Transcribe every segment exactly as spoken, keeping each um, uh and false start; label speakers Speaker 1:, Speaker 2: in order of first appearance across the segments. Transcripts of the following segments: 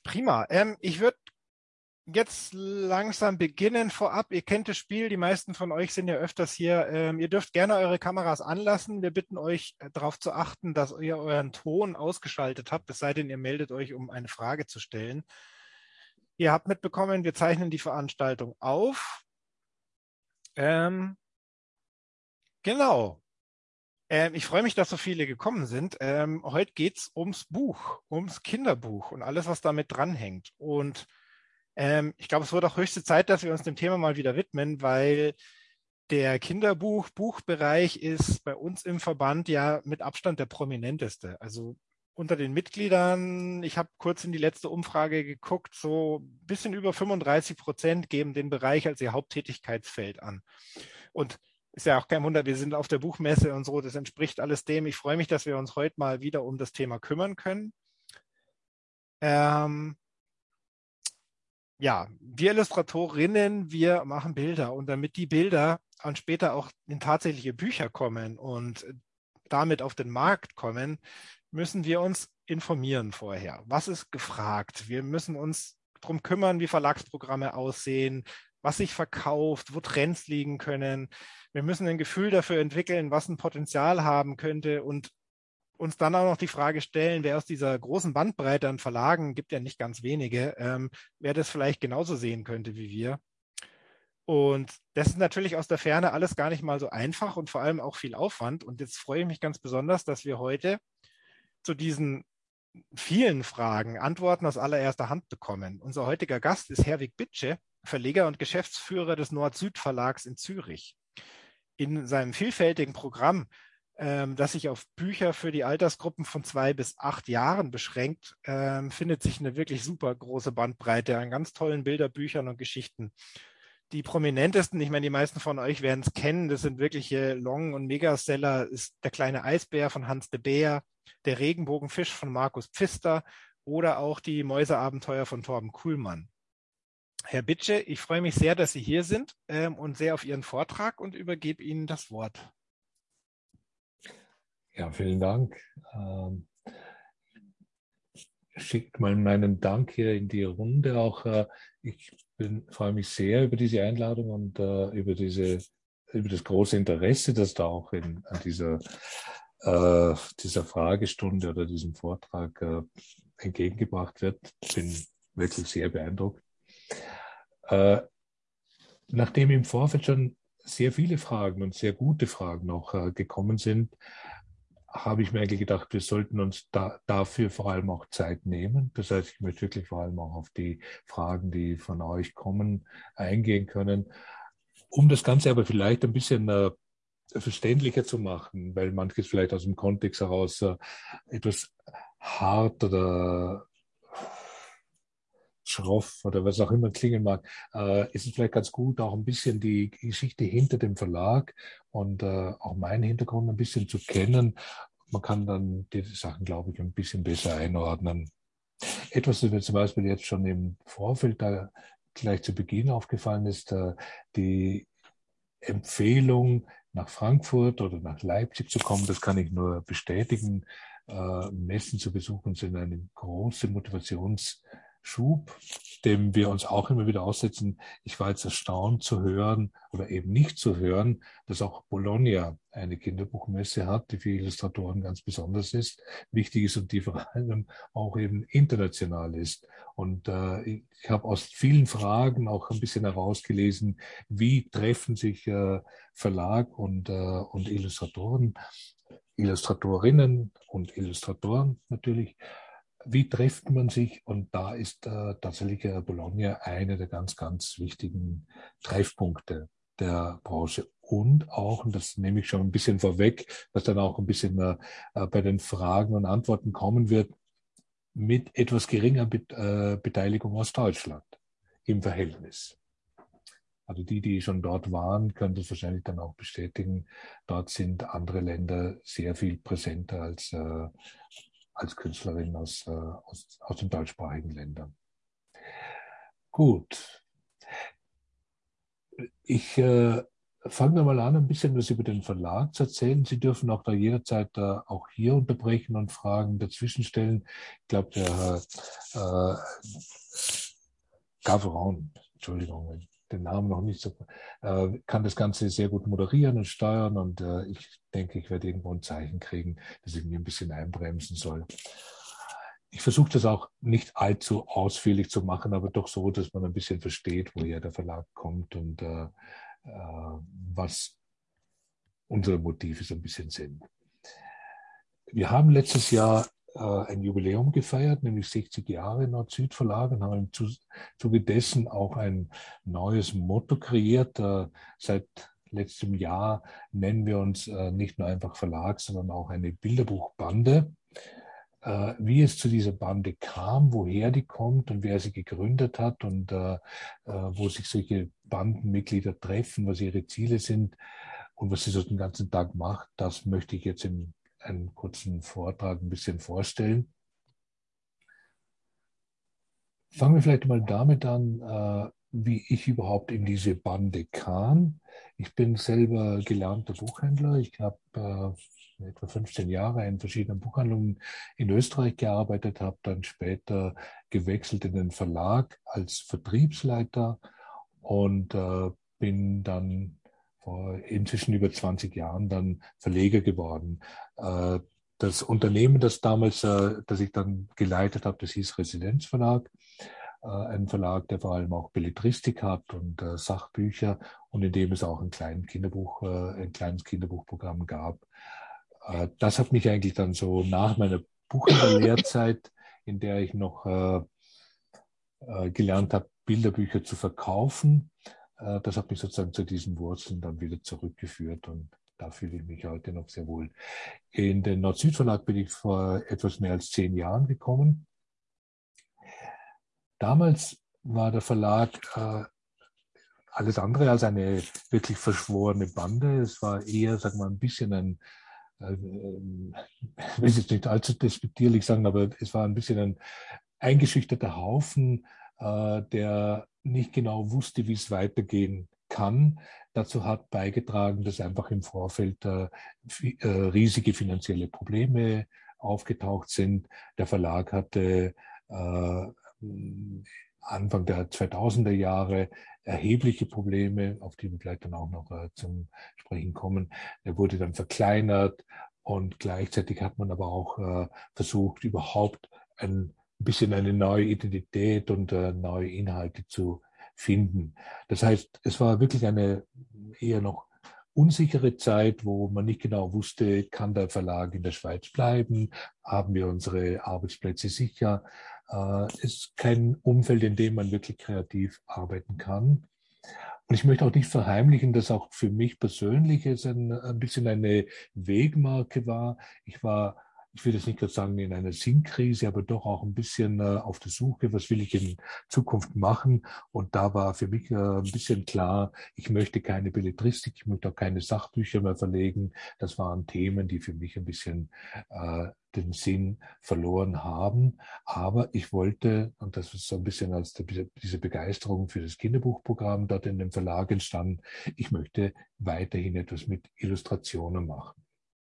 Speaker 1: Prima. Ähm, ich würde jetzt langsam beginnen vorab. Ihr kennt das Spiel, die meisten von euch sind ja öfters hier. Ähm, ihr dürft gerne eure Kameras anlassen. Wir bitten euch äh, darauf zu achten, dass ihr euren Ton ausgeschaltet habt, es sei denn, ihr meldet euch, um eine Frage zu stellen. Ihr habt mitbekommen, wir zeichnen die Veranstaltung auf. Ähm, genau. Ähm, ich freue mich, dass so viele gekommen sind. Ähm, heute geht es ums Buch, ums Kinderbuch und alles, was damit dranhängt. Und ähm, ich glaube, es wird auch höchste Zeit, dass wir uns dem Thema mal wieder widmen, weil der Kinderbuch-Buchbereich ist bei uns im Verband ja mit Abstand der prominenteste. Also unter den Mitgliedern, ich habe kurz in die letzte Umfrage geguckt, so ein bisschen über fünfunddreißig Prozent geben den Bereich als ihr Haupttätigkeitsfeld an. Und ist ja auch kein Wunder, wir sind auf der Buchmesse und so, das entspricht alles dem. Ich freue mich, dass wir uns heute mal wieder um das Thema kümmern können. Ähm, ja, wir Illustratorinnen, wir machen Bilder und damit die Bilder und später auch in tatsächliche Bücher kommen und damit auf den Markt kommen, müssen wir uns informieren vorher. Was ist gefragt? Wir müssen uns darum kümmern, wie Verlagsprogramme aussehen, was sich verkauft, wo Trends liegen können. Wir müssen ein Gefühl dafür entwickeln, was ein Potenzial haben könnte und uns dann auch noch die Frage stellen, wer aus dieser großen Bandbreite an Verlagen, gibt ja nicht ganz wenige, ähm, wer das vielleicht genauso sehen könnte wie wir. Und das ist natürlich aus der Ferne alles gar nicht mal so einfach und vor allem auch viel Aufwand. Und jetzt freue ich mich ganz besonders, dass wir heute zu diesen vielen Fragen Antworten aus allererster Hand bekommen. Unser heutiger Gast ist Herwig Bitsche, Verleger und Geschäftsführer des Nord-Süd-Verlags in Zürich. In seinem vielfältigen Programm, ähm, das sich auf Bücher für die Altersgruppen von zwei bis acht Jahren beschränkt, ähm, findet sich eine wirklich super große Bandbreite an ganz tollen Bilderbüchern und Geschichten. Die prominentesten, ich meine, die meisten von euch werden es kennen, das sind wirkliche Long- und Megaseller, ist Der kleine Eisbär von Hans de Beer, Der Regenbogenfisch von Markus Pfister oder auch die Mäuseabenteuer von Torben Kuhlmann. Herr Bitsche, ich freue mich sehr, dass Sie hier sind ähm, und sehr auf Ihren Vortrag und übergebe Ihnen das Wort.
Speaker 2: Ja, vielen Dank. Ähm, schickt mal meinen Dank hier in die Runde. Auch äh, ich bin, freue mich sehr über diese Einladung und äh, über diese über das große Interesse, das da auch in an dieser äh, dieser Fragestunde oder diesem Vortrag äh, entgegengebracht wird. Bin wirklich sehr beeindruckt. Äh, nachdem im Vorfeld schon sehr viele Fragen und sehr gute Fragen auch äh, gekommen sind, habe ich mir eigentlich gedacht, wir sollten uns da, dafür vor allem auch Zeit nehmen. Das heißt, ich möchte wirklich vor allem auch auf die Fragen, die von euch kommen, eingehen können, um das Ganze aber vielleicht ein bisschen äh, verständlicher zu machen, weil manches vielleicht aus dem Kontext heraus äh, etwas hart oder schroff oder was auch immer klingen mag, äh, ist es vielleicht ganz gut, auch ein bisschen die Geschichte hinter dem Verlag und äh, auch meinen Hintergrund ein bisschen zu kennen. Man kann dann die Sachen, glaube ich, ein bisschen besser einordnen. Etwas, das mir zum Beispiel jetzt schon im Vorfeld da gleich zu Beginn aufgefallen ist, äh, die Empfehlung, nach Frankfurt oder nach Leipzig zu kommen, das kann ich nur bestätigen. Äh, Messen zu besuchen sind eine große Motivationsschub, dem wir uns auch immer wieder aussetzen. Ich war jetzt erstaunt zu hören oder eben nicht zu hören, dass auch Bologna eine Kinderbuchmesse hat, die für Illustratoren ganz besonders ist, wichtig ist und die vor allem auch eben international ist. Und äh, ich habe aus vielen Fragen auch ein bisschen herausgelesen, wie treffen sich äh, Verlag und, äh, und Illustratoren, Illustratorinnen und Illustratoren natürlich. Wie trifft man sich? Und da ist äh, tatsächlich äh, Bologna einer der ganz, ganz wichtigen Treffpunkte der Branche. Und auch, und das nehme ich schon ein bisschen vorweg, was dann auch ein bisschen äh, bei den Fragen und Antworten kommen wird, mit etwas geringer Be äh, Beteiligung aus Deutschland im Verhältnis. Also die, die schon dort waren, können das wahrscheinlich dann auch bestätigen. Dort sind andere Länder sehr viel präsenter als, äh, als Künstlerin aus, äh, aus, aus den deutschsprachigen Ländern. Gut. Ich äh, fangen wir mal an, ein bisschen was über den Verlag zu erzählen. Sie dürfen auch da jederzeit äh, auch hier unterbrechen und Fragen dazwischen stellen. Ich glaube, der Herr äh, Gavron, Entschuldigung, wenn ich den Namen noch nicht so, äh, kann das Ganze sehr gut moderieren und steuern und äh, ich denke, ich werde irgendwo ein Zeichen kriegen, dass ich mich ein bisschen einbremsen soll. Ich versuche das auch nicht allzu ausführlich zu machen, aber doch so, dass man ein bisschen versteht, woher der Verlag kommt und äh, äh, was unsere Motive so ein bisschen sind. Wir haben letztes Jahr äh, ein Jubiläum gefeiert, nämlich sechzig Jahre Nord-Süd-Verlag und haben im Zuge dessen auch ein neues Motto kreiert. Äh, seit letztem Jahr nennen wir uns äh, nicht nur einfach Verlag, sondern auch eine Bilderbuchbande. Äh, wie es zu dieser Bande kam, woher die kommt und wer sie gegründet hat und äh, äh, wo sich solche Bandenmitglieder treffen, was ihre Ziele sind und was sie so den ganzen Tag macht, das möchte ich jetzt in einem kurzen Vortrag ein bisschen vorstellen. Fangen wir vielleicht mal damit an, äh, wie ich überhaupt in diese Bande kam. Ich bin selber gelernter Buchhändler. Ich habe äh, etwa fünfzehn Jahre in verschiedenen Buchhandlungen in Österreich gearbeitet, habe dann später gewechselt in den Verlag als Vertriebsleiter und äh, bin dann vor inzwischen über zwanzig Jahren dann Verleger geworden. Äh, das Unternehmen, das damals, äh, das ich dann geleitet habe, das hieß Residenzverlag. Ein Verlag, der vor allem auch Belletristik hat und äh, Sachbücher und in dem es auch ein, kleinen Kinderbuch, äh, ein kleines Kinderbuchprogramm gab. Äh, das hat mich eigentlich dann so nach meiner Buchhändlerlehrzeit, in der ich noch äh, äh, gelernt habe, Bilderbücher zu verkaufen, äh, das hat mich sozusagen zu diesen Wurzeln dann wieder zurückgeführt und da fühle ich mich heute noch sehr wohl. In den Nord-Süd-Verlag bin ich vor etwas mehr als zehn Jahren gekommen. Damals war der Verlag äh, alles andere als eine wirklich verschworene Bande. Es war eher, sagen wir mal, ein bisschen ein, äh, ich will jetzt nicht allzu despektierlich sagen, aber es war ein bisschen ein eingeschüchterter Haufen, äh, der nicht genau wusste, wie es weitergehen kann. Dazu hat beigetragen, dass einfach im Vorfeld äh, äh, riesige finanzielle Probleme aufgetaucht sind. Der Verlag hatte äh, Anfang der zweitausender Jahre erhebliche Probleme, auf die wir vielleicht dann auch noch äh, zum Sprechen kommen. Er wurde dann verkleinert und gleichzeitig hat man aber auch äh, versucht, überhaupt ein bisschen eine neue Identität und äh, neue Inhalte zu finden. Das heißt, es war wirklich eine eher noch unsichere Zeit, wo man nicht genau wusste, kann der Verlag in der Schweiz bleiben, haben wir unsere Arbeitsplätze sicher. Es ist kein Umfeld, in dem man wirklich kreativ arbeiten kann. Und ich möchte auch nicht verheimlichen, dass auch für mich persönlich es ein, ein bisschen eine Wegmarke war. Ich war, ich will jetzt nicht gerade sagen in einer Sinnkrise, aber doch auch ein bisschen äh, auf der Suche, was will ich in Zukunft machen. Und da war für mich äh, ein bisschen klar, ich möchte keine Belletristik, ich möchte auch keine Sachbücher mehr verlegen. Das waren Themen, die für mich ein bisschen äh, den Sinn verloren haben. Aber ich wollte, und das ist so ein bisschen als der, diese Begeisterung für das Kinderbuchprogramm dort in dem Verlag entstanden, ich möchte weiterhin etwas mit Illustrationen machen.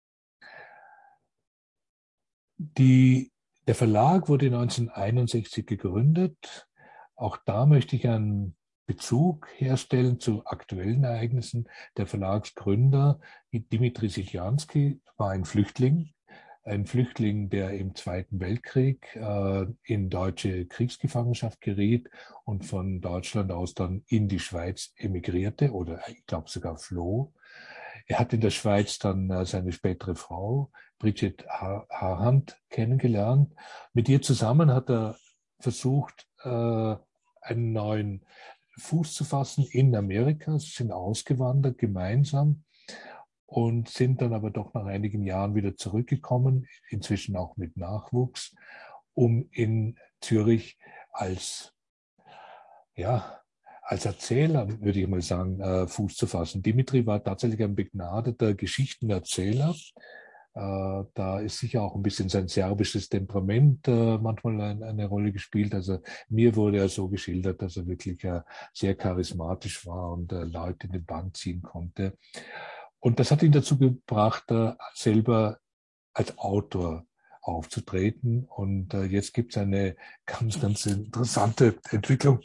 Speaker 2: Die, der Verlag wurde neunzehnhunderteinundsechzig gegründet. Auch da möchte ich einen Bezug herstellen zu aktuellen Ereignissen. Der Verlagsgründer, Dimitri Sidjansky, war ein Flüchtling. Ein Flüchtling, der im Zweiten Weltkrieg äh, in deutsche Kriegsgefangenschaft geriet und von Deutschland aus dann in die Schweiz emigrierte oder ich glaube sogar floh. Er hat in der Schweiz dann äh, seine spätere Frau, Bridget Harhand, kennengelernt. Mit ihr zusammen hat er versucht, äh, einen neuen Fuß zu fassen in Amerika. Sie sind ausgewandert gemeinsam und sind dann aber doch nach einigen Jahren wieder zurückgekommen, inzwischen auch mit Nachwuchs, um in Zürich als, ja, als Erzähler, würde ich mal sagen, Fuß zu fassen. Dimitri war tatsächlich ein begnadeter Geschichtenerzähler, Äh, da ist sicher auch ein bisschen sein serbisches Temperament äh, manchmal ein, eine Rolle gespielt. Also mir wurde er so geschildert, dass er wirklich äh, sehr charismatisch war und äh, Leute in den Bann ziehen konnte. Und das hat ihn dazu gebracht, äh, selber als Autor aufzutreten. Und äh, jetzt gibt es eine ganz, ganz interessante Entwicklung.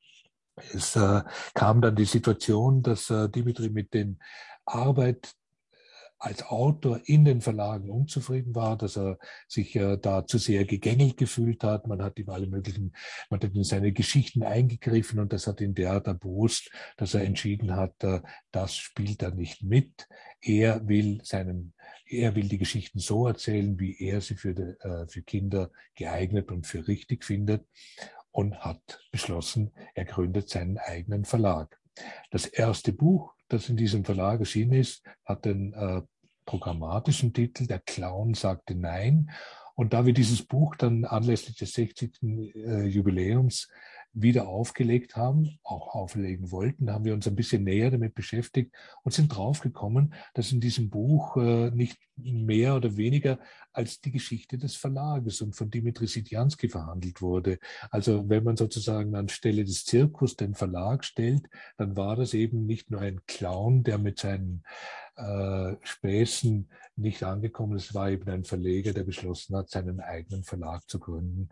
Speaker 2: Es äh, kam dann die Situation, dass äh, Dimitri mit den Arbeit als Autor in den Verlagen unzufrieden war, dass er sich äh, da zu sehr gegängelt gefühlt hat. Man hat ihm alle möglichen, man hat in seine Geschichten eingegriffen und das hat ihn derart erbost, dass er entschieden hat, äh, das spielt er nicht mit. Er will seinen, er will die Geschichten so erzählen, wie er sie für, die, äh, für Kinder geeignet und für richtig findet und hat beschlossen, er gründet seinen eigenen Verlag. Das erste Buch, das in diesem Verlag erschienen ist, hat den äh, programmatischen Titel Der Clown sagte Nein. Und da wir dieses Buch dann anlässlich des sechzigsten Äh, Jubiläums wieder aufgelegt haben, auch auflegen wollten, haben wir uns ein bisschen näher damit beschäftigt und sind draufgekommen, dass in diesem Buch äh, nicht mehr oder weniger als die Geschichte des Verlages und von Dimitri Sidjansky verhandelt wurde. Also wenn man sozusagen anstelle des Zirkus den Verlag stellt, dann war das eben nicht nur ein Clown, der mit seinen äh, Späßen nicht angekommen ist. Es war eben ein Verleger, der beschlossen hat, seinen eigenen Verlag zu gründen.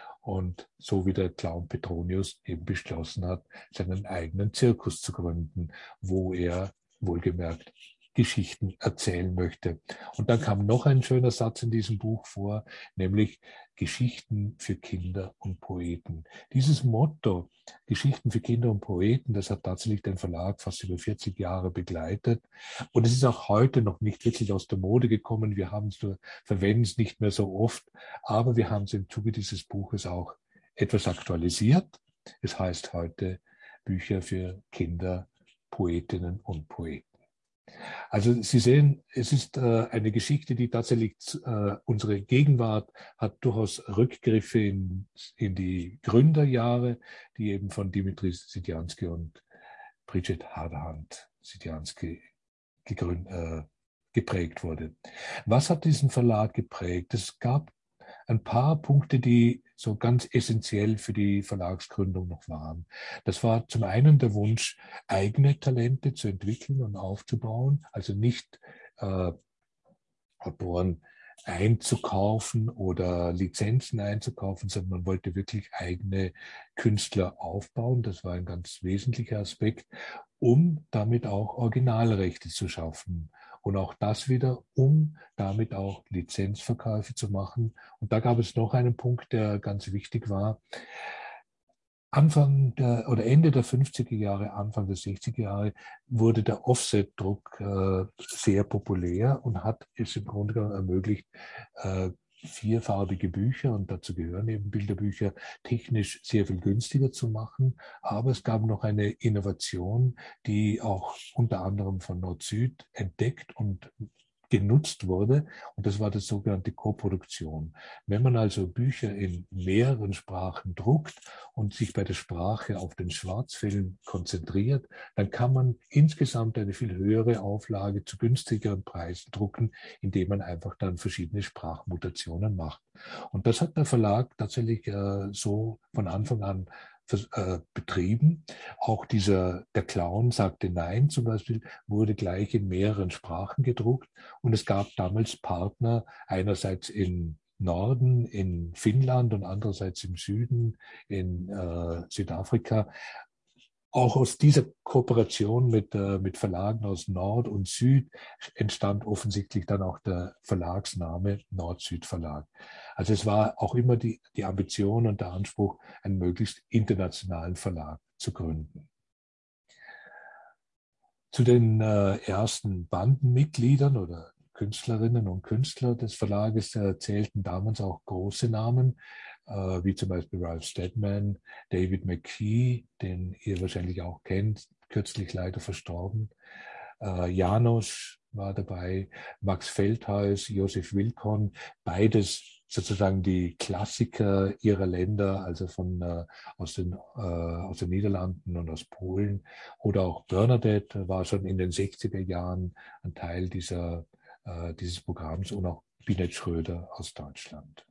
Speaker 2: Und so wie der Clown Petronius eben beschlossen hat, seinen eigenen Zirkus zu gründen, wo er wohlgemerkt Geschichten erzählen möchte. Und dann kam noch ein schöner Satz in diesem Buch vor, nämlich Geschichten für Kinder und Poeten. Dieses Motto, Geschichten für Kinder und Poeten, das hat tatsächlich den Verlag fast über vierzig Jahre begleitet. Und es ist auch heute noch nicht wirklich aus der Mode gekommen. Wir haben es nur, verwenden es nicht mehr so oft, aber wir haben es im Zuge dieses Buches auch etwas aktualisiert. Es heißt heute Bücher für Kinder, Poetinnen und Poeten. Also Sie sehen, es ist äh, eine Geschichte, die tatsächlich äh, unsere Gegenwart hat durchaus Rückgriffe in, in die Gründerjahre, die eben von Dimitri Sidjansky und Bridget Haderhand Sidjansky gegründet, äh, geprägt wurde. Was hat diesen Verlag geprägt? Es gab ein paar Punkte, die so ganz essentiell für die Verlagsgründung noch waren. Das war zum einen der Wunsch, eigene Talente zu entwickeln und aufzubauen, also nicht äh, Autoren einzukaufen oder Lizenzen einzukaufen, sondern man wollte wirklich eigene Künstler aufbauen. Das war ein ganz wesentlicher Aspekt, um damit auch Originalrechte zu schaffen. Und auch das wieder, um damit auch Lizenzverkäufe zu machen. Und da gab es noch einen Punkt, der ganz wichtig war. Anfang der, oder Ende der fünfziger Jahre, Anfang der sechziger Jahre wurde der Offset-Druck äh, sehr populär und hat es im Grunde genommen ermöglicht, äh, vierfarbige Bücher, und dazu gehören eben Bilderbücher, technisch sehr viel günstiger zu machen. Aber es gab noch eine Innovation, die auch unter anderem von Nord-Süd entdeckt und genutzt wurde, und das war das sogenannte Koproduktion. Wenn man also Bücher in mehreren Sprachen druckt und sich bei der Sprache auf den Schwarzfilm konzentriert, dann kann man insgesamt eine viel höhere Auflage zu günstigeren Preisen drucken, indem man einfach dann verschiedene Sprachmutationen macht. Und das hat der Verlag tatsächlich äh, so von Anfang an äh, betrieben. Auch dieser, der Clown sagte Nein zum Beispiel, wurde gleich in mehreren Sprachen gedruckt, und es gab damals Partner, einerseits im Norden, in Finnland, und andererseits im Süden, in äh, Südafrika. Auch aus dieser Kooperation mit, äh, mit Verlagen aus Nord und Süd entstand offensichtlich dann auch der Verlagsname Nord-Süd-Verlag. Also es war auch immer die, die Ambition und der Anspruch, einen möglichst internationalen Verlag zu gründen. Zu den äh, ersten Bandenmitgliedern oder Künstlerinnen und Künstler des Verlages äh, zählten damals auch große Namen, äh, wie zum Beispiel Ralph Steadman, David McKee, den ihr wahrscheinlich auch kennt, kürzlich leider verstorben. Äh, Janosch war dabei, Max Feldhuis, Josef Wilkon, beides sozusagen die Klassiker ihrer Länder, also von äh, aus, den, äh, aus den Niederlanden und aus Polen. Oder auch Bernadette war schon in den sechziger Jahren ein Teil dieser äh, dieses Programms und auch Binet Schröder aus Deutschland.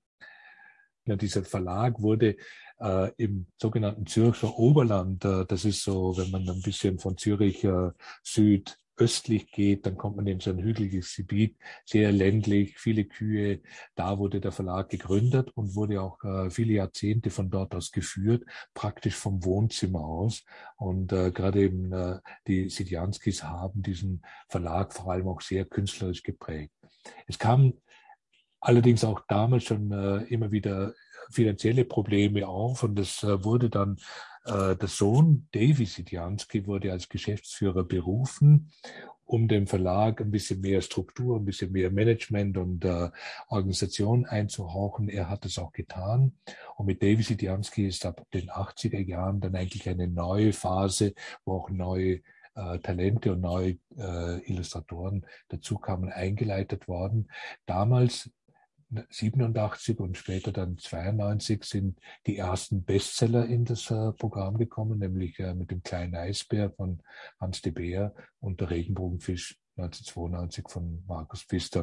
Speaker 2: Ja, dieser Verlag wurde äh, im sogenannten Zürcher Oberland, äh, das ist so, wenn man ein bisschen von Zürich äh, südöstlich geht, dann kommt man in so ein hügeliges Gebiet, sehr ländlich, viele Kühe. Da wurde der Verlag gegründet und wurde auch äh, viele Jahrzehnte von dort aus geführt, praktisch vom Wohnzimmer aus. Und äh, gerade eben äh, die Sidianskis haben diesen Verlag vor allem auch sehr künstlerisch geprägt. Es kam allerdings auch damals schon äh, immer wieder finanzielle Probleme auf und es äh, wurde dann, äh, der Sohn Davy Sidiansky wurde als Geschäftsführer berufen, um dem Verlag ein bisschen mehr Struktur, ein bisschen mehr Management und äh, Organisation einzuhauchen. Er hat es auch getan. Und mit Davy Sidiansky ist ab den achtziger Jahren dann eigentlich eine neue Phase, wo auch neue äh, Talente und neue äh, Illustratoren dazu kamen, eingeleitet worden. Damals siebenundachtzig und später dann zweiundneunzig sind die ersten Bestseller in das äh, Programm gekommen, nämlich äh, mit dem kleinen Eisbär von Hans de Beer und der Regenbogenfisch neunzehnhundertzweiundneunzig von Markus Pfister.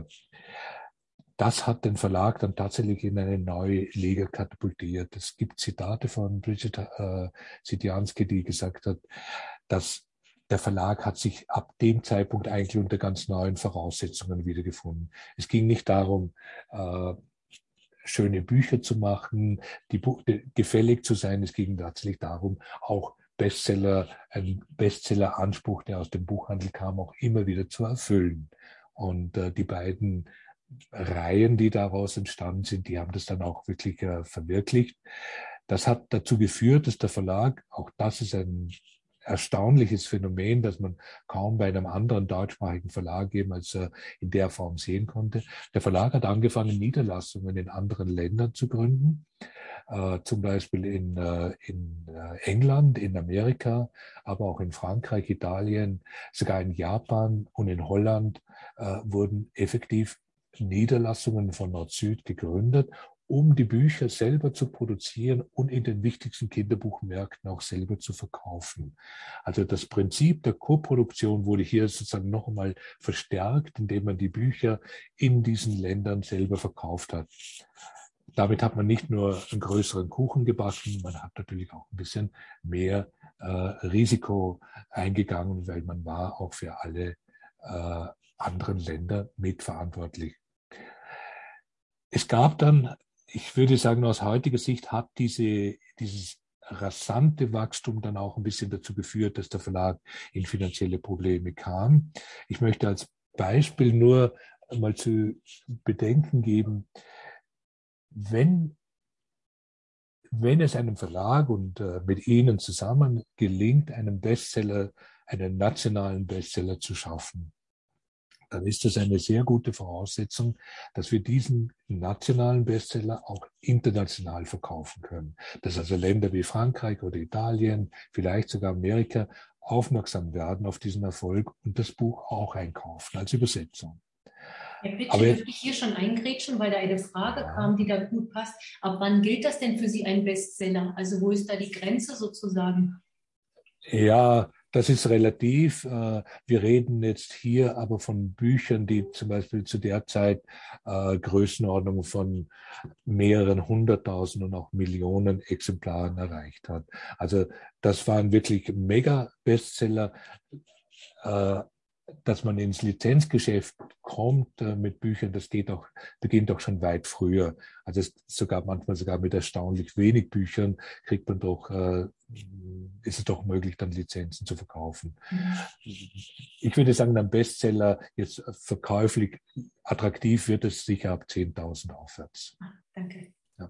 Speaker 2: Das hat den Verlag dann tatsächlich in eine neue Liga katapultiert. Es gibt Zitate von Bridget äh, Sidiansky, die gesagt hat, dass der Verlag hat sich ab dem Zeitpunkt eigentlich unter ganz neuen Voraussetzungen wiedergefunden. Es ging nicht darum, äh, schöne Bücher zu machen, die, die gefällig zu sein. Es ging tatsächlich darum, auch Bestseller, einen Bestseller-Anspruch, der aus dem Buchhandel kam, auch immer wieder zu erfüllen. Und äh, die beiden Reihen, die daraus entstanden sind, die haben das dann auch wirklich äh, verwirklicht. Das hat dazu geführt, dass der Verlag, auch das ist ein erstaunliches Phänomen, das man kaum bei einem anderen deutschsprachigen Verlag jemals äh, in der Form sehen konnte. Der Verlag hat angefangen, Niederlassungen in anderen Ländern zu gründen, äh, zum Beispiel in, äh, in äh, England, in Amerika, aber auch in Frankreich, Italien, sogar in Japan und in Holland äh, wurden effektiv Niederlassungen von Nord-Süd gegründet, um die Bücher selber zu produzieren und in den wichtigsten Kinderbuchmärkten auch selber zu verkaufen. Also das Prinzip der Koproduktion wurde hier sozusagen noch einmal verstärkt, indem man die Bücher in diesen Ländern selber verkauft hat. Damit hat man nicht nur einen größeren Kuchen gebacken, man hat natürlich auch ein bisschen mehr äh, Risiko eingegangen, weil man war auch für alle äh, anderen Länder mitverantwortlich. Es gab dann, ich würde sagen, aus heutiger Sicht hat diese, dieses rasante Wachstum dann auch ein bisschen dazu geführt, dass der Verlag in finanzielle Probleme kam. Ich möchte als Beispiel nur mal zu bedenken geben, wenn, wenn es einem Verlag und äh, mit Ihnen zusammen gelingt, einen Bestseller, einen nationalen Bestseller zu schaffen, dann ist das eine sehr gute Voraussetzung, dass wir diesen nationalen Bestseller auch international verkaufen können. Dass also Länder wie Frankreich oder Italien, vielleicht sogar Amerika, aufmerksam werden auf diesen Erfolg und das Buch auch einkaufen als Übersetzung.
Speaker 3: Herr Pitsche, dürfte ich hier schon eingrätschen, weil da eine Frage ja. kam, die da gut passt. Ab wann gilt das denn für Sie ein Bestseller? Also wo ist da die Grenze sozusagen?
Speaker 2: Ja, das ist relativ. Wir reden jetzt hier aber von Büchern, die zum Beispiel zu der Zeit äh, Größenordnung von mehreren hunderttausend und auch Millionen Exemplaren erreicht hat. Also das waren wirklich Mega-Bestseller. Äh, dass man ins Lizenzgeschäft kommt äh, mit Büchern, das geht auch, beginnt auch schon weit früher. Also es sogar manchmal sogar mit erstaunlich wenig Büchern kriegt man doch, äh, ist es doch möglich, dann Lizenzen zu verkaufen. Mhm. Ich würde sagen, ein Bestseller jetzt verkäuflich attraktiv wird es sicher ab zehntausend aufwärts.
Speaker 3: Ah, danke.
Speaker 2: Ja.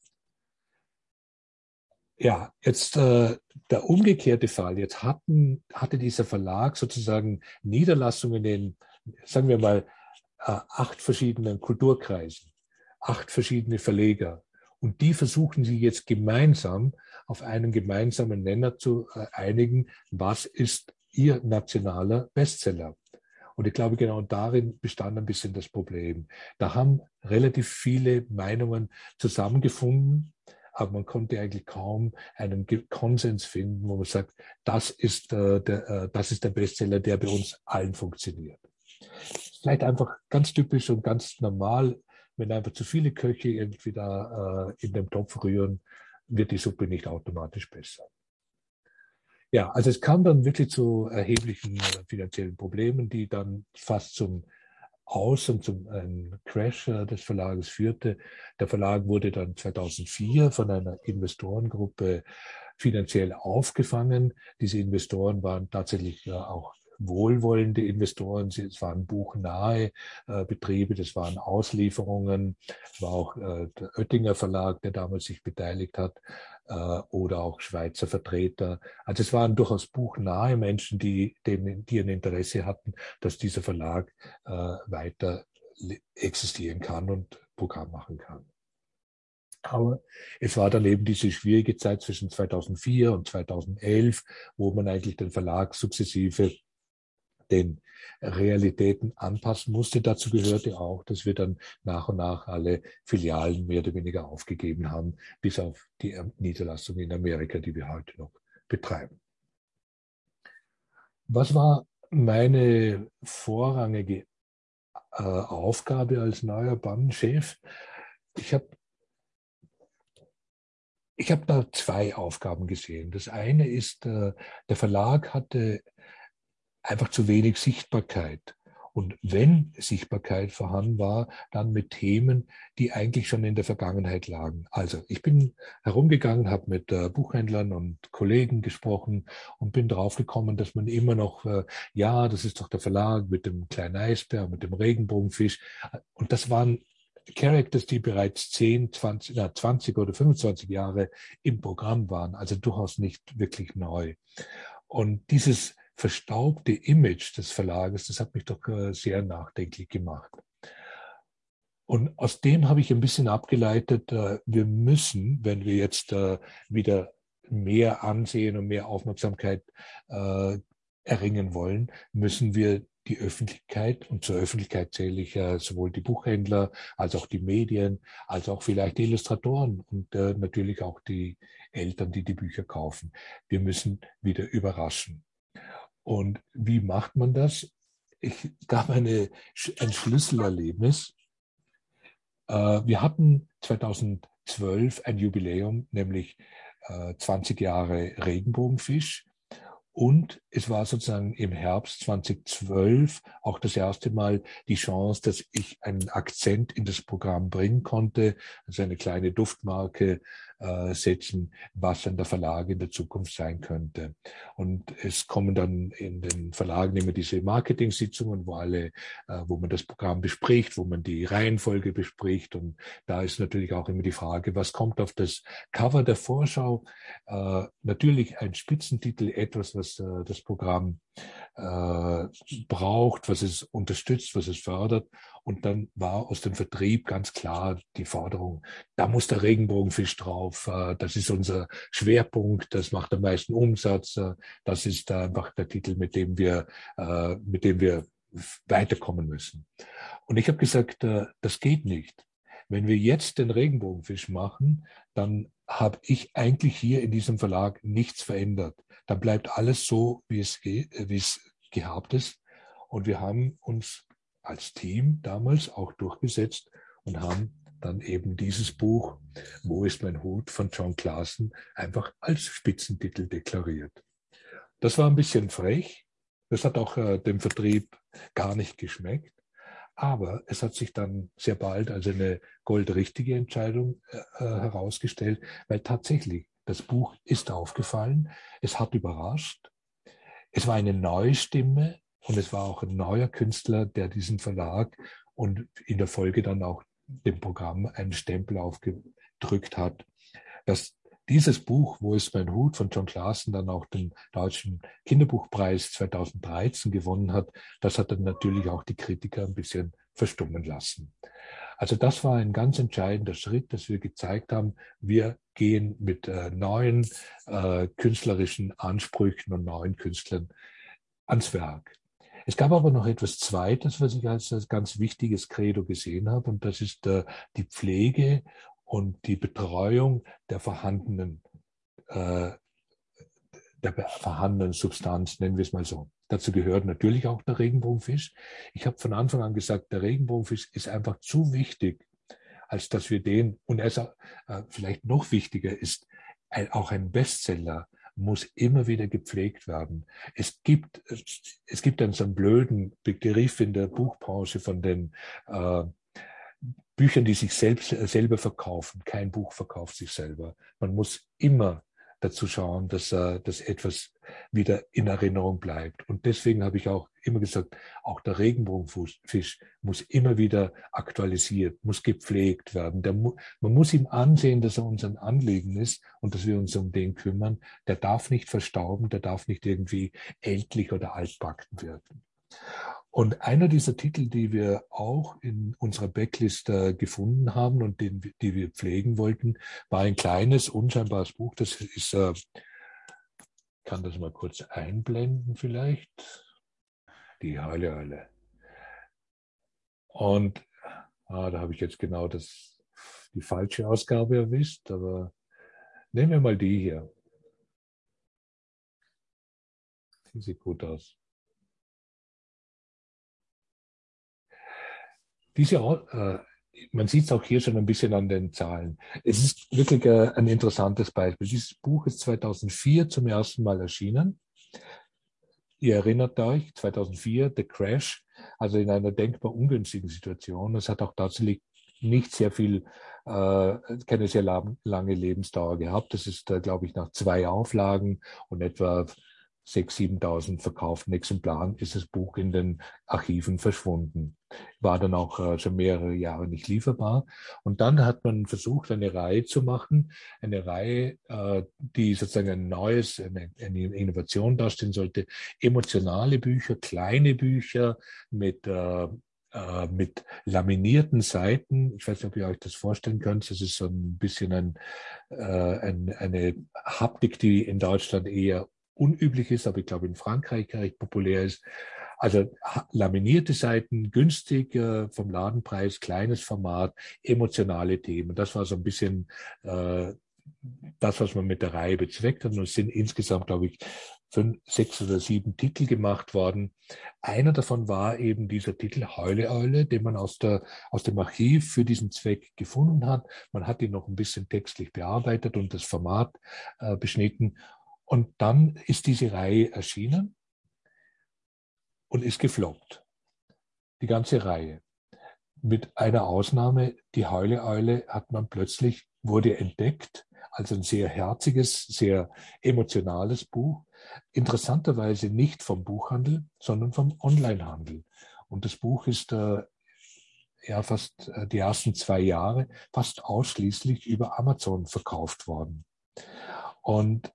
Speaker 2: Ja, jetzt äh, der umgekehrte Fall. Jetzt hatten, hatte dieser Verlag sozusagen Niederlassungen in, sagen wir mal, äh, acht verschiedenen Kulturkreisen, acht verschiedene Verleger. Und die versuchen sich jetzt gemeinsam auf einen gemeinsamen Nenner zu äh, einigen, was ist ihr nationaler Bestseller. Und ich glaube, genau darin bestand ein bisschen das Problem. Da haben relativ viele Meinungen zusammengefunden, aber man konnte eigentlich kaum einen Konsens finden, wo man sagt, das ist, äh, der, äh, das ist der Bestseller, der bei uns allen funktioniert. vielleicht einfach ganz typisch und ganz normal, wenn einfach zu viele Köche irgendwie da äh, in dem Topf rühren, wird die Suppe nicht automatisch besser. Ja, also es kam dann wirklich zu erheblichen äh, finanziellen Problemen, die dann fast zum Aus und zum ähm, Crash äh, des Verlages führte. Der Verlag wurde dann zweitausendvier von einer Investorengruppe finanziell aufgefangen. Diese Investoren waren tatsächlich äh, auch wohlwollende Investoren. Es waren buchnahe äh, Betriebe, das waren Auslieferungen, es war auch äh, der Oettinger Verlag, der damals sich beteiligt hat, äh, oder auch Schweizer Vertreter. Also es waren durchaus buchnahe Menschen, die, dem, die ein Interesse hatten, dass dieser Verlag äh, weiter existieren kann und Programm machen kann. Aber es war dann eben diese schwierige Zeit zwischen zweitausendvier und zweitausendelf, wo man eigentlich den Verlag sukzessive den Realitäten anpassen musste. Dazu gehörte auch, dass wir dann nach und nach alle Filialen mehr oder weniger aufgegeben haben, bis auf die Niederlassung in Amerika, die wir heute noch betreiben. Was war meine vorrangige äh, Aufgabe als neuer Bannchef? Ich habe ich hab da zwei Aufgaben gesehen. Das eine ist, äh, der Verlag hatte einfach zu wenig Sichtbarkeit. Und wenn Sichtbarkeit vorhanden war, dann mit Themen, die eigentlich schon in der Vergangenheit lagen. Also ich bin herumgegangen, habe mit äh, Buchhändlern und Kollegen gesprochen und bin draufgekommen, dass man immer noch, äh, ja, das ist doch der Verlag mit dem kleinen Eisbär, mit dem Regenbogenfisch. Und das waren Characters, die bereits zehn, zwanzig, na, zwanzig oder fünfundzwanzig Jahre im Programm waren, also durchaus nicht wirklich neu. Und dieses verstaubte Image des Verlages, das hat mich doch äh, sehr nachdenklich gemacht. Und aus dem habe ich ein bisschen abgeleitet, äh, wir müssen, wenn wir jetzt äh, wieder mehr Ansehen und mehr Aufmerksamkeit äh, erringen wollen, müssen wir die Öffentlichkeit, und zur Öffentlichkeit zähle ich äh, sowohl die Buchhändler als auch die Medien, als auch vielleicht die Illustratoren und äh, natürlich auch die Eltern, die die Bücher kaufen. Wir müssen wieder überraschen. Und wie macht man das? Ich gab eine, ein Schlüsselerlebnis. Äh, wir hatten zweitausendzwölf ein Jubiläum, nämlich äh, zwanzig Jahre Regenbogenfisch. Und es war sozusagen im Herbst zweitausendzwölf auch das erste Mal die Chance, dass ich einen Akzent in das Programm bringen konnte, also eine kleine Duftmarke äh, setzen, was dann der Verlag in der Zukunft sein könnte. Und es kommen dann in den Verlagen immer diese Marketing-Sitzungen, wo alle, äh, wo man das Programm bespricht, wo man die Reihenfolge bespricht. Und da ist natürlich auch immer die Frage, was kommt auf das Cover der Vorschau? Äh, natürlich ein Spitzentitel, etwas, was äh, das Programm äh, braucht, was es unterstützt, was es fördert. Und dann war aus dem Vertrieb ganz klar die Forderung, da muss der Regenbogenfisch drauf, äh, das ist unser Schwerpunkt, das macht am meisten Umsatz, äh, das ist einfach der Titel, mit dem wir, äh, mit dem wir weiterkommen müssen. Und ich habe gesagt, äh, das geht nicht. Wenn wir jetzt den Regenbogenfisch machen, dann habe ich eigentlich hier in diesem Verlag nichts verändert. Dann bleibt alles so, wie es, wie es gehabt ist. Und wir haben uns als Team damals auch durchgesetzt und haben dann eben dieses Buch, Wo ist mein Hut, von Jon Klassen, einfach als Spitzentitel deklariert. Das war ein bisschen frech. Das hat auch äh, dem Vertrieb gar nicht geschmeckt. Aber es hat sich dann sehr bald als eine goldrichtige Entscheidung äh, herausgestellt, weil tatsächlich das Buch ist aufgefallen, es hat überrascht, es war eine neue Stimme und es war auch ein neuer Künstler, der diesen Verlag und in der Folge dann auch dem Programm einen Stempel aufgedrückt hat. Dass dieses Buch, Wo ist mein Hut, von Jon Klassen dann auch den Deutschen Kinderbuchpreis zweitausenddreizehn gewonnen hat, das hat dann natürlich auch die Kritiker ein bisschen verstummen lassen. Also das war ein ganz entscheidender Schritt, dass wir gezeigt haben, wir gehen mit äh, neuen äh, künstlerischen Ansprüchen und neuen Künstlern ans Werk. Es gab aber noch etwas Zweites, was ich als, als ganz wichtiges Credo gesehen habe, und das ist äh, die Pflege und die Betreuung der vorhandenen, äh, der vorhandenen Substanz, nennen wir es mal so. Dazu gehört natürlich auch der Regenbogenfisch. Ich habe von Anfang an gesagt, der Regenbogenfisch ist einfach zu wichtig, als dass wir den, und er ist auch, äh, vielleicht noch wichtiger ist, ein, auch ein Bestseller muss immer wieder gepflegt werden. Es gibt, es gibt dann so einen blöden Begriff in der Buchbranche von den äh, Büchern, die sich selbst, äh, selber verkaufen. Kein Buch verkauft sich selber. Man muss immer dazu schauen, dass, äh, dass etwas wieder in Erinnerung bleibt. Und deswegen habe ich auch immer gesagt, auch der Regenbogenfisch muss immer wieder aktualisiert, muss gepflegt werden. Der mu man muss ihm ansehen, dass er uns ein Anliegen ist und dass wir uns um den kümmern. Der darf nicht verstauben, der darf nicht irgendwie ältlich oder altbacken werden. Und einer dieser Titel, die wir auch in unserer Backlist äh, gefunden haben und den, die wir pflegen wollten, war ein kleines, unscheinbares Buch. Das ist, äh, ich kann das mal kurz einblenden vielleicht. Die Heule Eule. Und ah, da habe ich jetzt genau das, die falsche Ausgabe erwischt, aber nehmen wir mal die hier. Die sieht gut aus. Diese, äh, man sieht es auch hier schon ein bisschen an den Zahlen. Es ist wirklich äh, ein interessantes Beispiel. Dieses Buch ist zweitausendvier zum ersten Mal erschienen. Ihr erinnert euch, zweitausendvier, The Crash, also in einer denkbar ungünstigen Situation. Es hat auch tatsächlich nicht sehr viel, äh, keine sehr lang, lange Lebensdauer gehabt. Das ist, äh, glaube ich, nach zwei Auflagen und etwa sechstausend, siebentausend verkauften Exemplaren ist das Buch in den Archiven verschwunden. War dann auch äh, schon mehrere Jahre nicht lieferbar. Und dann hat man versucht, eine Reihe zu machen, eine Reihe, äh, die sozusagen ein neues, eine, eine Innovation darstellen sollte. Emotionale Bücher, kleine Bücher mit äh, äh, mit laminierten Seiten. Ich weiß nicht, ob ihr euch das vorstellen könnt. Das ist so ein bisschen ein, äh, ein, eine Haptik, die in Deutschland eher unüblich ist, aber ich glaube in Frankreich recht populär ist. Also laminierte Seiten, günstig äh, vom Ladenpreis, kleines Format, emotionale Themen. Das war so ein bisschen äh, das, was man mit der Reihe bezweckt hat. Und es sind insgesamt, glaube ich, fünf, sechs oder sieben Titel gemacht worden. Einer davon war eben dieser Titel Heule Eule, den man aus, der, aus dem Archiv für diesen Zweck gefunden hat. Man hat ihn noch ein bisschen textlich bearbeitet und das Format äh, beschnitten. Und dann ist diese Reihe erschienen und ist gefloppt. Die ganze Reihe. Mit einer Ausnahme, die Heule Eule hat man plötzlich, wurde entdeckt als ein sehr herziges, sehr emotionales Buch. Interessanterweise nicht vom Buchhandel, sondern vom Onlinehandel. Und das Buch ist äh, ja fast äh, die ersten zwei Jahre fast ausschließlich über Amazon verkauft worden. Und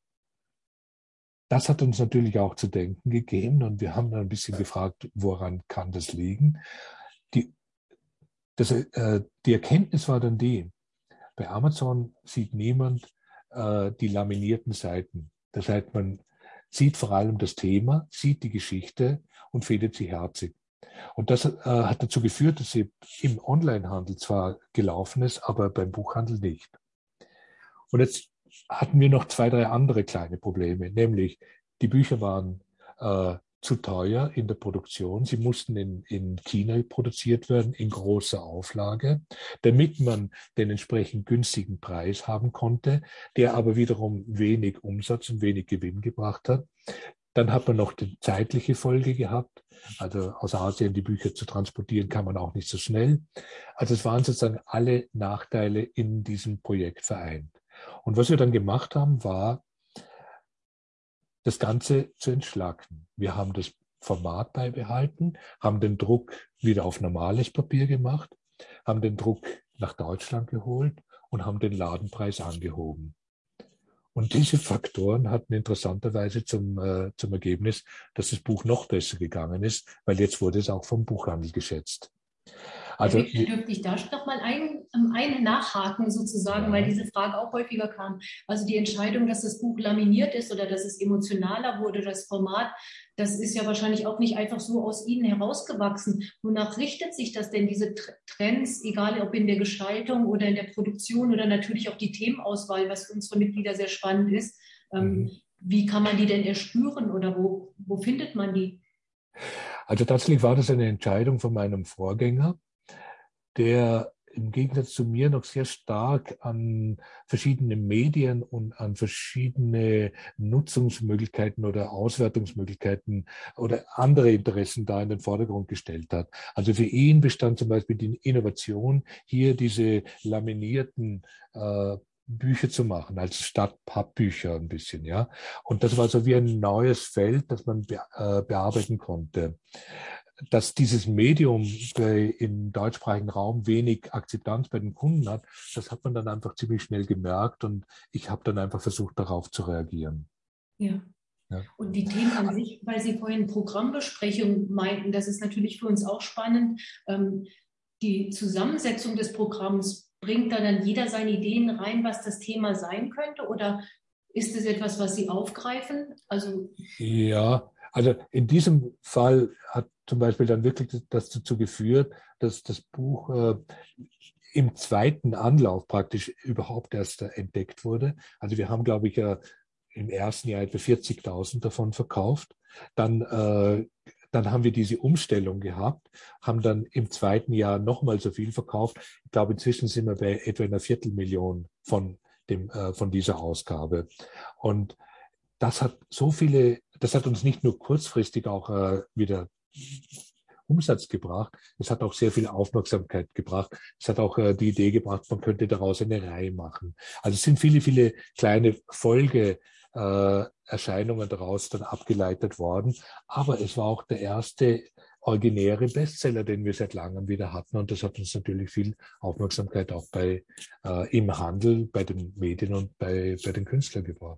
Speaker 2: das hat uns natürlich auch zu denken gegeben und wir haben dann ein bisschen gefragt, woran kann das liegen? Die, das, äh, die Erkenntnis war dann die, bei Amazon sieht niemand äh, die laminierten Seiten. Das heißt, man sieht vor allem das Thema, sieht die Geschichte und findet sie herzig. Und das äh, hat dazu geführt, dass sie im Onlinehandel zwar gelaufen ist, aber beim Buchhandel nicht. Und jetzt hatten wir noch zwei, drei andere kleine Probleme, nämlich die Bücher waren äh, zu teuer in der Produktion. Sie mussten in, in China produziert werden, in großer Auflage, damit man den entsprechend günstigen Preis haben konnte, der aber wiederum wenig Umsatz und wenig Gewinn gebracht hat. Dann hat man noch die zeitliche Folge gehabt. Also aus Asien die Bücher zu transportieren, kann man auch nicht so schnell. Also es waren sozusagen alle Nachteile in diesem Projekt vereint. Und was wir dann gemacht haben, war, das Ganze zu entschlacken. Wir haben das Format beibehalten, haben den Druck wieder auf normales Papier gemacht, haben den Druck nach Deutschland geholt und haben den Ladenpreis angehoben. Und diese Faktoren hatten interessanterweise zum, äh, zum Ergebnis, dass das Buch noch besser gegangen ist, weil jetzt wurde es auch vom Buchhandel geschätzt.
Speaker 3: Also, Herr Wichtel, dürfte ich da noch mal ein, ein nachhaken sozusagen, ja. Weil diese Frage auch häufiger kam. Also die Entscheidung, dass das Buch laminiert ist oder dass es emotionaler wurde, das Format, das ist ja wahrscheinlich auch nicht einfach so aus Ihnen herausgewachsen. Wonach richtet sich das denn, diese Trends, egal ob in der Gestaltung oder in der Produktion oder natürlich auch die Themenauswahl, was für unsere Mitglieder sehr spannend ist? Mhm. wie kann man die denn erspüren oder wo, wo findet man die?
Speaker 2: Also tatsächlich war das eine Entscheidung von meinem Vorgänger, der im Gegensatz zu mir noch sehr stark an verschiedene Medien und an verschiedene Nutzungsmöglichkeiten oder Auswertungsmöglichkeiten oder andere Interessen da in den Vordergrund gestellt hat. Also für ihn bestand zum Beispiel die Innovation, hier diese laminierten äh, Bücher zu machen, als statt Pappbücher ein bisschen, ja. Und das war so wie ein neues Feld, das man be äh, bearbeiten konnte. Dass dieses Medium bei, im deutschsprachigen Raum wenig Akzeptanz bei den Kunden hat, das hat man dann einfach ziemlich schnell gemerkt und ich habe dann einfach versucht, darauf zu reagieren.
Speaker 3: Ja. Ja. Und die Themen an sich, weil Sie vorhin Programmbesprechung meinten, das ist natürlich für uns auch spannend. Ähm, die Zusammensetzung des Programms, bringt da dann jeder seine Ideen rein, was das Thema sein könnte? Oder ist es etwas, was Sie aufgreifen? Also
Speaker 2: ja, also in diesem Fall hat zum Beispiel dann wirklich das dazu geführt, dass das Buch äh, im zweiten Anlauf praktisch überhaupt erst äh, entdeckt wurde. Also wir haben, glaube ich, äh, im ersten Jahr etwa vierzigtausend davon verkauft. Dann, äh, dann haben wir diese Umstellung gehabt, haben dann im zweiten Jahr nochmal so viel verkauft. Ich glaube, inzwischen sind wir bei etwa einer Viertelmillion von, dem, äh, von dieser Ausgabe. Und das hat so viele, das hat uns nicht nur kurzfristig auch äh, wieder Umsatz gebracht, es hat auch sehr viel Aufmerksamkeit gebracht. Es hat auch äh, die Idee gebracht, man könnte daraus eine Reihe machen. Also es sind viele, viele kleine Folgeerscheinungen äh, daraus dann abgeleitet worden. Aber es war auch der erste originäre Bestseller, den wir seit langem wieder hatten. Und das hat uns natürlich viel Aufmerksamkeit auch bei, äh, im Handel, bei den Medien und bei, bei den Künstlern gebracht.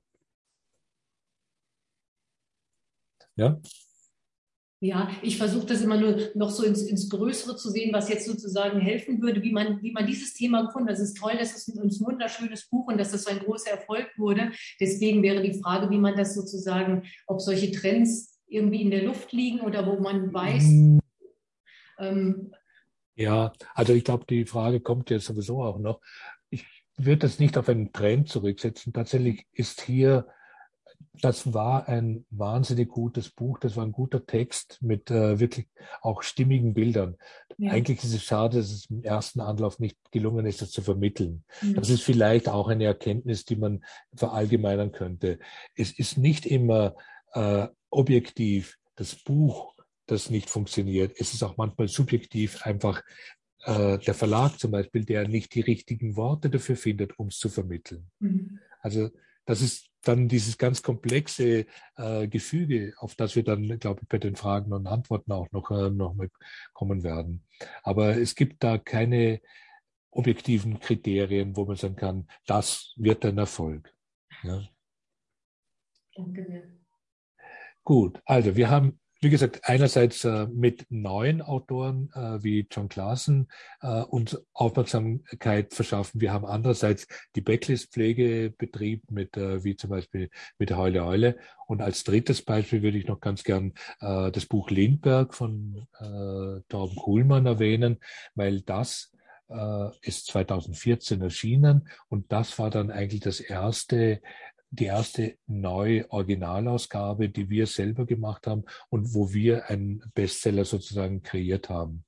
Speaker 2: Ja?
Speaker 3: Ja, ich versuche das immer nur noch so ins, ins Größere zu sehen, was jetzt sozusagen helfen würde, wie man, wie man dieses Thema gefunden hat. Es ist toll, das ist ein, ein wunderschönes Buch und dass das so ein großer Erfolg wurde. Deswegen wäre die Frage, wie man das sozusagen, ob solche Trends irgendwie in der Luft liegen oder wo man weiß. Mhm. Ähm,
Speaker 2: ja, also ich glaube, die Frage kommt jetzt sowieso auch noch. Ich würde das nicht auf einen Trend zurücksetzen. Tatsächlich ist hier Das war ein wahnsinnig gutes Buch. Das war ein guter Text mit äh, wirklich auch stimmigen Bildern. Ja. Eigentlich ist es schade, dass es im ersten Anlauf nicht gelungen ist, das zu vermitteln. Mhm. Das ist vielleicht auch eine Erkenntnis, die man verallgemeinern könnte. Es ist nicht immer äh, objektiv das Buch, das nicht funktioniert. Es ist auch manchmal subjektiv einfach äh, der Verlag zum Beispiel, der nicht die richtigen Worte dafür findet, um es zu vermitteln. Mhm. Also das ist dann dieses ganz komplexe äh, Gefüge, auf das wir dann, glaube ich, bei den Fragen und Antworten auch noch, äh, noch mal kommen werden. Aber es gibt da keine objektiven Kriterien, wo man sagen kann, das wird ein Erfolg. Ja.
Speaker 3: Danke.
Speaker 2: Gut, also wir haben, wie gesagt, einerseits äh, mit neuen Autoren äh, wie Jon Klassen äh, uns Aufmerksamkeit verschaffen. Wir haben andererseits die Backlist-Pflege betrieben, mit, äh, wie zum Beispiel mit der Heule Eule. Und als drittes Beispiel würde ich noch ganz gern äh, das Buch Lindbergh von äh, Torben Kuhlmann erwähnen, weil das äh, ist zweitausendvierzehn erschienen und das war dann eigentlich das erste die erste neue Originalausgabe, die wir selber gemacht haben und wo wir einen Bestseller sozusagen kreiert haben.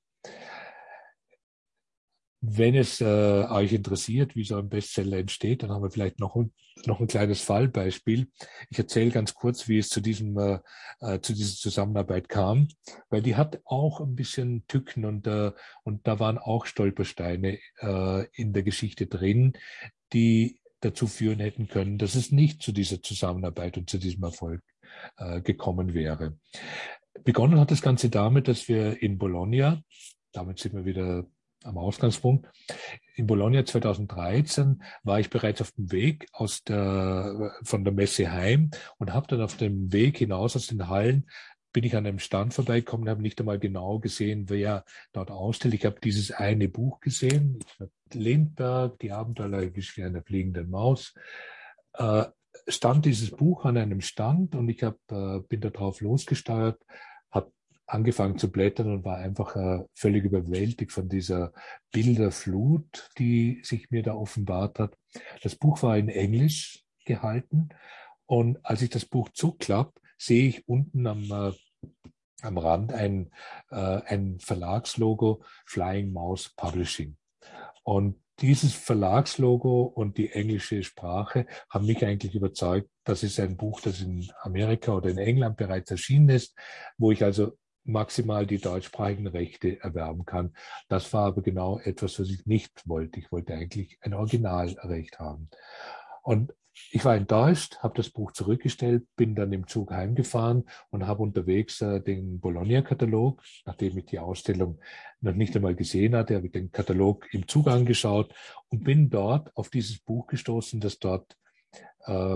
Speaker 2: Wenn es äh, euch interessiert, wie so ein Bestseller entsteht, dann haben wir vielleicht noch ein, noch ein kleines Fallbeispiel. Ich erzähle ganz kurz, wie es zu diesem äh, zu dieser Zusammenarbeit kam, weil die hat auch ein bisschen Tücken und äh, und da waren auch Stolpersteine äh, in der Geschichte drin, die dazu führen hätten können, dass es nicht zu dieser Zusammenarbeit und zu diesem Erfolg äh, gekommen wäre. Begonnen hat das Ganze damit, dass wir in Bologna, damit sind wir wieder am Ausgangspunkt, in Bologna zweitausenddreizehn war ich bereits auf dem Weg aus der, von der Messe heim und habe dann auf dem Weg hinaus aus den Hallen bin ich an einem Stand vorbeigekommen, habe nicht einmal genau gesehen, wer dort ausstellt. Ich habe dieses eine Buch gesehen, Lindbergh, die abenteuerliche Geschichte einer fliegenden Maus. Äh, stand dieses Buch an einem Stand und ich hab, äh, bin da drauf losgesteuert, habe angefangen zu blättern und war einfach äh, völlig überwältigt von dieser Bilderflut, die sich mir da offenbart hat. Das Buch war in Englisch gehalten. Und als ich das Buch zuklappe, sehe ich unten am, äh, am Rand ein, äh, ein Verlagslogo, Flying Mouse Publishing. Und dieses Verlagslogo und die englische Sprache haben mich eigentlich überzeugt, das ist ein Buch, das in Amerika oder in England bereits erschienen ist, wo ich also maximal die deutschsprachigen Rechte erwerben kann. Das war aber genau etwas, was ich nicht wollte. Ich wollte eigentlich ein Originalrecht haben. Und ich war enttäuscht, habe das Buch zurückgestellt, bin dann im Zug heimgefahren und habe unterwegs äh, den Bologna-Katalog, nachdem ich die Ausstellung noch nicht einmal gesehen hatte, habe ich den Katalog im Zug angeschaut und bin dort auf dieses Buch gestoßen, das dort äh,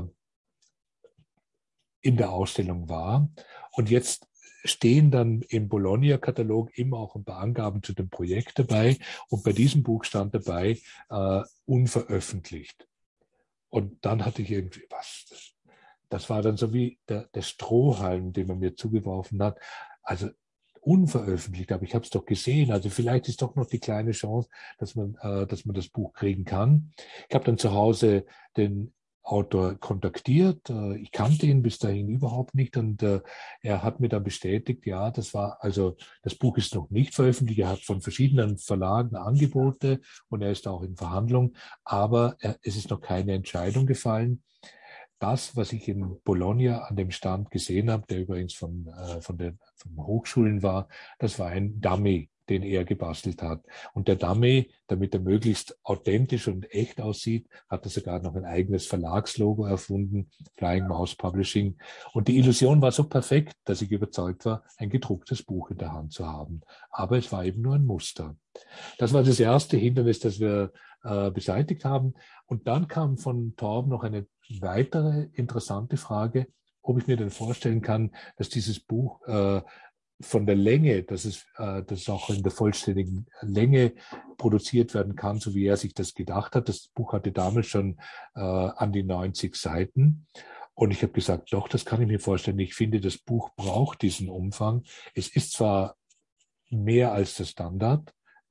Speaker 2: in der Ausstellung war. Und jetzt stehen dann im Bologna-Katalog immer auch ein paar Angaben zu dem Projekt dabei. Und bei diesem Buch stand dabei, äh, unveröffentlicht. Und dann hatte ich irgendwie was. Das, das war dann so wie der, der Strohhalm, den man mir zugeworfen hat. Also unveröffentlicht, aber ich habe es doch gesehen. Also vielleicht ist doch noch die kleine Chance, dass man, äh, dass man das Buch kriegen kann. Ich habe dann zu Hause den Autor kontaktiert. Äh, ich kannte ihn bis dahin überhaupt nicht und äh, er hat mir dann bestätigt, ja, das war, also das Buch ist noch nicht veröffentlicht. Er hat von verschiedenen Verlagen Angebote und er ist auch in Verhandlung, aber er, es ist noch keine Entscheidung gefallen. Das, was ich in Bologna an dem Stand gesehen habe, der übrigens von, äh, von den von Hochschulen war, das war ein Dummy, den er gebastelt hat. Und der Dummy, damit er möglichst authentisch und echt aussieht, hat er sogar noch ein eigenes Verlagslogo erfunden, Flying Mouse Publishing. Und die Illusion war so perfekt, dass ich überzeugt war, ein gedrucktes Buch in der Hand zu haben. Aber es war eben nur ein Muster. Das war das erste Hindernis, das wir äh, beseitigt haben. Und dann kam von Torben noch eine weitere interessante Frage, ob ich mir denn vorstellen kann, dass dieses Buch äh, von der Länge, dass es, äh, dass es auch in der vollständigen Länge produziert werden kann, so wie er sich das gedacht hat. Das Buch hatte damals schon äh, an die neunzig Seiten. Und ich habe gesagt, doch, das kann ich mir vorstellen. Ich finde, das Buch braucht diesen Umfang. Es ist zwar mehr als der Standard,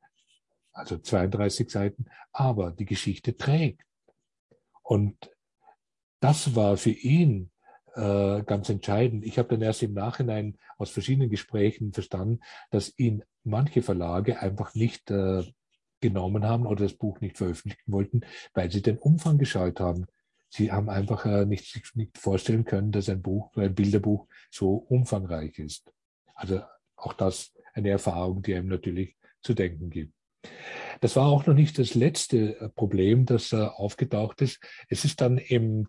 Speaker 2: also zweiunddreißig Seiten, aber die Geschichte trägt. Und das war für ihn äh, ganz entscheidend. Ich habe dann erst im Nachhinein aus verschiedenen Gesprächen verstanden, dass ihn manche Verlage einfach nicht äh, genommen haben oder das Buch nicht veröffentlichen wollten, weil sie den Umfang geschaut haben. Sie haben einfach äh, nicht, sich nicht vorstellen können, dass ein Buch, ein Bilderbuch so umfangreich ist. Also auch das eine Erfahrung, die einem natürlich zu denken gibt. Das war auch noch nicht das letzte Problem, das äh, aufgetaucht ist. Es ist dann im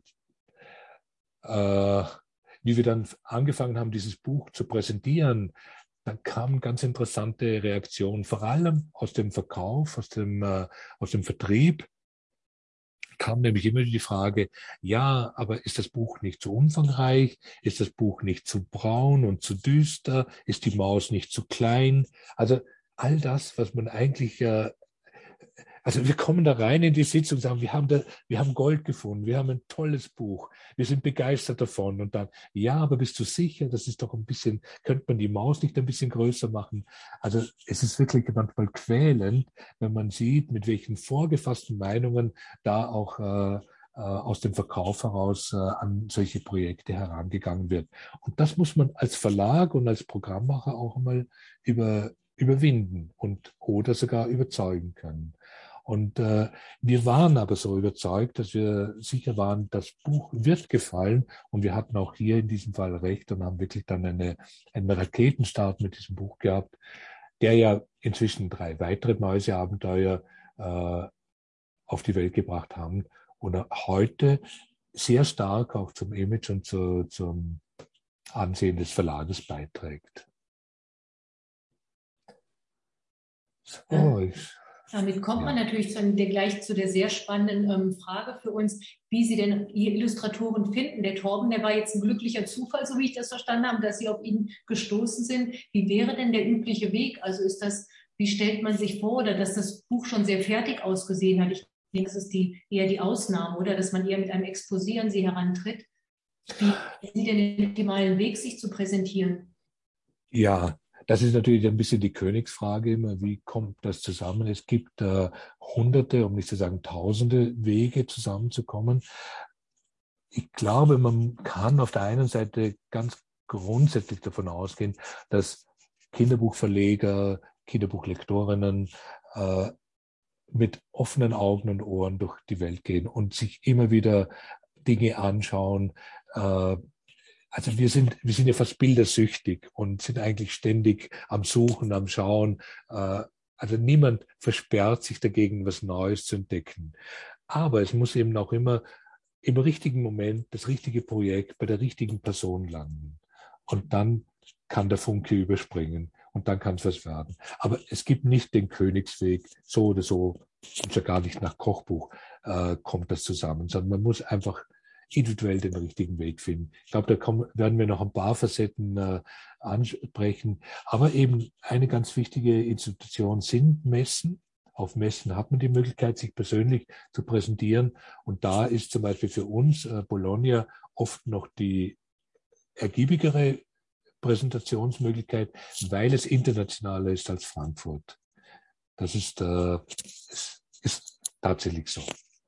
Speaker 2: Äh, wie wir dann angefangen haben, dieses Buch zu präsentieren, dann kamen ganz interessante Reaktionen, vor allem aus dem Verkauf, aus dem, äh, aus dem Vertrieb, kam nämlich immer die Frage, ja, aber ist das Buch nicht zu umfangreich? Ist das Buch nicht zu braun und zu düster? Ist die Maus nicht zu klein? Also all das, was man eigentlich äh, Also wir kommen da rein in die Sitzung und sagen, wir haben, da, wir haben Gold gefunden, wir haben ein tolles Buch, wir sind begeistert davon. Und dann, ja, aber bist du sicher, das ist doch ein bisschen, könnte man die Maus nicht ein bisschen größer machen? Also es ist wirklich manchmal quälend, wenn man sieht, mit welchen vorgefassten Meinungen da auch äh, aus dem Verkauf heraus äh, an solche Projekte herangegangen wird. Und das muss man als Verlag und als Programmmacher auch mal über, überwinden und oder sogar überzeugen können. Und äh, wir waren aber so überzeugt, dass wir sicher waren, das Buch wird gefallen. Und wir hatten auch hier in diesem Fall recht und haben wirklich dann eine, einen Raketenstart mit diesem Buch gehabt, der ja inzwischen drei weitere Mäuseabenteuer äh, auf die Welt gebracht haben und heute sehr stark auch zum Image und zu, zum Ansehen des Verlages beiträgt.
Speaker 3: So, ich Damit kommt ja. man natürlich zu, gleich zu der sehr spannenden ähm, Frage für uns, wie Sie denn Illustratoren finden. Der Torben, der war jetzt ein glücklicher Zufall, so wie ich das verstanden habe, dass Sie auf ihn gestoßen sind. Wie wäre denn der übliche Weg? Also ist das, wie stellt man sich vor, oder dass das Buch schon sehr fertig ausgesehen hat? Ich denke, das ist die, eher die Ausnahme, oder? Dass man eher mit einem Exposé an Sie herantritt. Wie ist denn der optimalen Weg, sich zu präsentieren?
Speaker 2: Ja, das ist natürlich ein bisschen die Königsfrage immer, wie kommt das zusammen? Es gibt äh, hunderte, um nicht zu sagen tausende Wege zusammenzukommen. ich glaube, man kann auf der einen Seite ganz grundsätzlich davon ausgehen, dass Kinderbuchverleger, Kinderbuchlektorinnen äh, mit offenen Augen und Ohren durch die Welt gehen und sich immer wieder Dinge anschauen. Äh, also wir sind, wir sind ja fast bildersüchtig und sind eigentlich ständig am Suchen, am Schauen. Äh, also niemand versperrt sich dagegen, was Neues zu entdecken. Aber es muss eben auch immer im richtigen Moment das richtige Projekt bei der richtigen Person landen. Und dann kann der Funke überspringen und dann kann es was werden. Aber es gibt nicht den Königsweg, so oder so, und schon gar nicht nach Kochbuch äh, kommt das zusammen, sondern man muss einfach individuell den richtigen Weg finden. Ich glaube, da kommen, werden wir noch ein paar Facetten äh, ansprechen. Aber eben eine ganz wichtige Institution sind Messen. Auf Messen hat man die Möglichkeit, sich persönlich zu präsentieren. Und da ist zum Beispiel für uns äh, Bologna oft noch die ergiebigere Präsentationsmöglichkeit, weil es internationaler ist als Frankfurt. Das ist, äh, ist, ist tatsächlich so.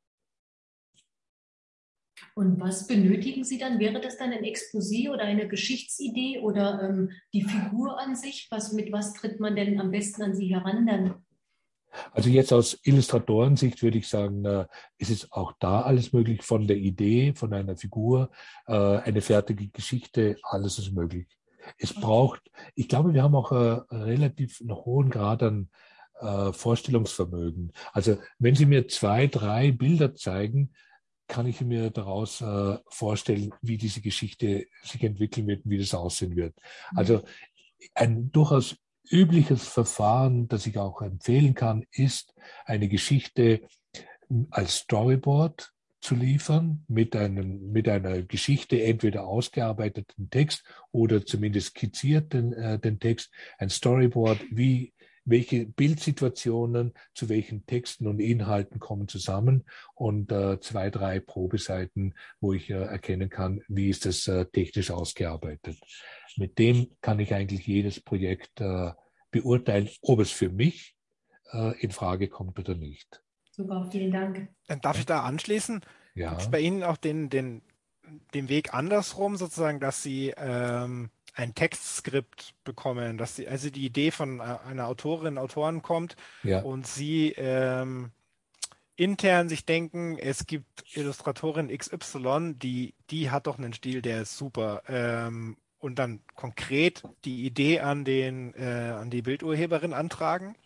Speaker 3: Und was benötigen Sie dann? Wäre das dann ein Exposé oder eine Geschichtsidee oder ähm, die Figur an sich? Was, mit was tritt man denn am besten an Sie heran dann?
Speaker 2: Also jetzt aus Illustratorensicht würde ich sagen, äh, es ist auch da alles möglich, von der Idee, von einer Figur, äh, eine fertige Geschichte, alles ist möglich. Es braucht, ich glaube, wir haben auch äh, relativ einen hohen Grad an äh, Vorstellungsvermögen. Also wenn Sie mir zwei, drei Bilder zeigen, kann ich mir daraus äh, vorstellen, wie diese Geschichte sich entwickeln wird und wie das aussehen wird. Also ein durchaus übliches Verfahren, das ich auch empfehlen kann, ist, eine Geschichte als Storyboard zu liefern mit, einem, mit einer Geschichte, entweder ausgearbeiteten Text oder zumindest skizziert den, äh, den Text, ein Storyboard, wie welche Bildsituationen zu welchen Texten und Inhalten kommen zusammen und äh, zwei, drei Probeseiten, wo ich äh, erkennen kann, wie ist das äh, technisch ausgearbeitet. Mit dem kann ich eigentlich jedes Projekt äh, beurteilen, ob es für mich äh, in Frage kommt oder nicht.
Speaker 3: Super, vielen Dank.
Speaker 1: Dann darf ich da anschließen?
Speaker 2: Ja.
Speaker 1: Gibt es bei Ihnen auch den, den, den Weg andersrum, sozusagen, dass Sie ähm, ein Textskript bekommen, dass Sie, also die Idee von einer Autorin, Autoren kommt
Speaker 2: Ja.
Speaker 1: und Sie ähm, intern sich denken, es gibt Illustratorin X Y, die, die hat doch einen Stil, der ist super. Ähm, und dann konkret die Idee an den, äh, an die Bildurheberin antragen?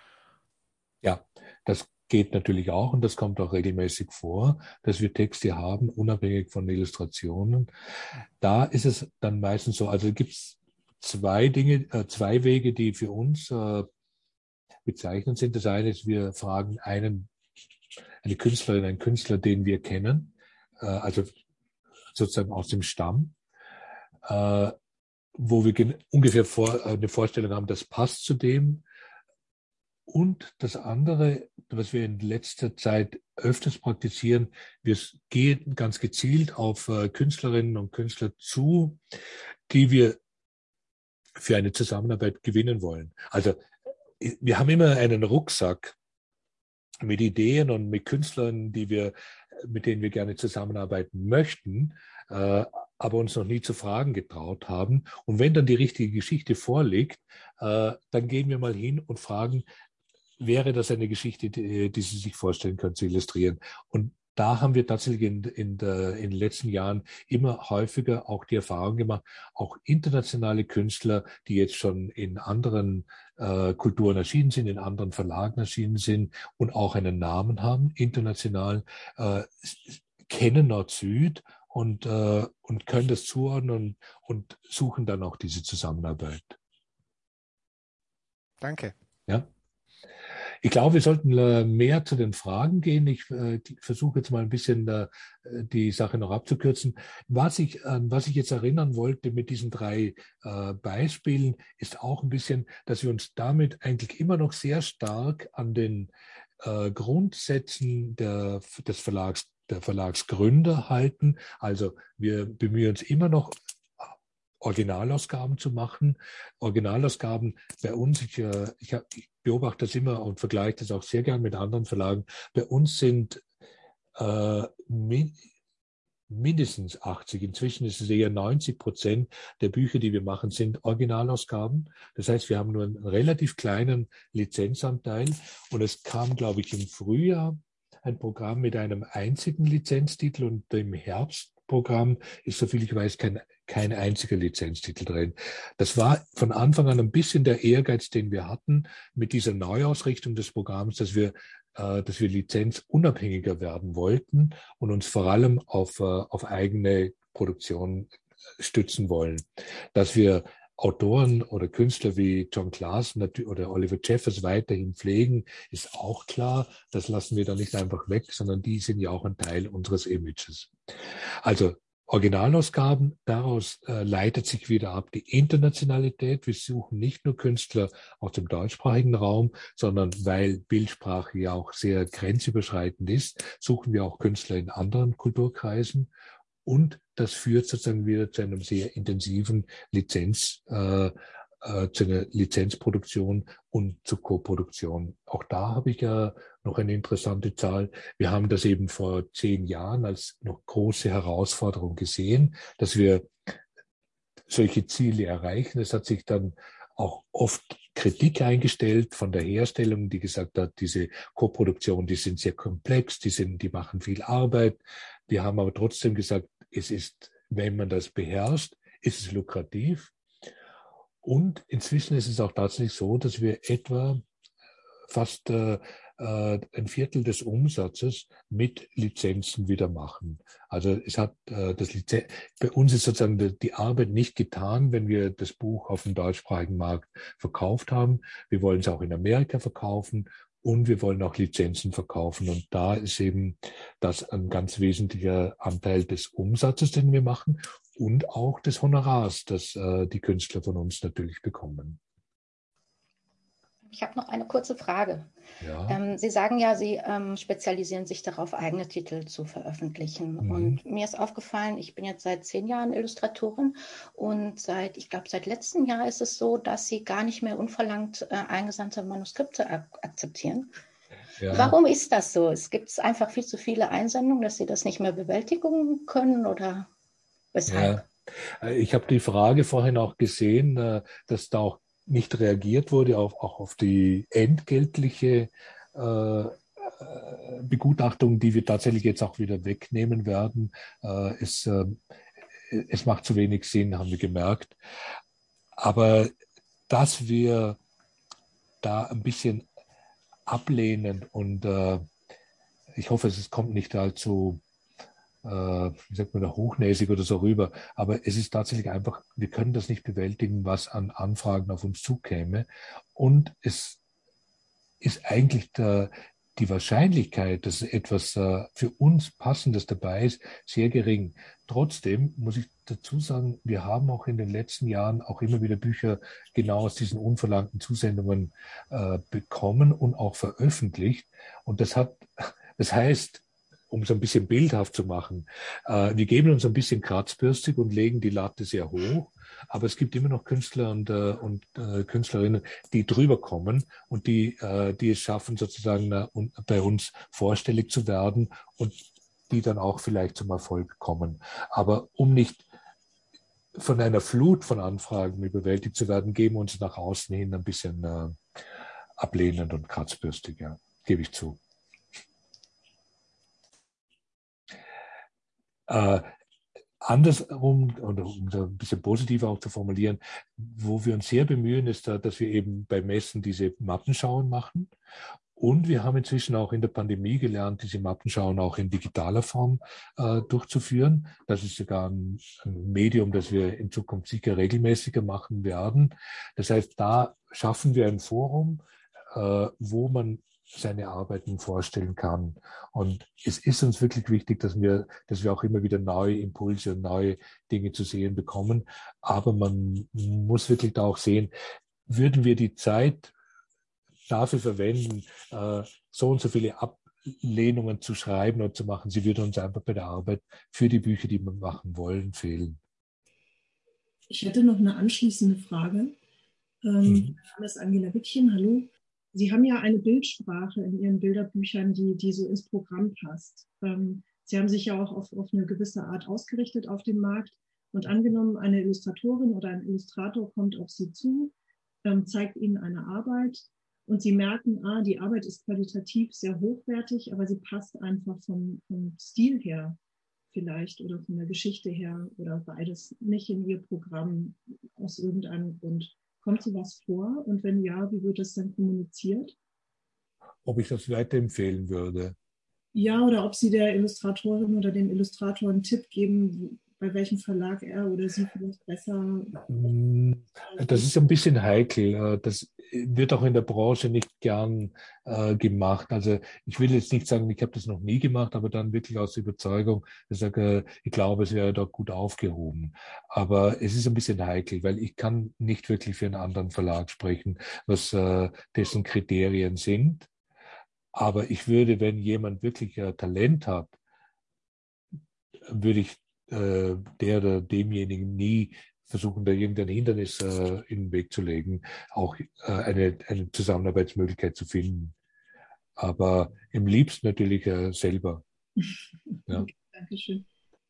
Speaker 2: Ja, das geht natürlich auch und das kommt auch regelmäßig vor, dass wir Texte haben, unabhängig von Illustrationen. Da ist es dann meistens so, also gibt es zwei Dinge, äh, zwei Wege, die für uns äh, bezeichnend sind. Das eine ist, wir fragen einen, eine Künstlerin, einen Künstler, den wir kennen, äh, also sozusagen aus dem Stamm, äh, wo wir ungefähr vor, eine Vorstellung haben, das passt zu dem. Und das andere, was wir in letzter Zeit öfters praktizieren, wir gehen ganz gezielt auf äh, Künstlerinnen und Künstler zu, die wir für eine Zusammenarbeit gewinnen wollen. Also wir haben immer einen Rucksack mit Ideen und mit Künstlern, die wir, mit denen wir gerne zusammenarbeiten möchten, äh, aber uns noch nie zu fragen getraut haben. Und wenn dann die richtige Geschichte vorliegt, äh, dann gehen wir mal hin und fragen, wäre das eine Geschichte, die, die Sie sich vorstellen können zu illustrieren? Und da haben wir tatsächlich in, in, der, in den letzten Jahren immer häufiger auch die Erfahrung gemacht, auch internationale Künstler, die jetzt schon in anderen äh, Kulturen erschienen sind, in anderen Verlagen erschienen sind und auch einen Namen haben, international, äh, kennen Nord-Süd und, äh, und können das zuordnen und, und suchen dann auch diese Zusammenarbeit.
Speaker 1: Danke.
Speaker 2: Ja. Ich glaube, wir sollten äh, mehr zu den Fragen gehen. Ich äh, versuche jetzt mal ein bisschen äh, die Sache noch abzukürzen. Was ich, äh, was ich jetzt erinnern wollte mit diesen drei äh, Beispielen, ist auch ein bisschen, dass wir uns damit eigentlich immer noch sehr stark an den äh, Grundsätzen der, des Verlags, der Verlagsgründer halten. Also wir bemühen uns immer noch, Originalausgaben zu machen. Originalausgaben bei uns, ich, ich, ich beobachte das immer und vergleiche das auch sehr gern mit anderen Verlagen. Bei uns sind äh, mindestens achtzig, inzwischen ist es eher neunzig Prozent der Bücher, die wir machen, sind Originalausgaben. Das heißt, wir haben nur einen relativ kleinen Lizenzanteil. Und es kam, glaube ich, im Frühjahr ein Programm mit einem einzigen Lizenztitel und im Herbstprogramm ist, soviel ich weiß, kein, kein einziger Lizenztitel drin. Das war von Anfang an ein bisschen der Ehrgeiz, den wir hatten mit dieser Neuausrichtung des Programms, dass wir dass wir lizenzunabhängiger werden wollten und uns vor allem auf, auf eigene Produktion stützen wollen. Dass wir Autoren oder Künstler wie John Clason oder Oliver Jeffers weiterhin pflegen, ist auch klar. Das lassen wir da nicht einfach weg, sondern die sind ja auch ein Teil unseres Images. Also Originalausgaben, daraus äh, leitet sich wieder ab die Internationalität. Wir suchen nicht nur Künstler aus dem deutschsprachigen Raum, sondern weil Bildsprache ja auch sehr grenzüberschreitend ist, suchen wir auch Künstler in anderen Kulturkreisen. Und das führt sozusagen wieder zu einem sehr intensiven Lizenz, äh, äh, zu einer Lizenzproduktion und zur Koproduktion. Auch da habe ich ja noch eine interessante Zahl. Wir haben das eben vor zehn Jahren als noch große Herausforderung gesehen, dass wir solche Ziele erreichen. Es hat sich dann auch oft Kritik eingestellt von der Herstellung, die gesagt hat, diese Koproduktion, die sind sehr komplex, die sind, die machen viel Arbeit. Wir haben aber trotzdem gesagt, es ist, wenn man das beherrscht, ist es lukrativ. Und inzwischen ist es auch tatsächlich so, dass wir etwa fast äh, ein Viertel des Umsatzes mit Lizenzen wieder machen. Also es hat äh, das Lizen- bei uns ist sozusagen die, die Arbeit nicht getan, wenn wir das Buch auf dem deutschsprachigen Markt verkauft haben. Wir wollen es auch in Amerika verkaufen und wir wollen auch Lizenzen verkaufen. Und da ist eben das ein ganz wesentlicher Anteil des Umsatzes, den wir machen und auch des Honorars, das äh, die Künstler von uns natürlich bekommen.
Speaker 4: Ich habe noch eine kurze Frage.
Speaker 2: Ja.
Speaker 4: Ähm, Sie sagen ja, Sie ähm, spezialisieren sich darauf, eigene Titel zu veröffentlichen.
Speaker 2: Mhm.
Speaker 4: Und mir ist aufgefallen, ich bin jetzt seit zehn Jahren Illustratorin und seit, ich glaube, seit letztem Jahr ist es so, dass Sie gar nicht mehr unverlangt äh, eingesandte Manuskripte ak- akzeptieren.
Speaker 2: Ja.
Speaker 4: Warum ist das so? Es gibt einfach viel zu viele Einsendungen, dass Sie das nicht mehr bewältigen können oder weshalb?
Speaker 2: Ja. Ich habe die Frage vorhin auch gesehen, dass da auch nicht reagiert wurde, auf, auch auf die entgeltliche äh, Begutachtung, die wir tatsächlich jetzt auch wieder wegnehmen werden. Äh, es, äh, es macht zu wenig Sinn, haben wir gemerkt. Aber dass wir da ein bisschen ablehnen und äh, ich hoffe, es kommt nicht allzu äh, wie sagt man da, hochnäsig oder so rüber. Aber es ist tatsächlich einfach, wir können das nicht bewältigen, was an Anfragen auf uns zukäme. Und es ist eigentlich der, die Wahrscheinlichkeit, dass etwas äh, für uns Passendes dabei ist, sehr gering. Trotzdem muss ich dazu sagen, wir haben auch in den letzten Jahren auch immer wieder Bücher genau aus diesen unverlangten Zusendungen äh, bekommen und auch veröffentlicht. Und das hat, das heißt, um es ein bisschen bildhaft zu machen, äh, wir geben uns ein bisschen kratzbürstig und legen die Latte sehr hoch, aber es gibt immer noch Künstler und, äh, und äh, Künstlerinnen, die drüber kommen und die, äh, die es schaffen, sozusagen äh, bei uns vorstellig zu werden und die dann auch vielleicht zum Erfolg kommen. Aber um nicht von einer Flut von Anfragen überwältigt zu werden, geben wir uns nach außen hin ein bisschen äh, ablehnend und kratzbürstig, ja, gebe ich zu. Äh, andersrum, oder um das ein bisschen positiver auch zu formulieren, wo wir uns sehr bemühen, ist, da, dass wir eben bei Messen diese Mappenschauen machen. Und wir haben inzwischen auch in der Pandemie gelernt, diese Mappenschauen auch in digitaler Form äh, durchzuführen. Das ist sogar ein, ein Medium, das wir in Zukunft sicher regelmäßiger machen werden. Das heißt, da schaffen wir ein Forum, äh, wo man seine Arbeiten vorstellen kann. Und es ist uns wirklich wichtig, dass wir, dass wir auch immer wieder neue Impulse und neue Dinge zu sehen bekommen. Aber man muss wirklich da auch sehen, würden wir die Zeit dafür verwenden, äh, so und so viele Ablehnungen zu schreiben und zu machen, sie würde uns einfach bei der Arbeit für die Bücher, die wir machen wollen, fehlen.
Speaker 5: Ich hätte noch eine anschließende Frage. Ähm, mhm. Mein Name ist Angela Wittchen, hallo. Sie haben ja eine Bildsprache in Ihren Bilderbüchern, die, die so ins Programm passt. Ähm, Sie haben sich ja auch auf, auf eine gewisse Art ausgerichtet auf dem Markt. Und angenommen, eine Illustratorin oder ein Illustrator kommt auf Sie zu, ähm, zeigt Ihnen eine Arbeit und Sie merken, ah, die Arbeit ist qualitativ sehr hochwertig, aber sie passt einfach vom, vom Stil her vielleicht oder von der Geschichte her oder beides nicht in Ihr Programm aus irgendeinem Grund. Kommt sowas vor? Und wenn ja, wie wird das dann kommuniziert?
Speaker 2: Ob ich das weiterempfehlen würde?
Speaker 5: Ja, oder ob Sie der Illustratorin oder dem Illustrator einen Tipp geben, bei welchem Verlag er oder sie vielleicht besser.
Speaker 2: Das ist ein bisschen heikel. Das wird auch in der Branche nicht gern äh, gemacht. Also ich will jetzt nicht sagen, ich habe das noch nie gemacht, aber dann wirklich aus Überzeugung, ich sage, ich glaube, es wäre dort gut aufgehoben. Aber es ist ein bisschen heikel, weil ich kann nicht wirklich für einen anderen Verlag sprechen, was äh, dessen Kriterien sind. Aber ich würde, wenn jemand wirklich äh, Talent hat, würde ich äh, der oder demjenigen nie versuchen, da irgendein Hindernis äh, in den Weg zu legen, auch äh, eine, eine Zusammenarbeitsmöglichkeit zu finden. Aber im liebsten natürlich äh, selber. Ja.
Speaker 5: Okay, Dankeschön.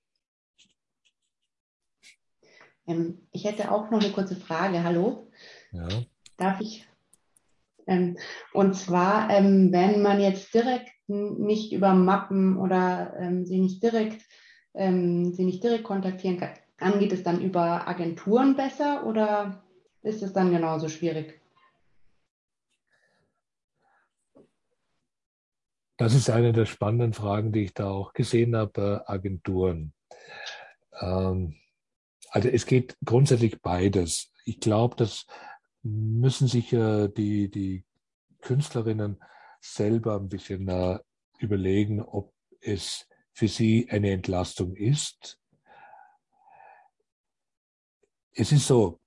Speaker 6: Ähm, ich hätte auch noch eine kurze Frage. Hallo?
Speaker 2: Ja.
Speaker 6: Darf ich? Ähm, und zwar, ähm, wenn man jetzt direkt nicht über Mappen oder ähm, sie nicht direkt ähm, sie nicht direkt kontaktieren kann, angeht es dann über Agenturen besser oder ist es dann genauso schwierig?
Speaker 2: Das ist eine der spannenden Fragen, die ich da auch gesehen habe, äh, Agenturen. Ähm, also es geht grundsätzlich beides. Ich glaube, das müssen sich äh, die, die Künstlerinnen selber ein bisschen äh, überlegen, ob es für sie eine Entlastung ist. Es ist so,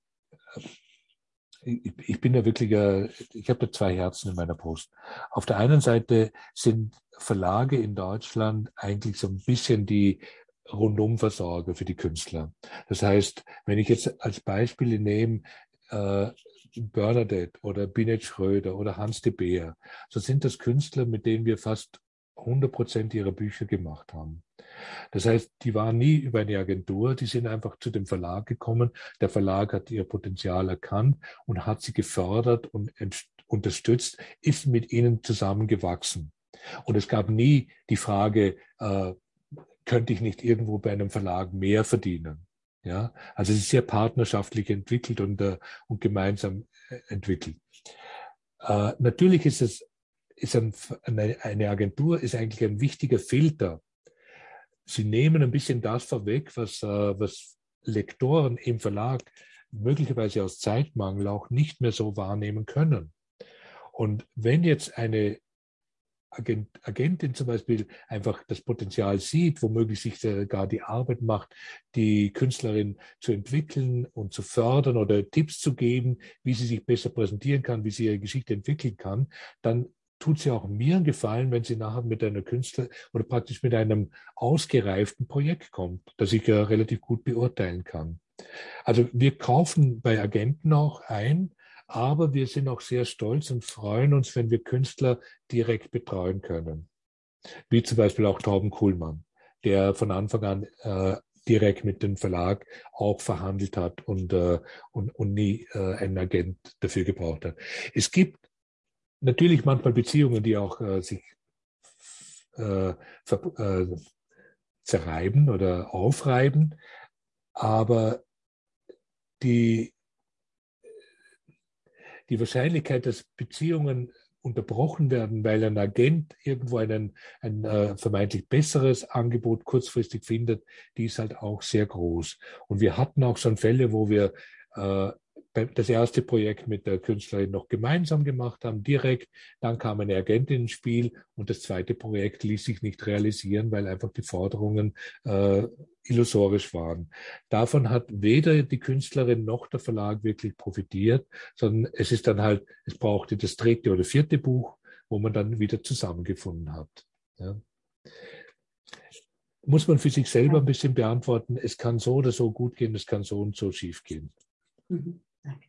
Speaker 2: ich, ich bin ja wirklich, äh, ich habe da zwei Herzen in meiner Brust. Auf der einen Seite sind Verlage in Deutschland eigentlich so ein bisschen die Rundumversorger für die Künstler. Das heißt, wenn ich jetzt als Beispiele nehme, äh, Bernadette oder Binet Schröder oder Hans de Beer, so sind das Künstler, mit denen wir fast hundert Prozent ihrer Bücher gemacht haben. Das heißt, die waren nie über eine Agentur, die sind einfach zu dem Verlag gekommen. Der Verlag hat ihr Potenzial erkannt und hat sie gefördert und unterstützt, ist mit ihnen zusammengewachsen. Und es gab nie die Frage, äh, könnte ich nicht irgendwo bei einem Verlag mehr verdienen? Ja, also es ist sehr partnerschaftlich entwickelt und, äh, und gemeinsam äh, entwickelt. Äh, natürlich ist es, ist ein, eine, eine Agentur ist eigentlich ein wichtiger Filter. Sie nehmen ein bisschen das vorweg, was, äh, was Lektoren im Verlag möglicherweise aus Zeitmangel auch nicht mehr so wahrnehmen können. Und wenn jetzt eine Agent, Agentin zum Beispiel einfach das Potenzial sieht, womöglich sich sogar die Arbeit macht, die Künstlerin zu entwickeln und zu fördern oder Tipps zu geben, wie sie sich besser präsentieren kann, wie sie ihre Geschichte entwickeln kann, dann tut sie auch mir einen Gefallen, wenn sie nachher mit einer Künstler oder praktisch mit einem ausgereiften Projekt kommt, das ich ja relativ gut beurteilen kann. Also wir kaufen bei Agenten auch ein, aber wir sind auch sehr stolz und freuen uns, wenn wir Künstler direkt betreuen können. Wie zum Beispiel auch Torben Kuhlmann, der von Anfang an äh, direkt mit dem Verlag auch verhandelt hat und, äh, und, und nie äh, einen Agent dafür gebraucht hat. Es gibt natürlich manchmal Beziehungen, die auch äh, sich äh, ver, äh, zerreiben oder aufreiben, aber die Die Wahrscheinlichkeit, dass Beziehungen unterbrochen werden, weil ein Agent irgendwo einen, ein äh, vermeintlich besseres Angebot kurzfristig findet, die ist halt auch sehr groß. Und wir hatten auch schon Fälle, wo wir äh, das erste Projekt mit der Künstlerin noch gemeinsam gemacht haben, direkt. Dann kam eine Agentin ins Spiel und das zweite Projekt ließ sich nicht realisieren, weil einfach die Forderungen äh, illusorisch waren. Davon hat weder die Künstlerin noch der Verlag wirklich profitiert, sondern es ist dann halt, es brauchte das dritte oder vierte Buch, wo man dann wieder zusammengefunden hat. Ja. Muss man für sich selber ein bisschen beantworten, es kann so oder so gut gehen, es kann so und so schief gehen.
Speaker 6: Mhm. Danke.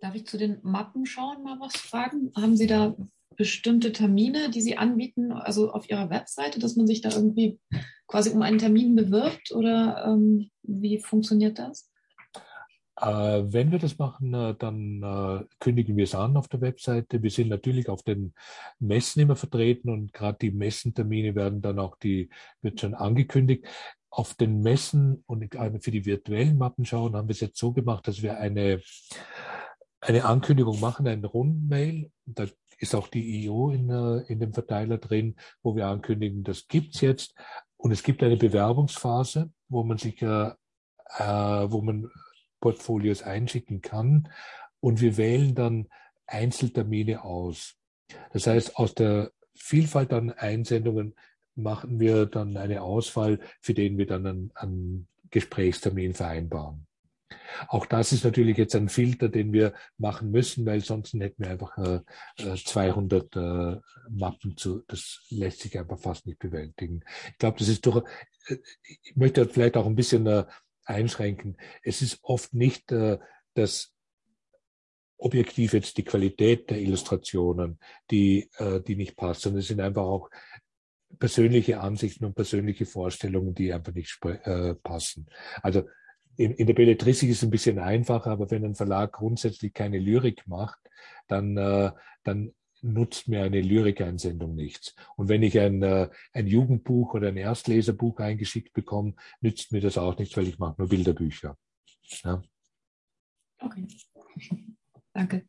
Speaker 7: Darf ich zu den Mappenschauen mal was fragen? Haben Sie da bestimmte Termine, die Sie anbieten, also auf Ihrer Webseite, dass man sich da irgendwie quasi um einen Termin bewirbt oder ähm, wie funktioniert das?
Speaker 2: Äh, wenn wir das machen, äh, dann äh, kündigen wir es an auf der Webseite. Wir sind natürlich auf den Messen immer vertreten und gerade die Messentermine werden dann auch die, wird schon angekündigt. Auf den Messen und für die virtuellen Mappenschauen haben wir es jetzt so gemacht, dass wir eine, eine Ankündigung machen, eine Rundmail. Da ist auch die I O in, in dem Verteiler drin, wo wir ankündigen, das gibt's jetzt. Und es gibt eine Bewerbungsphase, wo man sich, äh, äh, wo man Portfolios einschicken kann. Und wir wählen dann Einzeltermine aus. Das heißt, aus der Vielfalt an Einsendungen machen wir dann eine Auswahl, für den wir dann einen, einen Gesprächstermin vereinbaren. Auch das ist natürlich jetzt ein Filter, den wir machen müssen, weil sonst hätten wir einfach äh, zweihundert äh, Mappen zu, das lässt sich einfach fast nicht bewältigen. Ich glaube, das ist doch, äh, ich möchte vielleicht auch ein bisschen äh, einschränken. Es ist oft nicht äh, das objektiv jetzt die Qualität der Illustrationen, die, äh, die nicht passt, sondern es sind einfach auch persönliche Ansichten und persönliche Vorstellungen, die einfach nicht äh, passen. Also in, in der Belletristik ist es ein bisschen einfacher, aber wenn ein Verlag grundsätzlich keine Lyrik macht, dann, äh, dann nutzt mir eine Lyrikeinsendung nichts. Und wenn ich ein, äh, ein Jugendbuch oder ein Erstleserbuch eingeschickt bekomme, nützt mir das auch nichts, weil ich mache nur Bilderbücher. Ja.
Speaker 7: Okay, danke.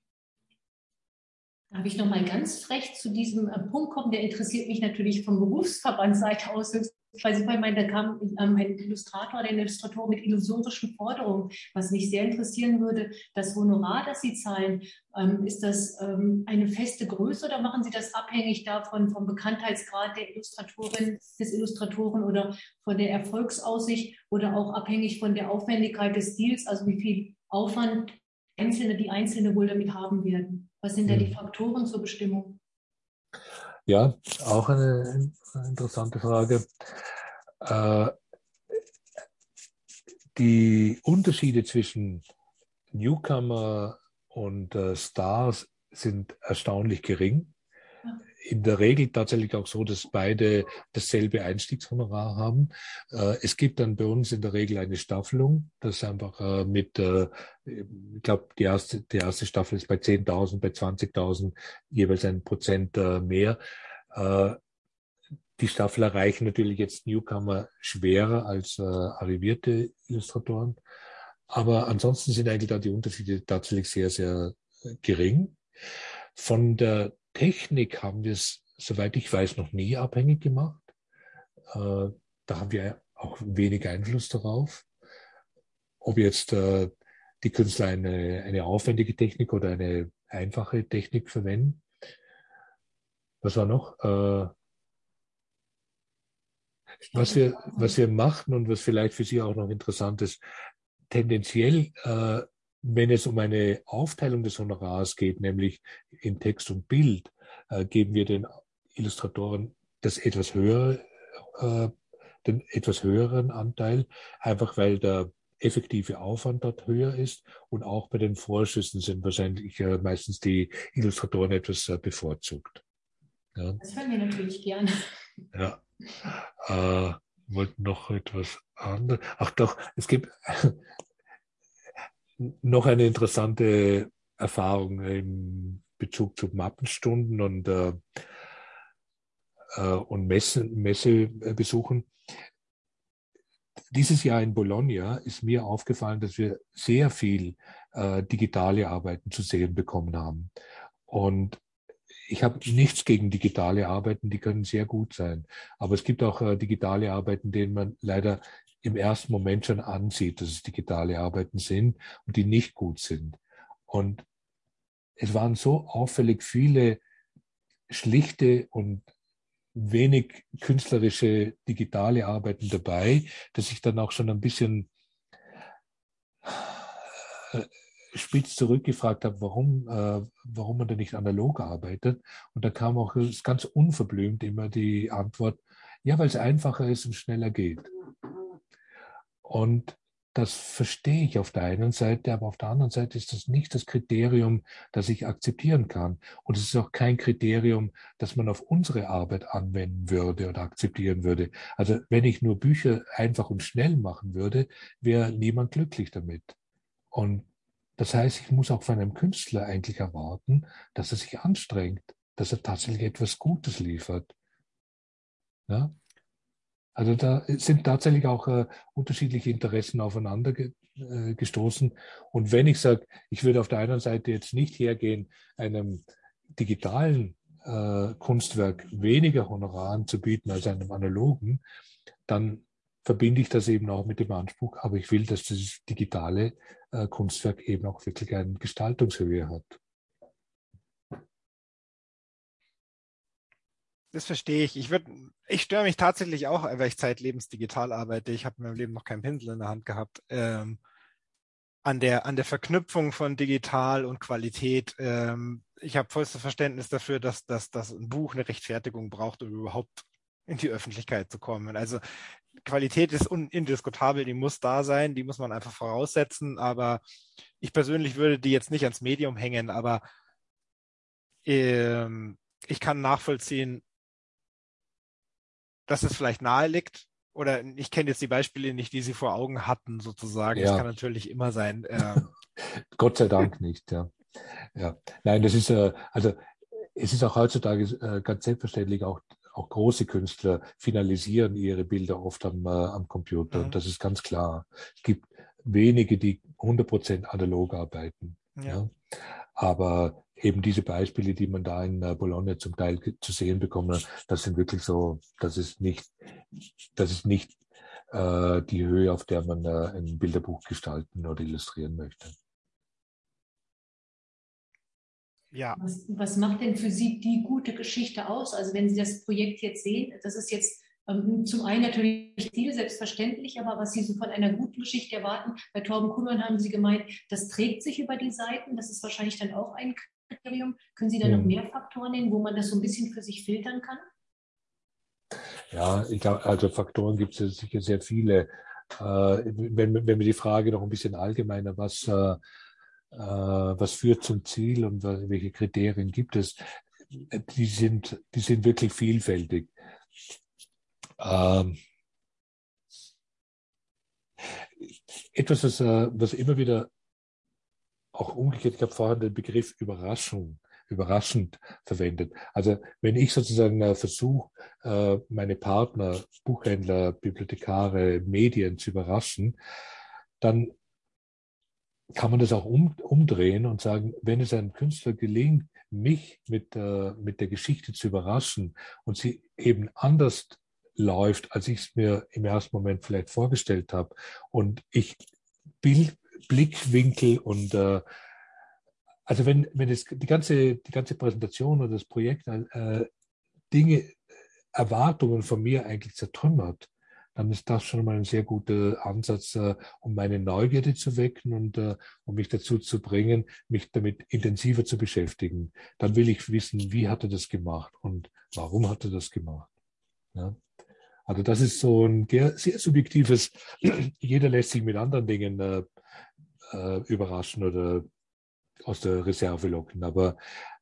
Speaker 3: Darf ich noch mal ganz frech zu diesem äh, Punkt kommen? Der interessiert mich natürlich vom Berufsverbandsseite aus. Weil Sie vorhin meinen, da kam ähm, ein Illustrator oder eine Illustratorin mit illusorischen Forderungen. Was mich sehr interessieren würde, das Honorar, das Sie zahlen, ähm, ist das ähm, eine feste Größe oder machen Sie das abhängig davon, vom Bekanntheitsgrad der Illustratorin, des Illustratoren oder von der Erfolgsaussicht oder auch abhängig von der Aufwendigkeit des Deals, also wie viel Aufwand Einzelne, die Einzelne wohl damit haben werden? Was sind da die Faktoren zur Bestimmung?
Speaker 2: Ja, auch eine interessante Frage. Äh, die Unterschiede zwischen Newcomer und äh, Stars sind erstaunlich gering. In der Regel tatsächlich auch so, dass beide dasselbe Einstiegshonorar haben. Äh, es gibt dann bei uns in der Regel eine Staffelung, das einfach äh, mit, äh, ich glaube, die erste, die erste Staffel ist bei zehntausend, bei zwanzigtausend jeweils ein Prozent äh, mehr. Äh, die Staffel erreichen natürlich jetzt Newcomer schwerer als äh, arrivierte Illustratoren. Aber ansonsten sind eigentlich da die Unterschiede tatsächlich sehr, sehr gering. Von der Technik haben wir es, soweit ich weiß, noch nie abhängig gemacht. Äh, da haben wir auch wenig Einfluss darauf. Ob jetzt äh, die Künstler eine, eine aufwendige Technik oder eine einfache Technik verwenden. Was war noch? Äh, was wir, was wir machen und was vielleicht für Sie auch noch interessant ist, tendenziell, äh, wenn es um eine Aufteilung des Honorars geht, nämlich in Text und Bild, äh, geben wir den Illustratoren das etwas höhere, äh, den etwas höheren Anteil, einfach weil der effektive Aufwand dort höher ist und auch bei den Vorschüssen sind wahrscheinlich äh, meistens die Illustratoren etwas äh, bevorzugt. Ja.
Speaker 3: Das hören wir natürlich gerne.
Speaker 2: Ja. Äh, wollten noch etwas anderes. Ach doch, es gibt noch eine interessante Erfahrung im Bezug zu Mappenstunden und, äh, äh, und Messe, Messebesuchen. Dieses Jahr in Bologna ist mir aufgefallen, dass wir sehr viel äh, digitale Arbeiten zu sehen bekommen haben. Und ich habe nichts gegen digitale Arbeiten, die können sehr gut sein. Aber es gibt auch äh, digitale Arbeiten, denen man leider im ersten Moment schon ansieht, dass es digitale Arbeiten sind und die nicht gut sind. Und es waren so auffällig viele schlichte und wenig künstlerische digitale Arbeiten dabei, dass ich dann auch schon ein bisschen äh, spitz zurückgefragt habe, warum, äh, warum man da nicht analog arbeitet. Und da kam auch ganz unverblümt immer die Antwort, ja, weil es einfacher ist und schneller geht. Und das verstehe ich auf der einen Seite, aber auf der anderen Seite ist das nicht das Kriterium, das ich akzeptieren kann. Und es ist auch kein Kriterium, das man auf unsere Arbeit anwenden würde oder akzeptieren würde. Also wenn ich nur Bücher einfach und schnell machen würde, wäre niemand glücklich damit. Und das heißt, ich muss auch von einem Künstler eigentlich erwarten, dass er sich anstrengt, dass er tatsächlich etwas Gutes liefert. Ja? Also da sind tatsächlich auch äh, unterschiedliche Interessen aufeinander ge äh, gestoßen. Und wenn ich sage, ich würde auf der einen Seite jetzt nicht hergehen, einem digitalen äh, Kunstwerk weniger Honorar anzubieten als einem analogen, dann verbinde ich das eben auch mit dem Anspruch, aber ich will, dass das digitale äh, Kunstwerk eben auch wirklich eine Gestaltungshöhe hat.
Speaker 1: Das verstehe ich. Ich, würd, ich störe mich tatsächlich auch, weil ich zeitlebens digital arbeite. Ich habe in meinem Leben noch keinen Pinsel in der Hand gehabt. Ähm, an der, an der Verknüpfung von digital und Qualität. Ähm, ich habe vollstes Verständnis dafür, dass, dass, dass ein Buch eine Rechtfertigung braucht, um überhaupt in die Öffentlichkeit zu kommen. Also Qualität ist indiskutabel, die muss da sein, die muss man einfach voraussetzen. Aber ich persönlich würde die jetzt nicht ans Medium hängen, aber ähm, ich kann nachvollziehen, dass es vielleicht nahe liegt. Oder ich kenne jetzt die Beispiele nicht, die Sie vor Augen hatten, sozusagen.
Speaker 2: Ja.
Speaker 1: Das kann natürlich immer sein. Ähm,
Speaker 2: Gott sei Dank nicht, ja. Ja. Nein, das ist, äh, also es ist auch heutzutage äh, ganz selbstverständlich, auch, auch große Künstler finalisieren ihre Bilder oft am, äh, am Computer.
Speaker 1: Mhm.
Speaker 2: Und das ist ganz klar. Es gibt wenige, die hundert Prozent analog arbeiten.
Speaker 1: ja.
Speaker 2: Ja. Aber eben diese Beispiele, die man da in Bologna zum Teil zu sehen bekommt, das sind wirklich so, das ist nicht, das ist nicht äh, die Höhe, auf der man äh, ein Bilderbuch gestalten oder illustrieren möchte.
Speaker 1: Ja.
Speaker 3: Was, was macht denn für Sie die gute Geschichte aus? Also wenn Sie das Projekt jetzt sehen, das ist jetzt ähm, zum einen natürlich Ziel, selbstverständlich, aber was Sie so von einer guten Geschichte erwarten, bei Torben Kuhlmann haben Sie gemeint, das trägt sich über die Seiten, das ist wahrscheinlich dann auch ein Kriterium. Können Sie da
Speaker 2: Mhm.
Speaker 3: noch mehr Faktoren nennen, wo man das so ein bisschen für sich filtern kann?
Speaker 2: Ja, ich glaube, also Faktoren gibt es sicher sehr viele. Äh, wenn, wenn wir die Frage noch ein bisschen allgemeiner, was, äh, äh, was führt zum Ziel und welche Kriterien gibt es, die sind, die sind wirklich vielfältig. Ähm, etwas, was, äh, was immer wieder auch umgekehrt, ich habe vorhin den Begriff Überraschung, überraschend verwendet. Also wenn ich sozusagen äh, versuche, äh, meine Partner, Buchhändler, Bibliothekare, Medien zu überraschen, dann kann man das auch um, umdrehen und sagen, wenn es einem Künstler gelingt, mich mit, äh, mit der Geschichte zu überraschen und sie eben anders läuft, als ich es mir im ersten Moment vielleicht vorgestellt habe und ich Bild, Blickwinkel und äh, also wenn, wenn es die ganze, die ganze Präsentation oder das Projekt äh, Dinge, Erwartungen von mir eigentlich zertrümmert, dann ist das schon mal ein sehr guter Ansatz, äh, um meine Neugierde zu wecken und äh, um mich dazu zu bringen, mich damit intensiver zu beschäftigen. Dann will ich wissen, wie hat er das gemacht und warum hat er das gemacht. Ja? Also das ist so ein sehr, sehr subjektives, jeder lässt sich mit anderen Dingen äh, äh, überraschen oder aus der Reserve locken. Aber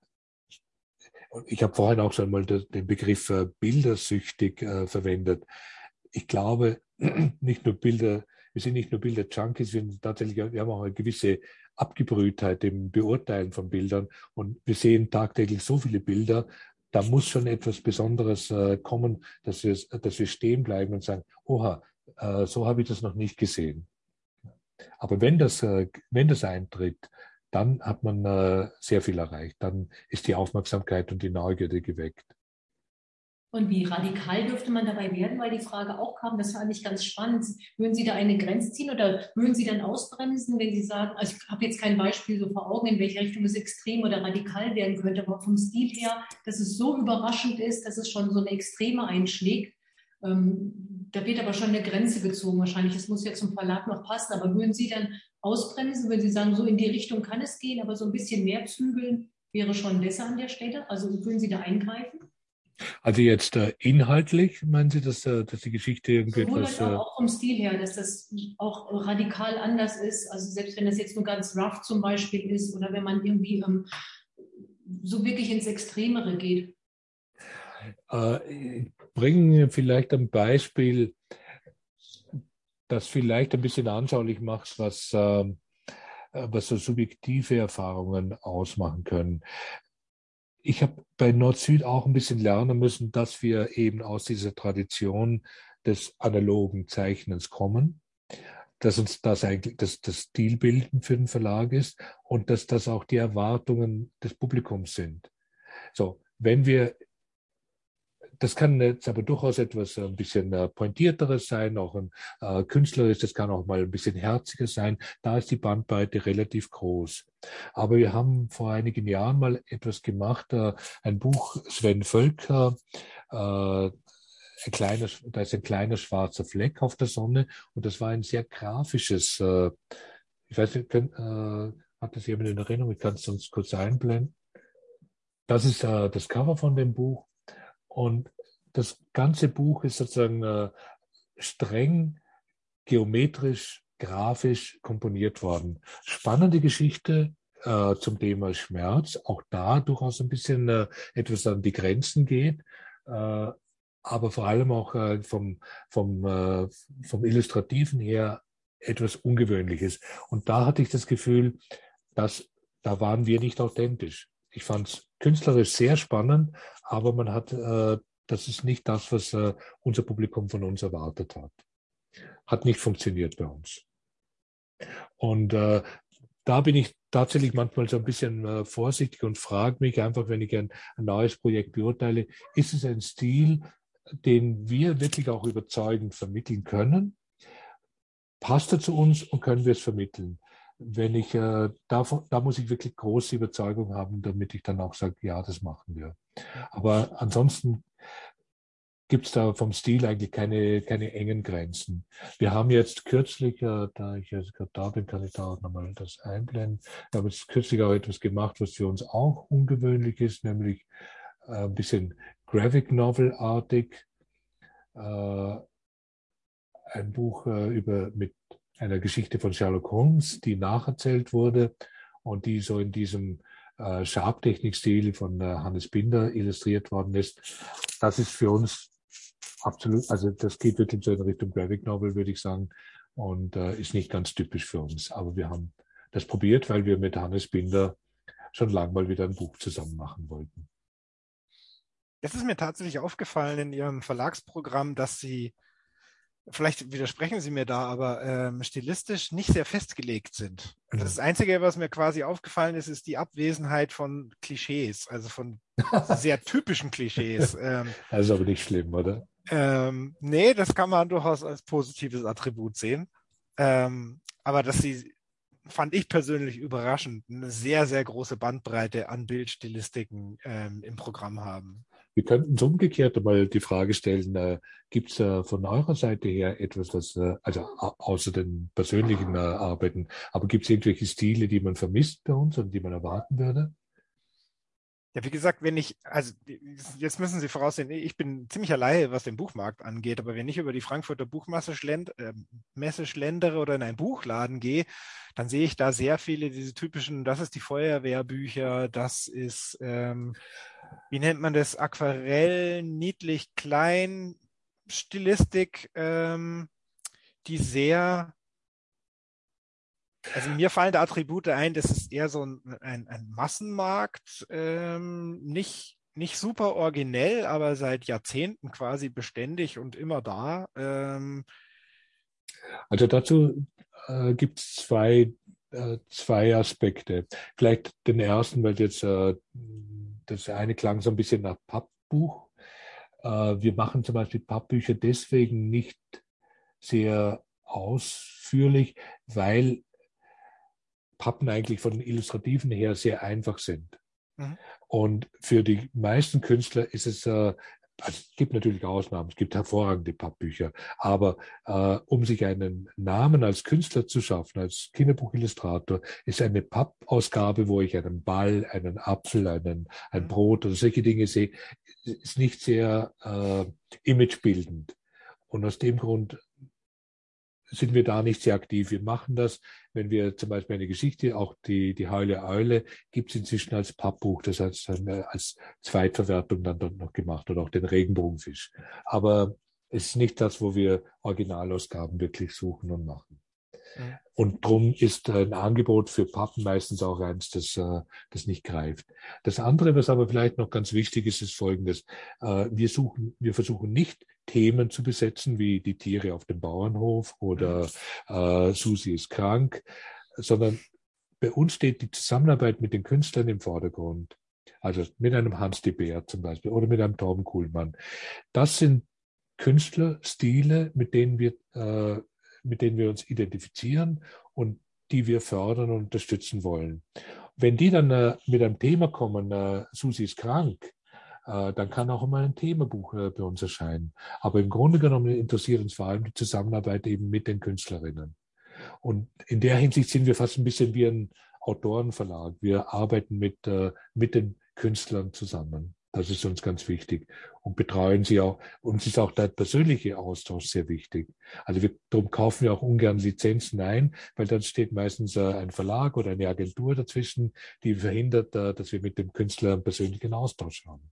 Speaker 2: ich habe vorhin auch schon mal den Begriff äh, bildersüchtig äh, verwendet. Ich glaube, nicht nur Bilder, wir sind nicht nur Bilder-Junkies, wir, sind tatsächlich, wir haben auch eine gewisse Abgebrühtheit im Beurteilen von Bildern und wir sehen tagtäglich so viele Bilder, da muss schon etwas Besonderes äh, kommen, dass wir, dass wir stehen bleiben und sagen, oha, äh, so habe ich das noch nicht gesehen. Aber wenn das, äh, wenn das eintritt, dann hat man äh, sehr viel erreicht. Dann ist die Aufmerksamkeit und die Neugierde geweckt.
Speaker 3: Und wie radikal dürfte man dabei werden, weil die Frage auch kam, das fand ich ganz spannend. Würden Sie da eine Grenze ziehen oder würden Sie dann ausbremsen, wenn Sie sagen, also ich habe jetzt kein Beispiel so vor Augen, in welche Richtung es extrem oder radikal werden könnte, aber vom Stil her, dass es so überraschend ist, dass es schon so eine Extreme einschlägt. Ähm, da wird aber schon eine Grenze gezogen wahrscheinlich. Das muss ja zum Verlag noch passen, aber würden Sie dann ausbremsen, wenn Sie sagen, so in die Richtung kann es gehen, aber so ein bisschen mehr zügeln wäre schon besser an der Stelle? Also würden Sie da eingreifen?
Speaker 2: Also jetzt äh, inhaltlich, meinen Sie, dass, äh, dass die Geschichte irgendwie
Speaker 3: Sowohl
Speaker 2: etwas...
Speaker 3: als
Speaker 2: Äh,
Speaker 3: auch vom Stil her, dass das auch radikal anders ist. Also selbst wenn das jetzt nur ganz rough zum Beispiel ist oder wenn man irgendwie ähm, so wirklich ins Extremere geht.
Speaker 2: äh, bringen wir vielleicht ein Beispiel, das vielleicht ein bisschen anschaulich macht, was, äh, was so subjektive Erfahrungen ausmachen können. Ich habe bei Nord-Süd auch ein bisschen lernen müssen, dass wir eben aus dieser Tradition des analogen Zeichnens kommen, dass uns das eigentlich das, das Stilbilden für den Verlag ist und dass das auch die Erwartungen des Publikums sind. So, wenn wir, das kann jetzt aber durchaus etwas ein bisschen pointierteres sein, auch ein äh, künstlerisch, das kann auch mal ein bisschen herziger sein. Da ist die Bandbreite relativ groß. Aber wir haben vor einigen Jahren mal etwas gemacht, äh, ein Buch Sven Völker, äh, ein kleiner, da ist ein kleiner schwarzer Fleck auf der Sonne und das war ein sehr grafisches, äh, ich weiß nicht, kann, äh, hat das jemand in Erinnerung? Ich kann es sonst kurz einblenden. Das ist äh, das Cover von dem Buch. Und das ganze Buch ist sozusagen äh, streng geometrisch, grafisch komponiert worden. Spannende Geschichte äh, zum Thema Schmerz, auch da durchaus ein bisschen äh, etwas an die Grenzen geht, äh, aber vor allem auch äh, vom, vom, äh, vom Illustrativen her etwas Ungewöhnliches. Und da hatte ich das Gefühl, dass da waren wir nicht authentisch. Ich fand es künstlerisch sehr spannend, aber man hat, äh, das ist nicht das, was äh, unser Publikum von uns erwartet hat. Hat nicht funktioniert bei uns. Und äh, da bin ich tatsächlich manchmal so ein bisschen äh, vorsichtig und frage mich einfach, wenn ich ein, ein neues Projekt beurteile, ist es ein Stil, den wir wirklich auch überzeugend vermitteln können? Passt er zu uns und können wir es vermitteln? Wenn ich, äh, davon, da muss ich wirklich große Überzeugung haben, damit ich dann auch sage, ja, das machen wir. Aber ansonsten gibt es da vom Stil eigentlich keine, keine engen Grenzen. Wir haben jetzt kürzlich, äh, da ich jetzt gerade da bin, kann ich da auch nochmal das einblenden. Wir haben jetzt kürzlich auch etwas gemacht, was für uns auch ungewöhnlich ist, nämlich äh, ein bisschen Graphic Novel-artig. Äh, ein Buch äh, über mit einer Geschichte von Sherlock Holmes, die nacherzählt wurde und die so in diesem äh, Schabtechnik-Stil von äh, Hannes Binder illustriert worden ist. Das ist für uns absolut, also das geht wirklich so in Richtung Graphic Novel, würde ich sagen, und äh, ist nicht ganz typisch für uns. Aber wir haben das probiert, weil wir mit Hannes Binder schon lange mal wieder ein Buch zusammen machen wollten.
Speaker 1: Es ist mir tatsächlich aufgefallen in Ihrem Verlagsprogramm, dass Sie, vielleicht widersprechen Sie mir da, aber ähm, stilistisch nicht sehr festgelegt sind. Und das Einzige, was mir quasi aufgefallen ist, ist die Abwesenheit von Klischees, also von sehr typischen Klischees. Ähm,
Speaker 2: das ist aber nicht schlimm, oder?
Speaker 1: Ähm, nee, das kann man durchaus als positives Attribut sehen. Ähm, aber dass Sie, fand ich persönlich überraschend, eine sehr, sehr große Bandbreite an Bildstilistiken ähm, im Programm haben.
Speaker 2: Wir könnten es umgekehrt mal die Frage stellen, äh, gibt es äh, von eurer Seite her etwas, was, äh, also au außer den persönlichen äh, Arbeiten, aber gibt es irgendwelche Stile, die man vermisst bei uns und die man erwarten würde?
Speaker 1: Ja, wie gesagt, wenn ich, also jetzt müssen Sie voraussehen, ich bin ziemlich allein, was den Buchmarkt angeht, aber wenn ich über die Frankfurter Buchmesse schlend, äh, Messe schlendere oder in einen Buchladen gehe, dann sehe ich da sehr viele diese typischen, das ist die Feuerwehrbücher, das ist, ähm, wie nennt man das, Aquarell, niedlich, klein, Stilistik, ähm, die sehr, also mir fallen da Attribute ein, das ist eher so ein, ein, ein Massenmarkt, ähm, nicht, nicht super originell, aber seit Jahrzehnten quasi beständig und immer da. Ähm.
Speaker 2: Also dazu äh, gibt es zwei, äh, zwei Aspekte. Vielleicht den ersten, weil jetzt äh, das eine klang so ein bisschen nach Pappbuch. Äh, wir machen zum Beispiel Pappbücher deswegen nicht sehr ausführlich, weil Pappen eigentlich von den Illustrativen her sehr einfach sind. Mhm. Und für die meisten Künstler ist es äh, also es gibt natürlich Ausnahmen, es gibt hervorragende Pappbücher, aber äh, um sich einen Namen als Künstler zu schaffen, als Kinderbuchillustrator, ist eine Pappausgabe, wo ich einen Ball, einen Apfel, einen, ein Brot oder solche Dinge sehe, ist nicht sehr äh, imagebildend. Und aus dem Grund sind wir da nicht sehr aktiv. Wir machen das, wenn wir zum Beispiel eine Geschichte, auch die, die Heule Eule, gibt es inzwischen als Pappbuch, das heißt als Zweitverwertung dann dort noch gemacht oder auch den Regenbogenfisch. Aber es ist nicht das, wo wir Originalausgaben wirklich suchen und machen. Mhm. Und drum ist ein Angebot für Pappen meistens auch eins, das, das nicht greift. Das andere, was aber vielleicht noch ganz wichtig ist, ist Folgendes. Wir suchen, wir versuchen nicht, Themen zu besetzen, wie die Tiere auf dem Bauernhof oder äh, Susi ist krank, sondern bei uns steht die Zusammenarbeit mit den Künstlern im Vordergrund. Also mit einem Hans de Beer zum Beispiel oder mit einem Torben Kuhlmann. Das sind Künstlerstile, mit denen wir, äh, mit denen wir uns identifizieren und die wir fördern und unterstützen wollen. Wenn die dann äh, mit einem Thema kommen, äh, Susi ist krank, dann kann auch immer ein Themabuch bei uns erscheinen. Aber im Grunde genommen interessiert uns vor allem die Zusammenarbeit eben mit den Künstlerinnen. Und in der Hinsicht sind wir fast ein bisschen wie ein Autorenverlag. Wir arbeiten mit, mit den Künstlern zusammen. Das ist uns ganz wichtig. Und betreuen sie auch. Uns ist auch der persönliche Austausch sehr wichtig. Also wir, darum kaufen wir auch ungern Lizenzen ein, weil dann steht meistens ein Verlag oder eine Agentur dazwischen, die verhindert, dass wir mit dem Künstler einen persönlichen Austausch haben.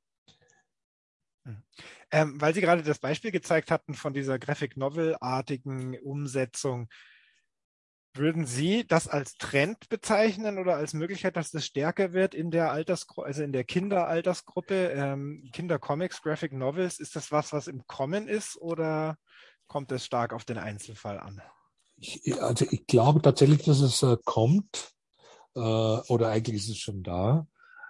Speaker 1: Ähm, weil Sie gerade das Beispiel gezeigt hatten von dieser Graphic Novel-artigen Umsetzung, würden Sie das als Trend bezeichnen oder als Möglichkeit, dass das stärker wird in der Altersgruppe, also in der Kinderaltersgruppe, ähm, Kindercomics, Graphic Novels? Ist das was, was im Kommen ist oder kommt es stark auf den Einzelfall an?
Speaker 2: Ich, also ich glaube tatsächlich, dass es äh, kommt äh, oder eigentlich ist es schon da.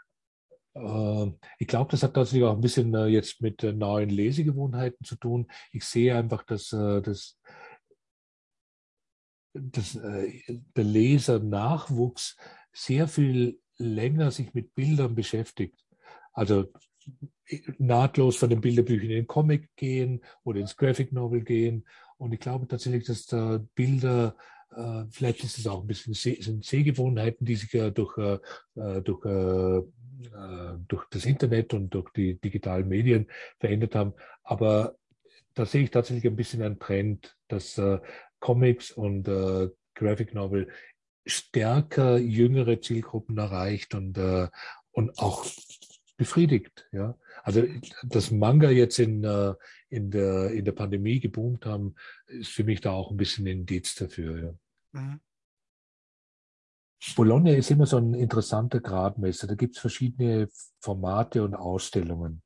Speaker 2: Ich glaube, das hat tatsächlich auch ein bisschen jetzt mit neuen Lesegewohnheiten zu tun. Ich sehe einfach, dass, dass, dass der Lesernachwuchs sehr viel länger sich mit Bildern beschäftigt. Also nahtlos von den Bilderbüchern in den Comic gehen oder ins Graphic Novel gehen. Und ich glaube tatsächlich, dass da Bilder, vielleicht ist es auch ein bisschen sind Sehgewohnheiten, die sich ja durch, durch durch das Internet und durch die digitalen Medien verändert haben. Aber da sehe ich tatsächlich ein bisschen einen Trend, dass äh, Comics und äh, Graphic Novel stärker jüngere Zielgruppen erreicht und, äh, und auch befriedigt. Ja? Also dass Manga jetzt in, äh, in, der, in der Pandemie geboomt haben, ist für mich da auch ein bisschen ein Indiz dafür. Ja. Mhm. Bologna ist immer so ein interessanter Gradmesser. Da gibt es verschiedene Formate und Ausstellungen.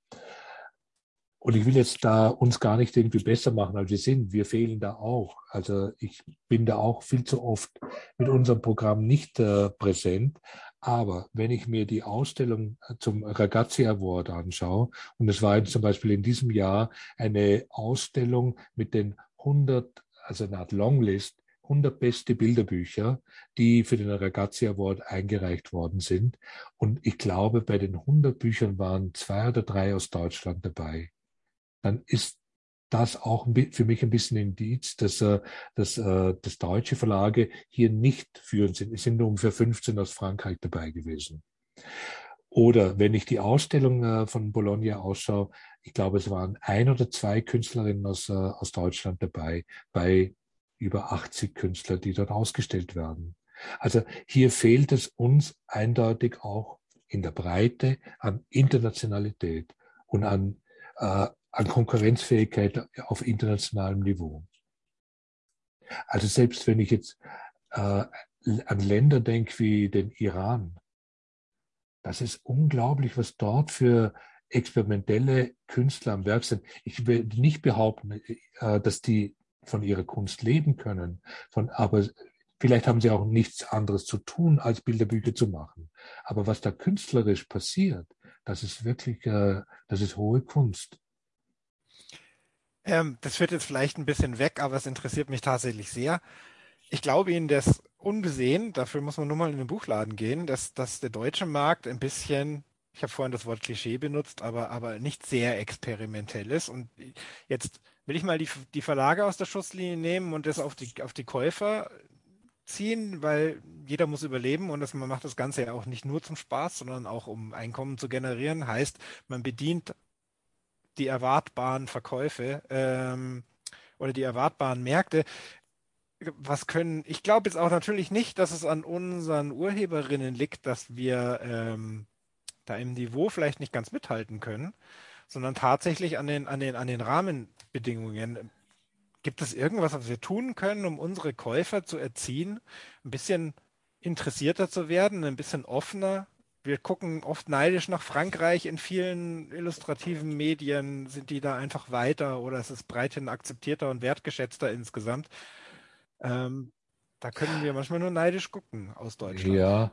Speaker 2: Und ich will jetzt da uns gar nicht irgendwie besser machen, als wir sind. Wir fehlen da auch. Also ich bin da auch viel zu oft mit unserem Programm nicht äh, präsent. Aber wenn ich mir die Ausstellung zum Ragazzi Award anschaue, und es war zum Beispiel in diesem Jahr eine Ausstellung mit den hundert, also eine Art Longlist, hundert beste Bilderbücher, die für den Ragazzi Award eingereicht worden sind. Und ich glaube, bei den hundert Büchern waren zwei oder drei aus Deutschland dabei. Dann ist das auch für mich ein bisschen Indiz, dass, dass, dass deutsche Verlage hier nicht führend sind. Es sind nur ungefähr fünfzehn aus Frankreich dabei gewesen. Oder wenn ich die Ausstellung von Bologna ausschaue, ich glaube, es waren ein oder zwei Künstlerinnen aus, aus Deutschland dabei, bei über achtzig Künstler, die dort ausgestellt werden. Also hier fehlt es uns eindeutig auch in der Breite an Internationalität und an, äh, an Konkurrenzfähigkeit auf internationalem Niveau. Also selbst wenn ich jetzt äh, an Länder denke wie den Iran, das ist unglaublich, was dort für experimentelle Künstler am Werk sind. Ich will nicht behaupten, äh, dass die von ihrer Kunst leben können, von, aber vielleicht haben sie auch nichts anderes zu tun, als Bilderbücher zu machen. Aber was da künstlerisch passiert, das ist wirklich, äh, das ist hohe Kunst.
Speaker 1: Ähm, das führt jetzt vielleicht ein bisschen weg, aber es interessiert mich tatsächlich sehr. Ich glaube Ihnen das unbesehen, dafür muss man nur mal in den Buchladen gehen, dass, dass der deutsche Markt ein bisschen ich habe vorhin das Wort Klischee benutzt, aber, aber nicht sehr experimentelles. Und jetzt will ich mal die, die Verlage aus der Schusslinie nehmen und das auf die, auf die Käufer ziehen, weil jeder muss überleben und das, man macht das Ganze ja auch nicht nur zum Spaß, sondern auch um Einkommen zu generieren. Heißt, man bedient die erwartbaren Verkäufe ähm, oder die erwartbaren Märkte. Was können, ich glaube jetzt auch natürlich nicht, dass es an unseren Urheberinnen liegt, dass wir ähm, da im Niveau vielleicht nicht ganz mithalten können, sondern tatsächlich an den, an den, an den Rahmenbedingungen. Gibt es irgendwas, was wir tun können, um unsere Käufer zu erziehen, ein bisschen interessierter zu werden, ein bisschen offener? Wir gucken oft neidisch nach Frankreich. In vielen illustrativen Medien sind die da einfach weiter oder es ist breithin akzeptierter und wertgeschätzter insgesamt. Ähm, da können wir manchmal nur neidisch gucken aus Deutschland.
Speaker 2: Ja,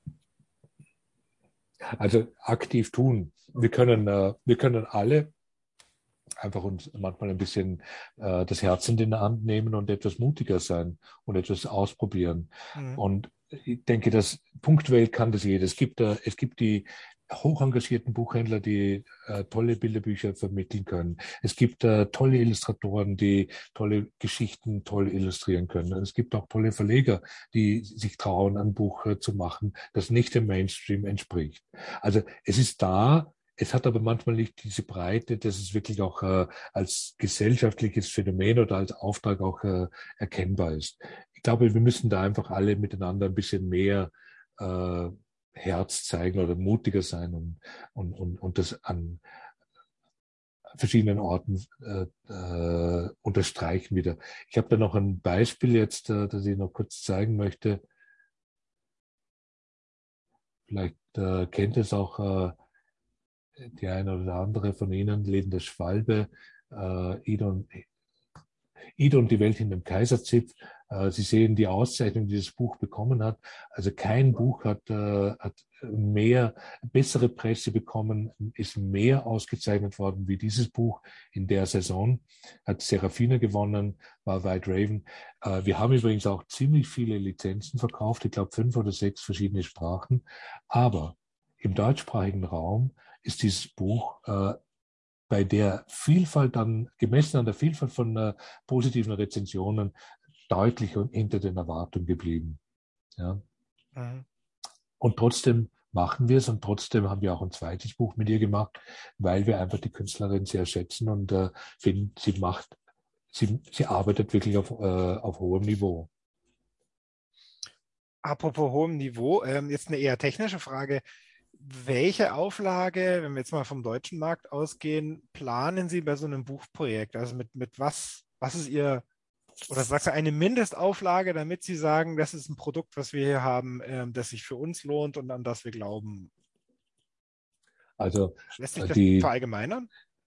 Speaker 2: also aktiv tun. Wir können, äh, wir können alle einfach uns manchmal ein bisschen äh, das Herz in die Hand nehmen und etwas mutiger sein und etwas ausprobieren. Mhm. Und ich denke, dass punktuell kann das jeder. Es gibt, äh, es gibt die hoch engagierten Buchhändler, die äh, tolle Bilderbücher vermitteln können. Es gibt äh, tolle Illustratoren, die tolle Geschichten toll illustrieren können. Und es gibt auch tolle Verleger, die sich trauen, ein Buch äh, zu machen, das nicht dem Mainstream entspricht. Also es ist da, es hat aber manchmal nicht diese Breite, dass es wirklich auch äh, als gesellschaftliches Phänomen oder als Auftrag auch äh, erkennbar ist. Ich glaube, wir müssen da einfach alle miteinander ein bisschen mehr äh, Herz zeigen oder mutiger sein und, und, und, und das an verschiedenen Orten äh, äh, unterstreichen wieder. Ich habe da noch ein Beispiel jetzt, äh, das ich noch kurz zeigen möchte. Vielleicht äh, kennt es auch äh, die eine oder andere von Ihnen, Linda Schwalbe, äh, Ida, und, Ida und die Welt in dem Kaiserzipf. Äh, Sie sehen die Auszeichnung, die das Buch bekommen hat. Also kein Buch hat, äh, hat mehr, bessere Presse bekommen, ist mehr ausgezeichnet worden wie dieses Buch in der Saison. Hat Serafina gewonnen, war White Raven. Äh, wir haben übrigens auch ziemlich viele Lizenzen verkauft, ich glaube fünf oder sechs verschiedene Sprachen. Aber im deutschsprachigen Raum ist dieses Buch äh, bei der Vielfalt dann, gemessen an der Vielfalt von äh, positiven Rezensionen, deutlich hinter den Erwartungen geblieben. Ja. Mhm. Und trotzdem machen wir es und trotzdem haben wir auch ein zweites Buch mit ihr gemacht, weil wir einfach die Künstlerin sehr schätzen und äh, finden, sie macht, sie, sie arbeitet wirklich auf, äh, auf hohem Niveau.
Speaker 1: Apropos hohem Niveau, ähm, jetzt eine eher technische Frage. Welche Auflage, wenn wir jetzt mal vom deutschen Markt ausgehen, planen Sie bei so einem Buchprojekt? Also mit, mit was, was ist Ihr, oder sagst du eine Mindestauflage, damit Sie sagen, das ist ein Produkt, was wir hier haben, ähm, das sich für uns lohnt und an das wir glauben?
Speaker 2: Also
Speaker 1: lässt sich das
Speaker 2: die,
Speaker 1: verallgemeinern?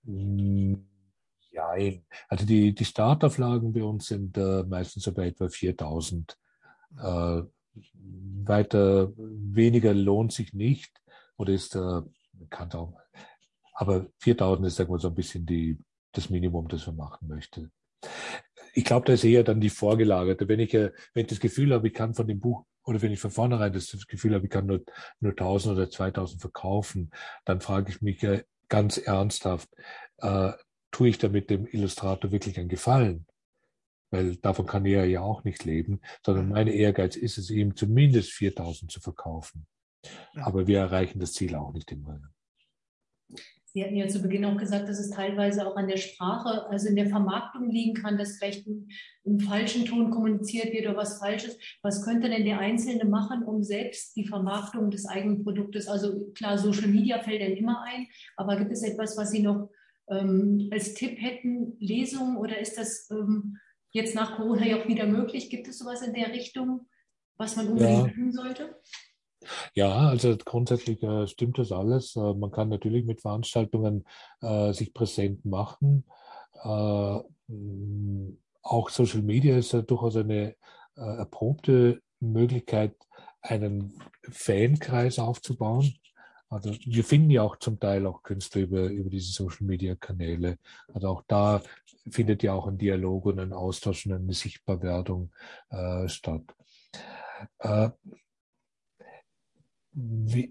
Speaker 2: Nein. Also die, die Startauflagen bei uns sind äh, meistens so bei etwa viertausend. Äh, weiter weniger lohnt sich nicht. Oder ist, äh, kann auch, aber viertausend ist, sagen wir so ein bisschen die, das Minimum, das man machen möchte. Ich glaube, da ist eher dann die vorgelagerte. Wenn ich, äh, wenn ich das Gefühl habe, ich kann von dem Buch, oder wenn ich von vornherein das Gefühl habe, ich kann nur, nur tausend oder zweitausend verkaufen, dann frage ich mich äh, ganz ernsthaft, äh, tue ich damit dem Illustrator wirklich einen Gefallen? Weil davon kann er ja auch nicht leben, sondern mein Ehrgeiz ist es, ihm zumindest viertausend zu verkaufen. Aber wir erreichen das Ziel auch nicht immer.
Speaker 3: Sie hatten ja zu Beginn auch gesagt, dass es teilweise auch an der Sprache, also in der Vermarktung liegen kann, dass vielleicht im, im falschen Ton kommuniziert wird oder was Falsches. Was könnte denn der Einzelne machen, um selbst die Vermarktung des eigenen Produktes, also klar, Social Media fällt dann immer ein, aber gibt es etwas, was Sie noch ähm, als Tipp hätten, Lesungen, oder ist das ähm, jetzt nach Corona ja auch wieder möglich? Gibt es sowas in der Richtung, was man unbedingt tun ja. sollte?
Speaker 2: Ja, also grundsätzlich äh, stimmt das alles. Äh, man kann natürlich mit Veranstaltungen äh, sich präsent machen. Äh, mh, auch Social Media ist ja durchaus eine äh, erprobte Möglichkeit, einen Fankreis aufzubauen. Also wir finden ja auch zum Teil auch Künstler über, über diese Social Media Kanäle. Also auch da findet ja auch ein Dialog und ein Austausch und eine Sichtbarwerdung äh, statt. Äh, Wie,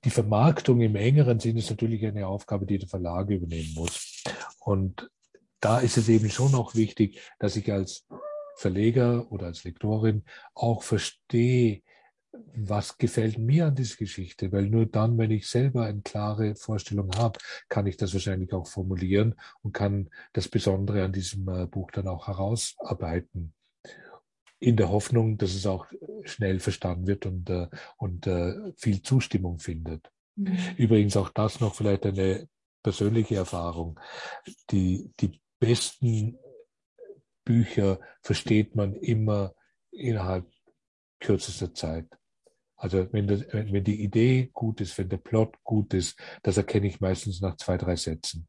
Speaker 2: die Vermarktung im engeren Sinn ist natürlich eine Aufgabe, die der Verlag übernehmen muss. Und da ist es eben schon auch wichtig, dass ich als Verleger oder als Lektorin auch verstehe, was gefällt mir an dieser Geschichte, weil nur dann, wenn ich selber eine klare Vorstellung habe, kann ich das wahrscheinlich auch formulieren und kann das Besondere an diesem äh, Buch dann auch herausarbeiten. In der Hoffnung, dass es auch schnell verstanden wird und, äh, und äh, viel Zustimmung findet. Mhm. Übrigens auch das noch vielleicht eine persönliche Erfahrung. Die, die besten Bücher versteht man immer innerhalb kürzester Zeit. Also wenn, das, wenn die Idee gut ist, wenn der Plot gut ist, das erkenne ich meistens nach zwei, drei Sätzen.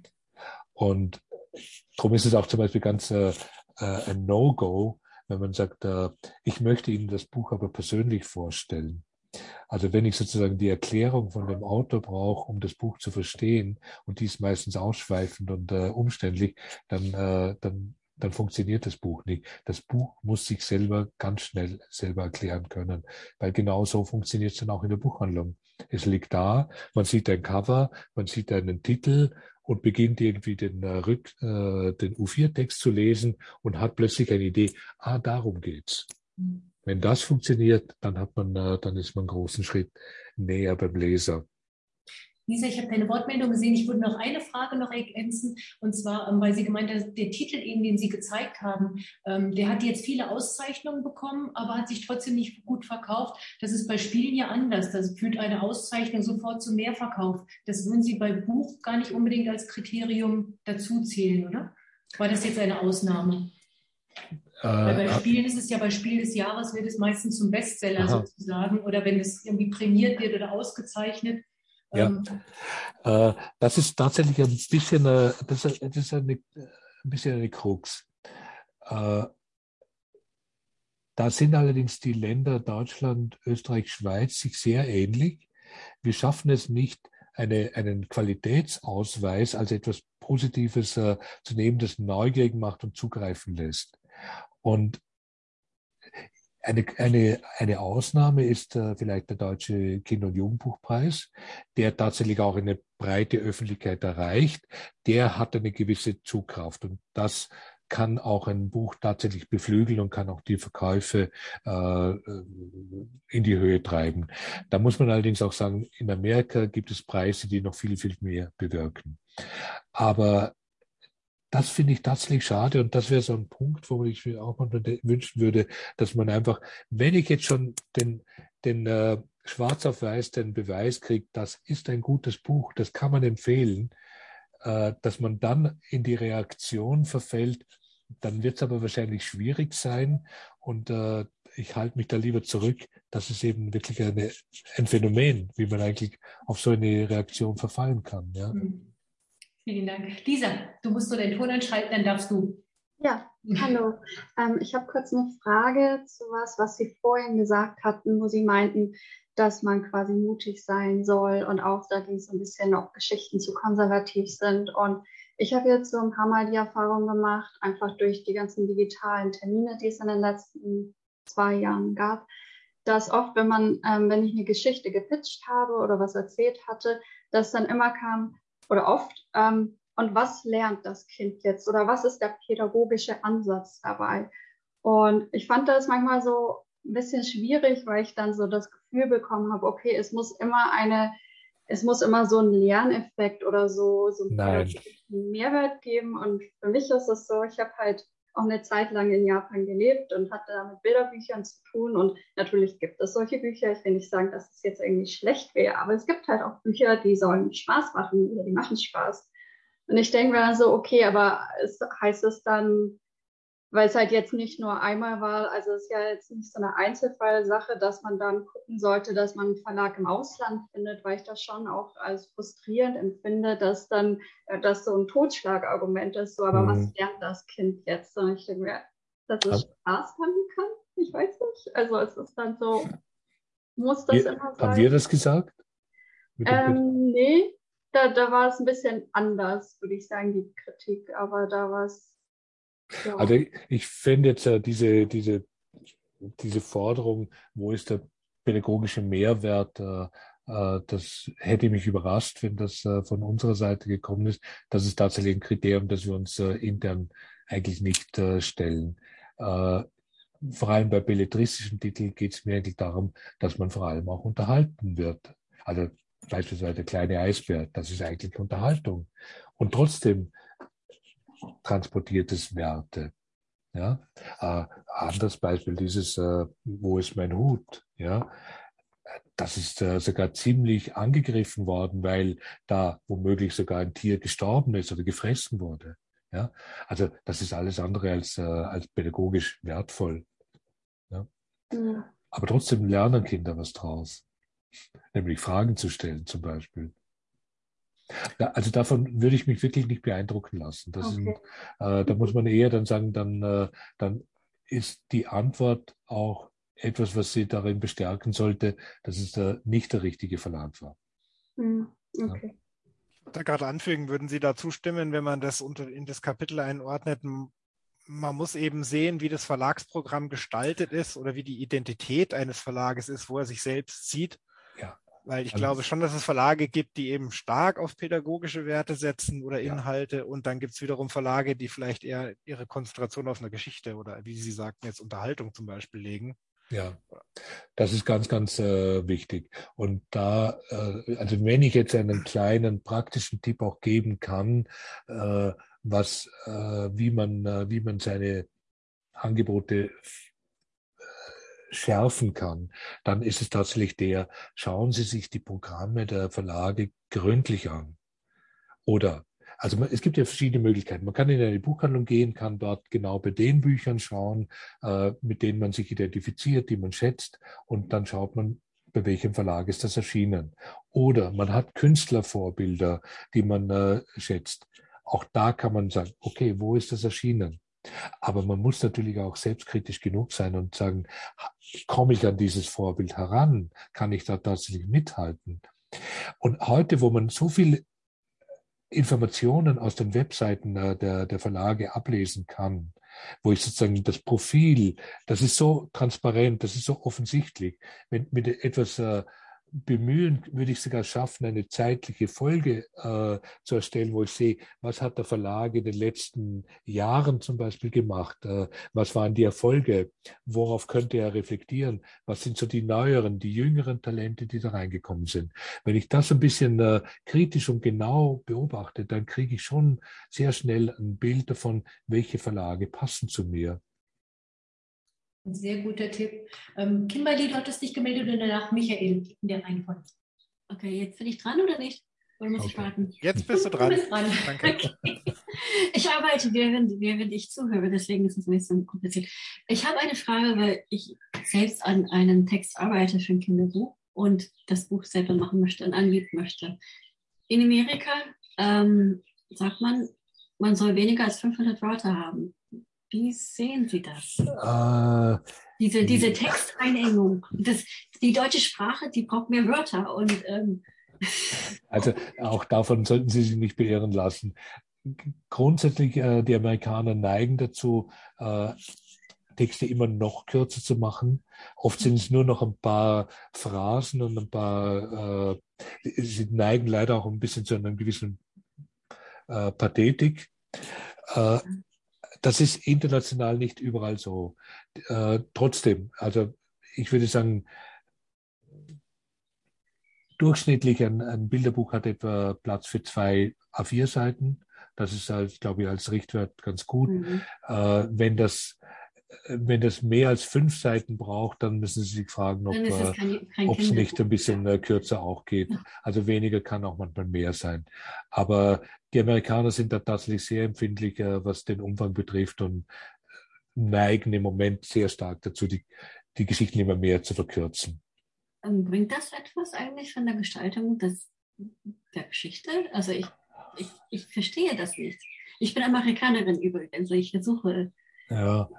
Speaker 2: Und darum ist es auch zum Beispiel ganz äh, ein No-Go, wenn man sagt, äh, ich möchte Ihnen das Buch aber persönlich vorstellen. Also wenn ich sozusagen die Erklärung von dem Autor brauche, um das Buch zu verstehen, und die ist meistens ausschweifend und äh, umständlich, dann, äh, dann dann funktioniert das Buch nicht. Das Buch muss sich selber ganz schnell selber erklären können, weil genau so funktioniert es dann auch in der Buchhandlung. Es liegt da, man sieht ein Cover, man sieht einen Titel und beginnt irgendwie den, äh, Rück, äh, den U vier Text zu lesen und hat plötzlich eine Idee, ah, darum geht's. Mhm. Wenn das funktioniert, dann hat man, äh, dann ist man einen großen Schritt näher beim Leser.
Speaker 3: Lisa, ich habe deine Wortmeldung gesehen. Ich würde noch eine Frage noch ergänzen. Und zwar, ähm, weil Sie gemeint haben, der Titel eben, den Sie gezeigt haben, ähm, der hat jetzt viele Auszeichnungen bekommen, aber hat sich trotzdem nicht gut verkauft. Das ist bei Spielen ja anders. Das führt eine Auszeichnung sofort zu Mehrverkauf. Das würden Sie bei Buch gar nicht unbedingt als Kriterium dazu zählen, oder? War das jetzt eine Ausnahme? Äh, Weil bei Spielen ist es ja, bei Spiel des Jahres wird es meistens zum Bestseller aha. sozusagen. Oder wenn es irgendwie prämiert wird oder ausgezeichnet.
Speaker 2: Ja, äh, das ist tatsächlich ein bisschen, äh, das, das ist eine, ein bisschen eine Krux. Äh, da sind allerdings die Länder Deutschland, Österreich, Schweiz sich sehr ähnlich. Wir schaffen es nicht, eine, einen Qualitätsausweis als etwas Positives äh, zu nehmen, das neugierig macht und zugreifen lässt. Und Eine, eine, eine Ausnahme ist äh, vielleicht der Deutsche Kinder- und Jugendbuchpreis, der tatsächlich auch eine breite Öffentlichkeit erreicht. Der hat eine gewisse Zugkraft und das kann auch ein Buch tatsächlich beflügeln und kann auch die Verkäufe äh, in die Höhe treiben. Da muss man allerdings auch sagen, in Amerika gibt es Preise, die noch viel, viel mehr bewirken. Aber das finde ich tatsächlich schade und das wäre so ein Punkt, wo ich mir auch mal wünschen würde, dass man einfach, wenn ich jetzt schon den, den äh, schwarz auf weiß den Beweis kriege, das ist ein gutes Buch, das kann man empfehlen, äh, dass man dann in die Reaktion verfällt, dann wird es aber wahrscheinlich schwierig sein und äh, ich halte mich da lieber zurück. Das ist eben wirklich eine, ein Phänomen, wie man eigentlich auf so eine Reaktion verfallen kann. Ja.
Speaker 3: Mhm. Vielen Dank. Lisa, du musst so den Ton einschalten, dann darfst du.
Speaker 6: Ja, hallo. Ähm, ich habe kurz eine Frage zu was, was Sie vorhin gesagt hatten, wo Sie meinten, dass man quasi mutig sein soll und auch da ging es ein bisschen, ob Geschichten zu konservativ sind. Und ich habe jetzt so ein paar Mal die Erfahrung gemacht, einfach durch die ganzen digitalen Termine, die es in den letzten zwei Jahren gab, dass oft, wenn man, ähm, wenn ich eine Geschichte gepitcht habe oder was erzählt hatte, dass dann immer kam, oder oft, ähm, und was lernt das Kind jetzt oder was ist der pädagogische Ansatz dabei? Und ich fand das manchmal so ein bisschen schwierig, weil ich dann so das Gefühl bekommen habe, okay, es muss immer eine, es muss immer so einen Lerneffekt oder so, so einen pädagogischen Mehrwert geben. Und für mich ist es so, ich habe halt auch eine Zeit lang in Japan gelebt und hatte da mit Bilderbüchern zu tun. Und natürlich gibt es solche Bücher. Ich will nicht sagen, dass es jetzt irgendwie schlecht wäre, aber es gibt halt auch Bücher, die sollen Spaß machen oder die machen Spaß. Und ich denke mir dann so, okay, aber es heißt es dann, weil es halt jetzt nicht nur einmal war, also es ist ja jetzt nicht so eine Einzelfallsache, dass man dann gucken sollte, dass man einen Verlag im Ausland findet, weil ich das schon auch als frustrierend empfinde, dass dann das so ein Totschlagargument ist, so, aber mhm. was lernt das Kind jetzt? Und ich denke mir, dass es Spaß haben kann? Ich weiß nicht. Also es ist dann so, muss das
Speaker 2: wir,
Speaker 6: immer sein?
Speaker 2: Haben wir das gesagt?
Speaker 6: Ähm, nee, da, da war es ein bisschen anders, würde ich sagen, die Kritik, aber da war es ja.
Speaker 2: Also ich finde jetzt äh, diese, diese, diese Forderung, wo ist der pädagogische Mehrwert, äh, äh, das hätte mich überrascht, wenn das äh, von unserer Seite gekommen ist. Das ist tatsächlich ein Kriterium, das wir uns äh, intern eigentlich nicht äh, stellen. Äh, vor allem bei belletristischen Titeln geht es mir eigentlich darum, dass man vor allem auch unterhalten wird. Also beispielsweise der kleine Eisbär, das ist eigentlich Unterhaltung. Und trotzdem transportiert es Werte. Ja? Äh, anderes Beispiel, dieses äh, Wo ist mein Hut? Ja? Das ist äh, sogar ziemlich angegriffen worden, weil da womöglich sogar ein Tier gestorben ist oder gefressen wurde. Ja? Also das ist alles andere als, äh, als pädagogisch wertvoll. Ja? Mhm. Aber trotzdem lernen Kinder was draus. Nämlich Fragen zu stellen zum Beispiel. Ja, also davon würde ich mich wirklich nicht beeindrucken lassen. Das okay. ist, äh, da muss man eher dann sagen, dann, äh, dann ist die Antwort auch etwas, was sie darin bestärken sollte, dass es äh, nicht der richtige Verlag war.
Speaker 6: Mhm. Okay.
Speaker 1: Ja. Da gerade anfügen, würden Sie da zustimmen, wenn man das unter, in das Kapitel einordnet? Man muss eben sehen, wie das Verlagsprogramm gestaltet ist oder wie die Identität eines Verlages ist, wo er sich selbst sieht.
Speaker 2: Ja.
Speaker 1: Weil ich
Speaker 2: also,
Speaker 1: glaube schon, dass es Verlage gibt, die eben stark auf pädagogische Werte setzen oder Inhalte. Ja. Und dann gibt es wiederum Verlage, die vielleicht eher ihre Konzentration auf eine Geschichte oder, wie Sie sagten, jetzt Unterhaltung zum Beispiel legen.
Speaker 2: Ja, das ist ganz, ganz äh, wichtig. Und da, äh, also wenn ich jetzt einen kleinen praktischen Tipp auch geben kann, äh, was, äh, wie man, äh, wie man seine Angebote schärfen kann, dann ist es tatsächlich der, schauen Sie sich die Programme der Verlage gründlich an. Oder, also man, es gibt ja verschiedene Möglichkeiten. Man kann in eine Buchhandlung gehen, kann dort genau bei den Büchern schauen, äh, mit denen man sich identifiziert, die man schätzt, und dann schaut man, bei welchem Verlag ist das erschienen. Oder man hat Künstlervorbilder, die man äh, schätzt. Auch da kann man sagen, okay, wo ist das erschienen? Aber man muss natürlich auch selbstkritisch genug sein und sagen, komme ich an dieses Vorbild heran? Kann ich da tatsächlich mithalten? Und heute, wo man so viele Informationen aus den Webseiten der, der Verlage ablesen kann, wo ich sozusagen das Profil, das ist so transparent, das ist so offensichtlich, wenn mit etwas äh, Bemühen würde ich sogar schaffen, eine zeitliche Folge äh, zu erstellen, wo ich sehe, was hat der Verlag in den letzten Jahren zum Beispiel gemacht, äh, was waren die Erfolge, worauf könnte er reflektieren, was sind so die neueren, die jüngeren Talente, die da reingekommen sind. Wenn ich das ein bisschen äh, kritisch und genau beobachte, dann kriege ich schon sehr schnell ein Bild davon, welche Verlage passen zu mir.
Speaker 3: Ein sehr guter Tipp. Ähm, Kimberly, du hattest dich gemeldet und danach Michael in der Reihenfolge. Okay, jetzt bin ich dran oder nicht? Oder muss
Speaker 1: okay.
Speaker 3: ich warten?
Speaker 1: Jetzt bist du dran.
Speaker 3: Du bist dran.
Speaker 1: Danke.
Speaker 3: Okay. Ich arbeite, während, während ich zuhöre, deswegen ist es ein bisschen kompliziert. Ich habe eine Frage, weil ich selbst an einem Text arbeite für ein Kinderbuch und das Buch selber machen möchte und anbieten möchte. In Amerika ähm, sagt man, man soll weniger als fünfhundert Wörter haben. Wie sehen Sie das?
Speaker 2: Äh,
Speaker 3: diese, diese Texteinengung. Das, die deutsche Sprache, die braucht mehr Wörter. Und, ähm
Speaker 2: also auch davon sollten Sie sich nicht beirren lassen. Grundsätzlich, äh, die Amerikaner neigen dazu, äh, Texte immer noch kürzer zu machen. Oft sind es nur noch ein paar Phrasen und ein paar, äh, sie neigen leider auch ein bisschen zu einer gewissen äh, Pathetik. Äh, Das ist international nicht überall so. Äh, trotzdem, also ich würde sagen, durchschnittlich ein, ein Bilderbuch hat etwa Platz für zwei A vier Seiten. Das ist, als, glaube ich, als Richtwert ganz gut. Mhm. Äh, wenn das Wenn das mehr als fünf Seiten braucht, dann müssen Sie sich fragen, ob es nicht ein bisschen äh, kürzer auch geht. Ja. Also weniger kann auch manchmal mehr sein. Aber die Amerikaner sind da tatsächlich sehr empfindlich, äh, was den Umfang betrifft, und neigen im Moment sehr stark dazu, die, die Geschichten immer mehr zu verkürzen.
Speaker 3: Bringt das etwas eigentlich von der Gestaltung des, der Geschichte? Also ich, ich, ich verstehe das nicht. Ich bin Amerikanerin übrigens, ich versuche...
Speaker 2: Ja.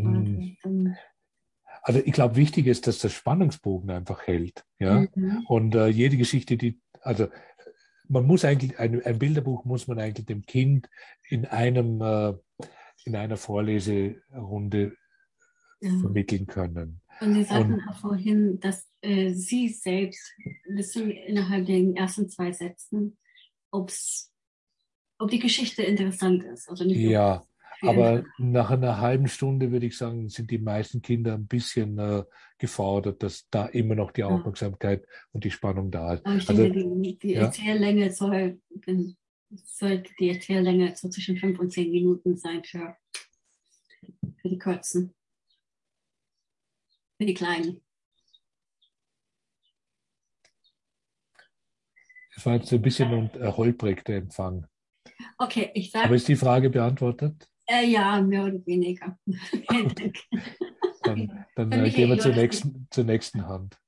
Speaker 2: Also ich glaube, wichtig ist, dass der Spannungsbogen einfach hält. Ja? Mhm. Und äh, jede Geschichte, die, also man muss eigentlich, ein, ein Bilderbuch muss man eigentlich dem Kind in einem, äh, in einer Vorleserunde ja. vermitteln können.
Speaker 8: Und Sie sagten
Speaker 2: Und,
Speaker 8: auch vorhin, dass äh, Sie selbst wissen innerhalb der ersten zwei Sätzen, ob's, ob die Geschichte interessant ist. Also nicht
Speaker 2: ja,
Speaker 8: für
Speaker 2: aber
Speaker 8: Ihren
Speaker 2: nach einer halben Stunde würde ich sagen, sind die meisten Kinder ein bisschen äh, gefordert, dass da immer noch die
Speaker 8: Ja.
Speaker 2: Aufmerksamkeit und die Spannung da ist.
Speaker 8: Aber ich
Speaker 2: Also,
Speaker 8: denke, die, die
Speaker 2: ja,
Speaker 8: Erzähllänge soll, sollte die Erzähllänge so zwischen fünf und zehn Minuten sein für, für die Kurzen, für die Kleinen.
Speaker 2: es war jetzt ein bisschen ein äh, holprig, der Empfang.
Speaker 8: Okay, ich
Speaker 2: Aber
Speaker 8: sage,
Speaker 2: ist die Frage beantwortet?
Speaker 8: äh, ja, mehr oder weniger.
Speaker 2: Dann, dann
Speaker 8: Für
Speaker 2: äh,
Speaker 8: mich
Speaker 2: gehen wir zur
Speaker 8: egal.
Speaker 2: nächsten, zur nächsten Hand.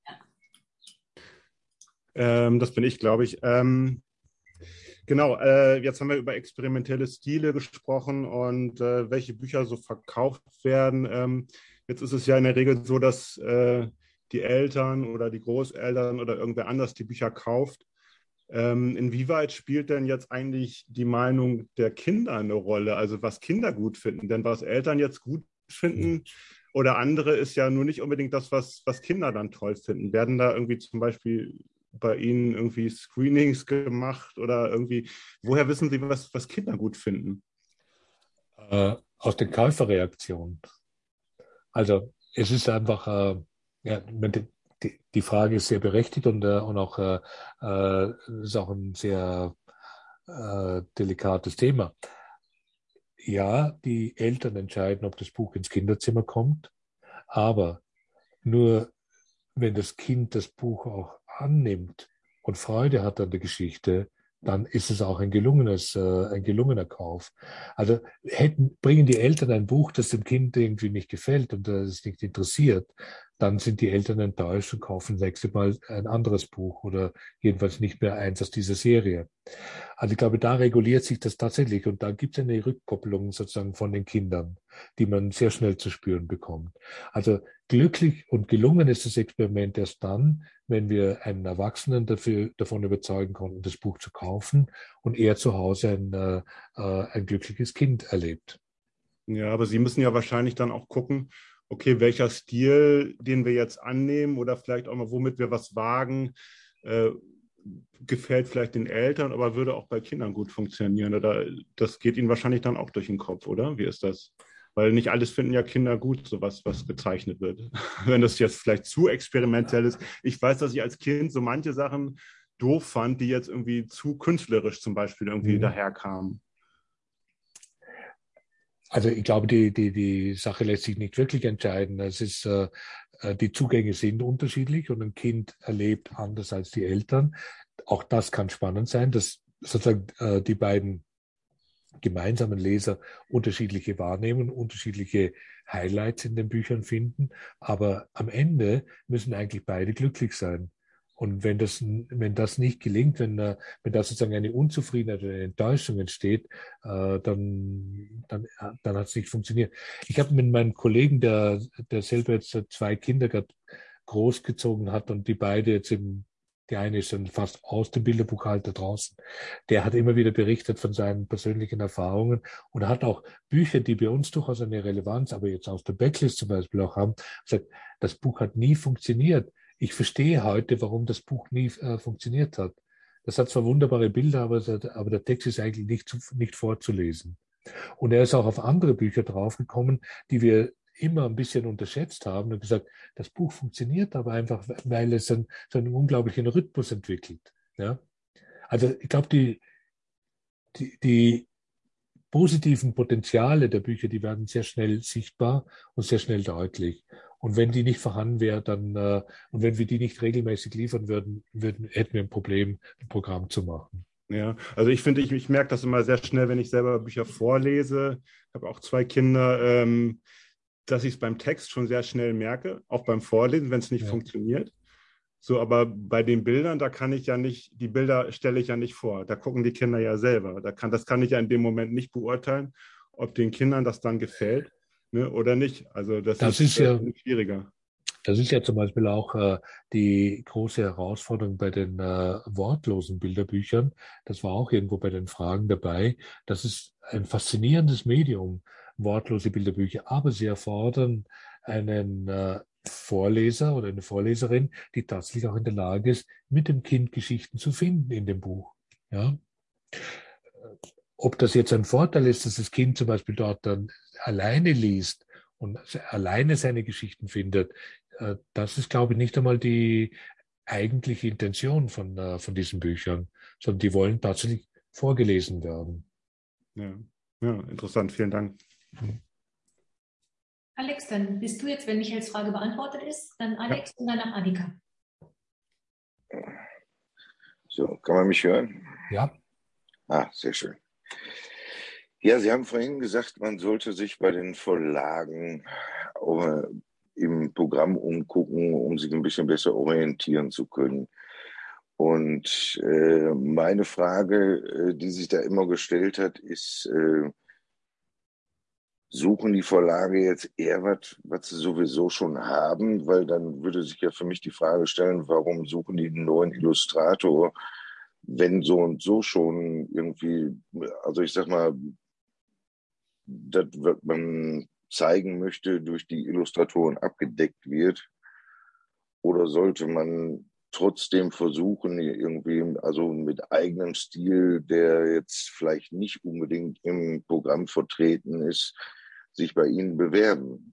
Speaker 9: Ähm, das bin ich, glaube ich. Ähm, genau, äh, jetzt haben wir über experimentelle Stile gesprochen und äh, welche Bücher so verkauft werden. Ähm, jetzt ist es ja in der Regel so, dass äh, die Eltern oder die Großeltern oder irgendwer anders die Bücher kauft. Ähm, inwieweit spielt denn jetzt eigentlich die Meinung der Kinder eine Rolle? Also was Kinder gut finden? Denn was Eltern jetzt gut finden oder andere ist ja nur nicht unbedingt das, was, was Kinder dann toll finden. Werden da irgendwie zum Beispiel bei Ihnen irgendwie Screenings gemacht oder irgendwie, woher wissen Sie, was, was Kinder gut finden?
Speaker 2: Äh, aus den Käuferreaktionen. Also es ist einfach, äh, ja, die, die Frage ist sehr berechtigt und, äh, und auch äh, äh, ist auch ein sehr äh, delikates Thema. Ja, die Eltern entscheiden, ob das Buch ins Kinderzimmer kommt, aber nur wenn das Kind das Buch auch annimmt und Freude hat an der Geschichte, dann ist es auch ein gelungenes, äh, ein gelungener Kauf. Also hätten, bringen die Eltern ein Buch, das dem Kind irgendwie nicht gefällt und das es nicht interessiert, dann sind die Eltern enttäuscht und kaufen das nächste Mal ein anderes Buch oder jedenfalls nicht mehr eins aus dieser Serie. Also ich glaube, da reguliert sich das tatsächlich und da gibt es eine Rückkopplung sozusagen von den Kindern, die man sehr schnell zu spüren bekommt. Also glücklich und gelungen ist das Experiment erst dann, wenn wir einen Erwachsenen dafür, davon überzeugen konnten, das Buch zu kaufen und er zu Hause ein, äh, ein glückliches Kind erlebt.
Speaker 9: Ja, aber Sie müssen ja wahrscheinlich dann auch gucken, okay, welcher Stil, den wir jetzt annehmen oder vielleicht auch mal, womit wir was wagen, äh, gefällt vielleicht den Eltern, aber würde auch bei Kindern gut funktionieren. Oder das geht ihnen wahrscheinlich dann auch durch den Kopf, oder? Wie ist das? Weil nicht alles finden ja Kinder gut, sowas, was gezeichnet wird. Wenn das jetzt vielleicht zu experimentell ist. Ich weiß, dass ich als Kind so manche Sachen doof fand, die jetzt irgendwie zu künstlerisch zum Beispiel irgendwie mhm. daherkamen.
Speaker 2: Also ich glaube, die, die, die Sache lässt sich nicht wirklich entscheiden. Es ist, äh, die Zugänge sind unterschiedlich und ein Kind erlebt anders als die Eltern. Auch das kann spannend sein, dass sozusagen äh, die beiden gemeinsamen Leser unterschiedliche Wahrnehmungen, unterschiedliche Highlights in den Büchern finden. Aber am Ende müssen eigentlich beide glücklich sein. Und wenn das, wenn das nicht gelingt, wenn, wenn da sozusagen eine Unzufriedenheit oder eine Enttäuschung entsteht, äh, dann, dann, dann hat es nicht funktioniert. Ich habe mit meinem Kollegen, der, der selber jetzt zwei Kinder gerade großgezogen hat und die beide jetzt im, die eine ist dann fast aus dem Bilderbuchhalter draußen, der hat immer wieder berichtet von seinen persönlichen Erfahrungen und hat auch Bücher, die bei uns durchaus eine Relevanz, aber jetzt aus der Backlist zum Beispiel auch haben, gesagt, das Buch hat nie funktioniert. Ich verstehe heute, warum das Buch nie äh, funktioniert hat. Das hat zwar wunderbare Bilder, aber, aber der Text ist eigentlich nicht, zu, nicht vorzulesen. Und er ist auch auf andere Bücher draufgekommen, die wir immer ein bisschen unterschätzt haben und gesagt, das Buch funktioniert aber einfach, weil es einen, so einen unglaublichen Rhythmus entwickelt. Ja? Also ich glaube, die, die, die positiven Potenziale der Bücher, die werden sehr schnell sichtbar und sehr schnell deutlich. Und wenn die nicht vorhanden wäre, dann äh, und wenn wir die nicht regelmäßig liefern würden, würden hätten wir ein Problem, ein Programm zu machen.
Speaker 9: Ja, also ich finde, ich, ich merke das immer sehr schnell, wenn ich selber Bücher vorlese. Ich habe auch zwei Kinder, ähm, dass ich es beim Text schon sehr schnell merke, auch beim Vorlesen, wenn es nicht ja. funktioniert. So, aber bei den Bildern, da kann ich ja nicht, die Bilder stelle ich ja nicht vor. Da gucken die Kinder ja selber. Da kann, das kann ich ja in dem Moment nicht beurteilen, ob den Kindern das dann gefällt, ne, oder nicht. Also das,
Speaker 2: das
Speaker 9: ist,
Speaker 2: ist ja
Speaker 9: schwieriger.
Speaker 2: Das ist ja zum Beispiel auch äh, die große Herausforderung bei den äh, wortlosen Bilderbüchern. Das war auch irgendwo bei den Fragen dabei. Das ist ein faszinierendes Medium, wortlose Bilderbücher, aber sie erfordern einen äh, Vorleser oder eine Vorleserin, die tatsächlich auch in der Lage ist, mit dem Kind Geschichten zu finden in dem Buch. Ja? Ob das jetzt ein Vorteil ist, dass das Kind zum Beispiel dort dann alleine liest und alleine seine Geschichten findet, das ist, glaube ich, nicht einmal die eigentliche Intention von, von diesen Büchern, sondern die wollen tatsächlich vorgelesen werden.
Speaker 9: Ja, ja, interessant. Vielen Dank.
Speaker 3: Alex, dann bist du jetzt, wenn Michaels Frage beantwortet ist, dann Alex ja. und danach Annika.
Speaker 10: So, kann man mich hören?
Speaker 2: Ja.
Speaker 10: Ah, sehr schön. Ja, Sie haben vorhin gesagt, man sollte sich bei den Verlagen auch im Programm umgucken, um sich ein bisschen besser orientieren zu können. Und äh, meine Frage, die sich da immer gestellt hat, ist, äh, suchen die Verlage jetzt eher was, was sie sowieso schon haben? Weil dann würde sich ja für mich die Frage stellen, warum suchen die einen neuen Illustrator, wenn so und so schon irgendwie, also ich sag mal, das, was man zeigen möchte, durch die Illustratoren abgedeckt wird? Oder sollte man trotzdem versuchen, irgendwie, also mit eigenem Stil, der jetzt vielleicht nicht unbedingt im Programm vertreten ist, sich bei Ihnen bewerben?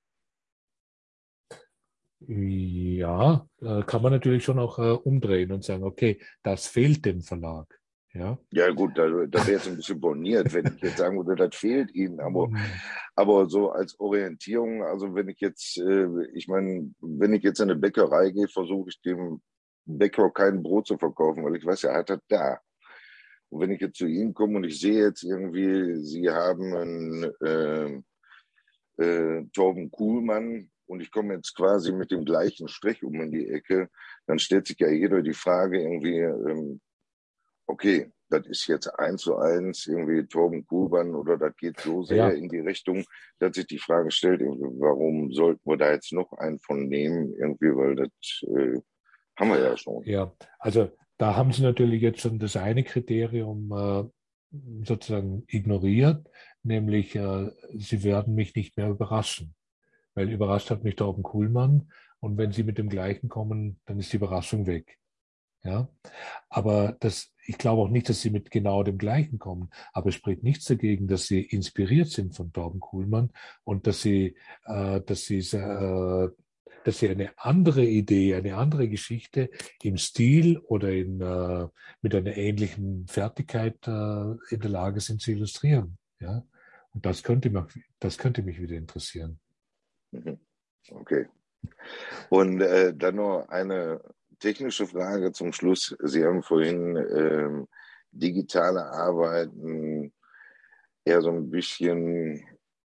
Speaker 2: Ja, kann man natürlich schon auch äh, umdrehen und sagen, okay, das fehlt dem Verlag. Ja,
Speaker 10: ja gut, da, da wäre jetzt ein bisschen borniert, wenn ich jetzt sagen würde, das fehlt Ihnen. Aber, aber so als Orientierung, also wenn ich jetzt, äh, ich meine, wenn ich jetzt in eine Bäckerei gehe, versuche ich dem Bäcker kein Brot zu verkaufen, weil ich weiß, er hat das da. Und wenn ich jetzt zu Ihnen komme und ich sehe jetzt irgendwie, Sie haben einen äh, äh, Torben Kuhlmann und ich komme jetzt quasi mit dem gleichen Strich um in die Ecke, dann stellt sich ja jeder die Frage irgendwie, ähm, okay, das ist jetzt eins zu eins irgendwie Torben Kuhlmann oder das geht so sehr ja. in die Richtung, dass sich die Frage stellt, warum sollten wir da jetzt noch einen von nehmen, irgendwie, weil das äh, haben wir ja schon.
Speaker 2: Ja, also da haben Sie natürlich jetzt schon das eine Kriterium äh, sozusagen ignoriert, nämlich äh, Sie werden mich nicht mehr überraschen, weil überrascht hat mich Torben Kuhlmann und wenn Sie mit dem gleichen kommen, dann ist die Überraschung weg. Ja, aber das, ich glaube auch nicht, dass Sie mit genau dem gleichen kommen, aber es spricht nichts dagegen, dass Sie inspiriert sind von Torben Kuhlmann und dass Sie, äh, dass Sie äh, dass sie eine andere Idee, eine andere Geschichte im Stil oder in, äh, mit einer ähnlichen Fertigkeit äh, in der Lage sind zu illustrieren. Ja? Und das könnte, mich, das könnte mich wieder interessieren.
Speaker 10: Okay. Und äh, dann noch eine technische Frage zum Schluss. Sie haben vorhin äh, digitale Arbeiten eher so ein bisschen,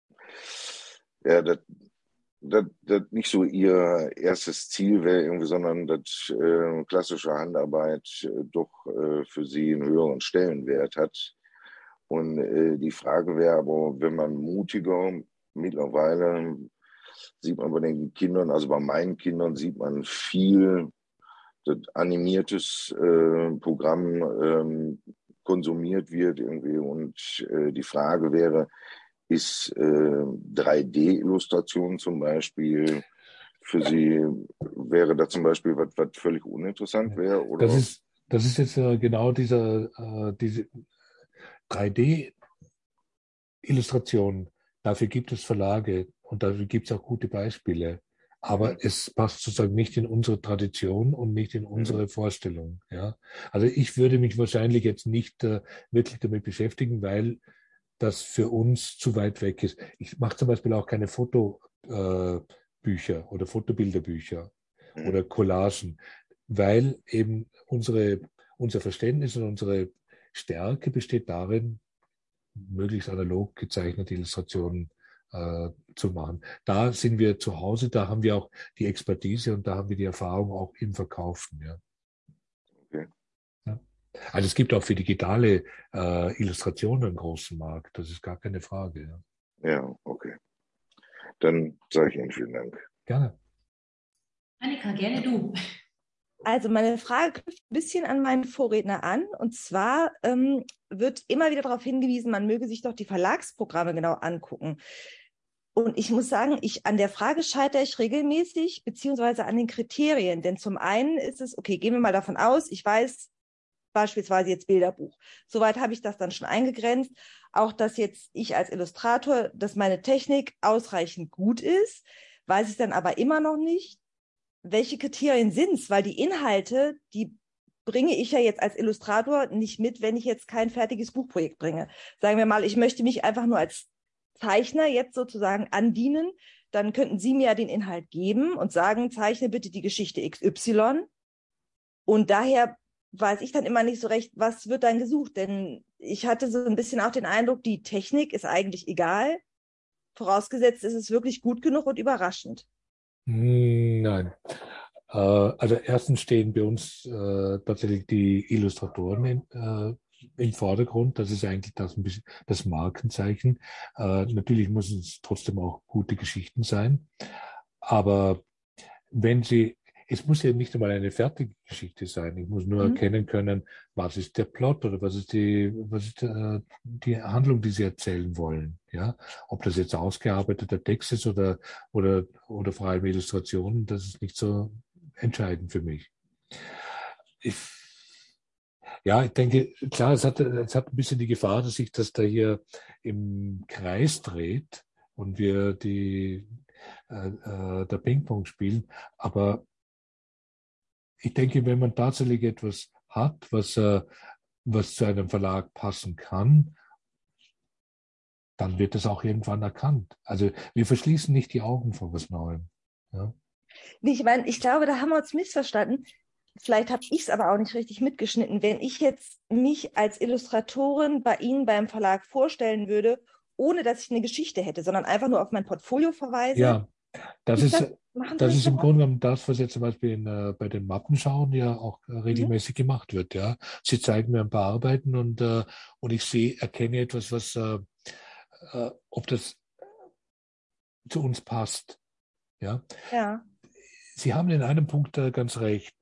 Speaker 10: ja, das Das, das nicht so ihr erstes Ziel wäre, irgendwie, sondern dass äh, klassische Handarbeit äh, doch äh, für sie einen höheren Stellenwert hat. Und äh, die Frage wäre aber, wenn man mutiger, mittlerweile sieht man bei den Kindern, also bei meinen Kindern sieht man viel das animiertes äh, Programm äh, konsumiert wird irgendwie. Und äh, die Frage wäre, ist äh, drei D-Illustration zum Beispiel für Sie, wäre das zum Beispiel was, was völlig uninteressant wäre? Oder?
Speaker 2: Das ist, das ist jetzt äh, genau dieser, äh, diese drei D-Illustration. Dafür gibt es Verlage und dafür gibt es auch gute Beispiele. Aber mhm. es passt sozusagen nicht in unsere Tradition und nicht in unsere mhm. Vorstellung. Ja? Also ich würde mich wahrscheinlich jetzt nicht äh, wirklich damit beschäftigen, weil das für uns zu weit weg ist. Ich mache zum Beispiel auch keine Fotobücher äh, oder Fotobilderbücher mhm. oder Collagen, weil eben unsere, unser Verständnis und unsere Stärke besteht darin, möglichst analog gezeichnete Illustrationen äh, zu machen. Da sind wir zu Hause, da haben wir auch die Expertise und da haben wir die Erfahrung auch im Verkaufen. Ja.
Speaker 10: Okay.
Speaker 2: Ja. Also es gibt auch für digitale äh, Illustrationen einen großen Markt, das ist gar keine Frage.
Speaker 10: Ja, ja, okay. Dann sage ich Ihnen vielen Dank.
Speaker 2: Gerne.
Speaker 3: Annika, gerne du.
Speaker 11: Also meine Frage knüpft ein bisschen an meinen Vorredner an. Und zwar ähm, wird immer wieder darauf hingewiesen, man möge sich doch die Verlagsprogramme genau angucken. Und ich muss sagen, ich, an der Frage scheitere ich regelmäßig, beziehungsweise an den Kriterien. Denn zum einen ist es, okay, gehen wir mal davon aus, ich weiß beispielsweise jetzt Bilderbuch. Soweit habe ich das dann schon eingegrenzt. Auch, dass jetzt ich als Illustrator, dass meine Technik ausreichend gut ist, weiß ich dann aber immer noch nicht, welche Kriterien sind es, weil die Inhalte, die bringe ich ja jetzt als Illustrator nicht mit, wenn ich jetzt kein fertiges Buchprojekt bringe. Sagen wir mal, ich möchte mich einfach nur als Zeichner jetzt sozusagen andienen, dann könnten Sie mir ja den Inhalt geben und sagen, zeichne bitte die Geschichte X Y. Und daher weiß ich dann immer nicht so recht, was wird dann gesucht, denn ich hatte so ein bisschen auch den Eindruck, die Technik ist eigentlich egal, vorausgesetzt ist es wirklich gut genug und überraschend.
Speaker 2: Nein. Äh, also erstens stehen bei uns äh, tatsächlich die Illustratoren in, äh, im Vordergrund. Das ist eigentlich das, ein bisschen das Markenzeichen. Äh, natürlich müssen es trotzdem auch gute Geschichten sein. Aber wenn sie, es muss ja nicht einmal eine fertige Geschichte sein. Ich muss nur mhm. erkennen können, was ist der Plot oder was ist die, was ist äh, die Handlung, die sie erzählen wollen. Ja, ob das jetzt ausgearbeiteter Text ist oder, oder, oder vor allem Illustrationen, das ist nicht so entscheidend für mich. Ich, Ja, ich denke, klar, es hat, es hat ein bisschen die Gefahr, dass sich das da hier im Kreis dreht und wir die, äh, äh, der Ping-Pong spielen. Aber ich denke, wenn man tatsächlich etwas hat, was, äh, was zu einem Verlag passen kann, dann wird es auch irgendwann erkannt. Also wir verschließen nicht die Augen vor was Neuem. Ja.
Speaker 11: Ich meine, ich glaube, da haben wir uns missverstanden. Vielleicht habe ich es aber auch nicht richtig mitgeschnitten. Wenn ich jetzt mich als Illustratorin bei Ihnen beim Verlag vorstellen würde, ohne dass ich eine Geschichte hätte, sondern einfach nur auf mein Portfolio verweise.
Speaker 2: Ja, das ist,
Speaker 11: das,
Speaker 2: das ist im Grunde genommen das, was jetzt zum Beispiel in, äh, bei den Mappenschauen ja auch äh, regelmäßig mhm. gemacht wird. Ja, Sie zeigen mir ein paar Arbeiten und, äh, und ich sehe, erkenne etwas, was, äh, äh, ob das zu uns passt. Ja.
Speaker 11: Ja.
Speaker 2: Sie haben in einem Punkt äh, ganz recht.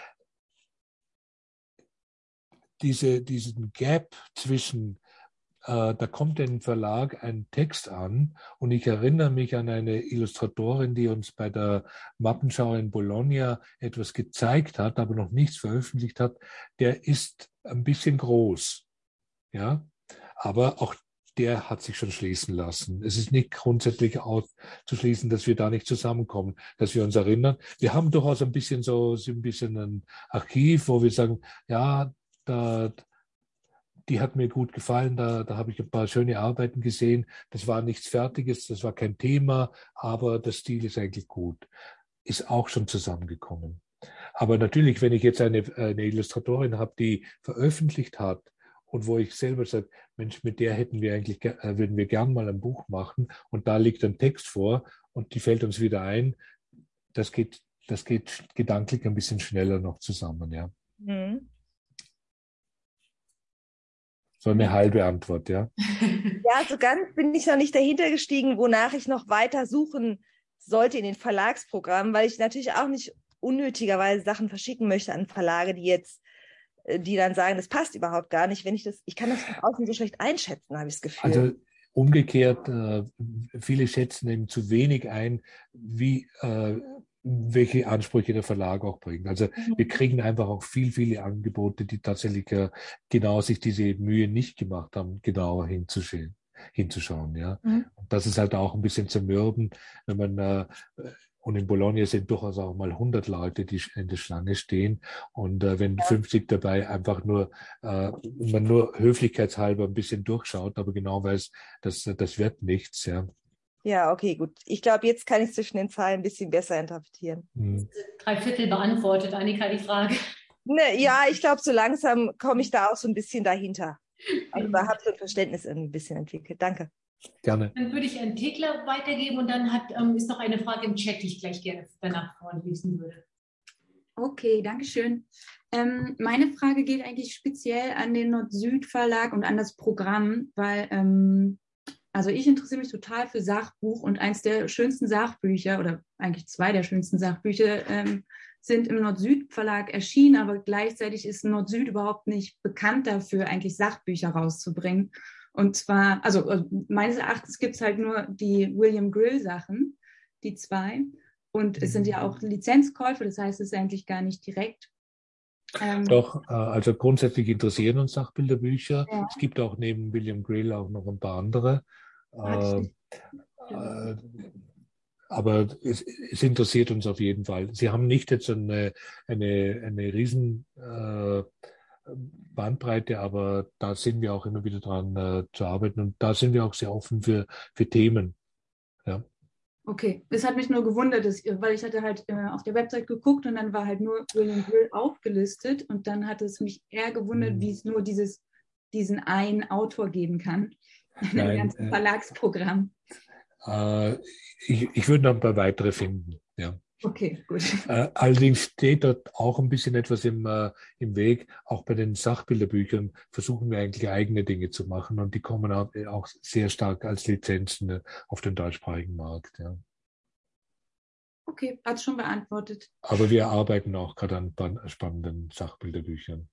Speaker 2: Diese, diesen Gap zwischen, äh, da kommt ein Verlag ein Text an und ich erinnere mich an eine Illustratorin, die uns bei der Mappenschau in Bologna etwas gezeigt hat, aber noch nichts veröffentlicht hat, der ist ein bisschen groß. Ja, aber auch der hat sich schon schließen lassen. Es ist nicht grundsätzlich auszuschließen, dass wir da nicht zusammenkommen, dass wir uns erinnern. Wir haben durchaus ein bisschen so, so ein bisschen ein Archiv, wo wir sagen, ja, Da, die hat mir gut gefallen, da, da habe ich ein paar schöne Arbeiten gesehen. Das war nichts Fertiges, das war kein Thema, aber der Stil ist eigentlich gut. Ist auch schon zusammengekommen. Aber natürlich, wenn ich jetzt eine, eine Illustratorin habe, die veröffentlicht hat und wo ich selber sage, Mensch, mit der hätten wir eigentlich, äh, würden wir gern mal ein Buch machen und da liegt ein Text vor und die fällt uns wieder ein, das geht, das geht gedanklich ein bisschen schneller noch zusammen, ja.
Speaker 11: Mhm.
Speaker 2: So eine halbe Antwort, ja.
Speaker 11: Ja, so ganz bin ich noch nicht dahinter gestiegen, wonach ich noch weiter suchen sollte in den Verlagsprogrammen, weil ich natürlich auch nicht unnötigerweise Sachen verschicken möchte an Verlage, die jetzt, die dann sagen, das passt überhaupt gar nicht. Wenn ich das, ich kann das von außen so schlecht einschätzen, habe ich das Gefühl.
Speaker 2: Also umgekehrt, äh, viele schätzen eben zu wenig ein, wie äh, welche Ansprüche der Verlag auch bringt. Also mhm. wir kriegen einfach auch viel, viele Angebote, die tatsächlich äh, genau sich diese Mühe nicht gemacht haben, genauer hinzuschauen. hinzuschauen ja. Mhm. Und das ist halt auch ein bisschen zermürben, wenn man, äh, und in Bologna sind durchaus auch mal hundert Leute, die in der Schlange stehen. Und äh, wenn ja. fünfzig dabei einfach nur, äh, man nur höflichkeitshalber ein bisschen durchschaut, aber genau weiß, dass das wird nichts, ja.
Speaker 11: Ja, okay, gut. Ich glaube, jetzt kann ich zwischen den Zeilen ein bisschen besser interpretieren.
Speaker 2: Mhm.
Speaker 3: Drei Viertel beantwortet, Annika, die Frage.
Speaker 11: Ne, ja, ich glaube, so langsam komme ich da auch so ein bisschen dahinter. Also da habe ich so ein Verständnis irgendwie ein bisschen entwickelt. Danke.
Speaker 2: Gerne.
Speaker 3: Dann würde ich Herrn Tegler weitergeben und dann hat, ähm, ist noch eine Frage im Chat, die ich gleich gerne danach vorlesen würde.
Speaker 12: Okay, danke schön. Ähm, meine Frage geht eigentlich speziell an den Nord-Süd-Verlag und an das Programm, weil ähm, also ich interessiere mich total für Sachbuch und eins der schönsten Sachbücher oder eigentlich zwei der schönsten Sachbücher ähm, sind im Nord-Süd-Verlag erschienen, aber gleichzeitig ist Nord-Süd überhaupt nicht bekannt dafür, eigentlich Sachbücher rauszubringen. Und zwar, also äh, meines Erachtens gibt es halt nur die William Grill Sachen, die zwei. Und es sind ja auch Lizenzkäufe, das heißt, es ist eigentlich gar nicht direkt. Ähm,
Speaker 2: Doch, äh, also grundsätzlich interessieren uns Sachbilderbücher.
Speaker 12: Ja.
Speaker 2: Es gibt auch neben William Grill auch noch ein paar andere.
Speaker 12: Hat
Speaker 2: Äh, äh, aber es, es interessiert uns auf jeden Fall. Sie haben nicht jetzt eine, eine, eine riesen äh, Bandbreite, aber da sind wir auch immer wieder dran äh, zu arbeiten und da sind wir auch sehr offen für, für Themen. Ja.
Speaker 12: Okay, es hat mich nur gewundert, dass, weil ich hatte halt äh, auf der Website geguckt und dann war halt nur William Grill aufgelistet und dann hat es mich eher gewundert,
Speaker 2: Mhm.
Speaker 12: wie es nur dieses, diesen einen Autor geben kann in dem
Speaker 2: Nein,
Speaker 12: ganzen
Speaker 2: äh,
Speaker 12: Verlagsprogramm.
Speaker 2: Äh, ich, ich würde noch ein paar weitere finden. Ja.
Speaker 12: Okay, gut.
Speaker 2: Äh, allerdings steht dort auch ein bisschen etwas im, äh, im Weg. Auch bei den Sachbilderbüchern versuchen wir eigentlich eigene Dinge zu machen und die kommen auch, auch sehr stark als Lizenzen äh, auf den deutschsprachigen Markt. Ja.
Speaker 12: Okay, hat es schon beantwortet.
Speaker 2: Aber wir arbeiten auch gerade an ban- spannenden Sachbilderbüchern.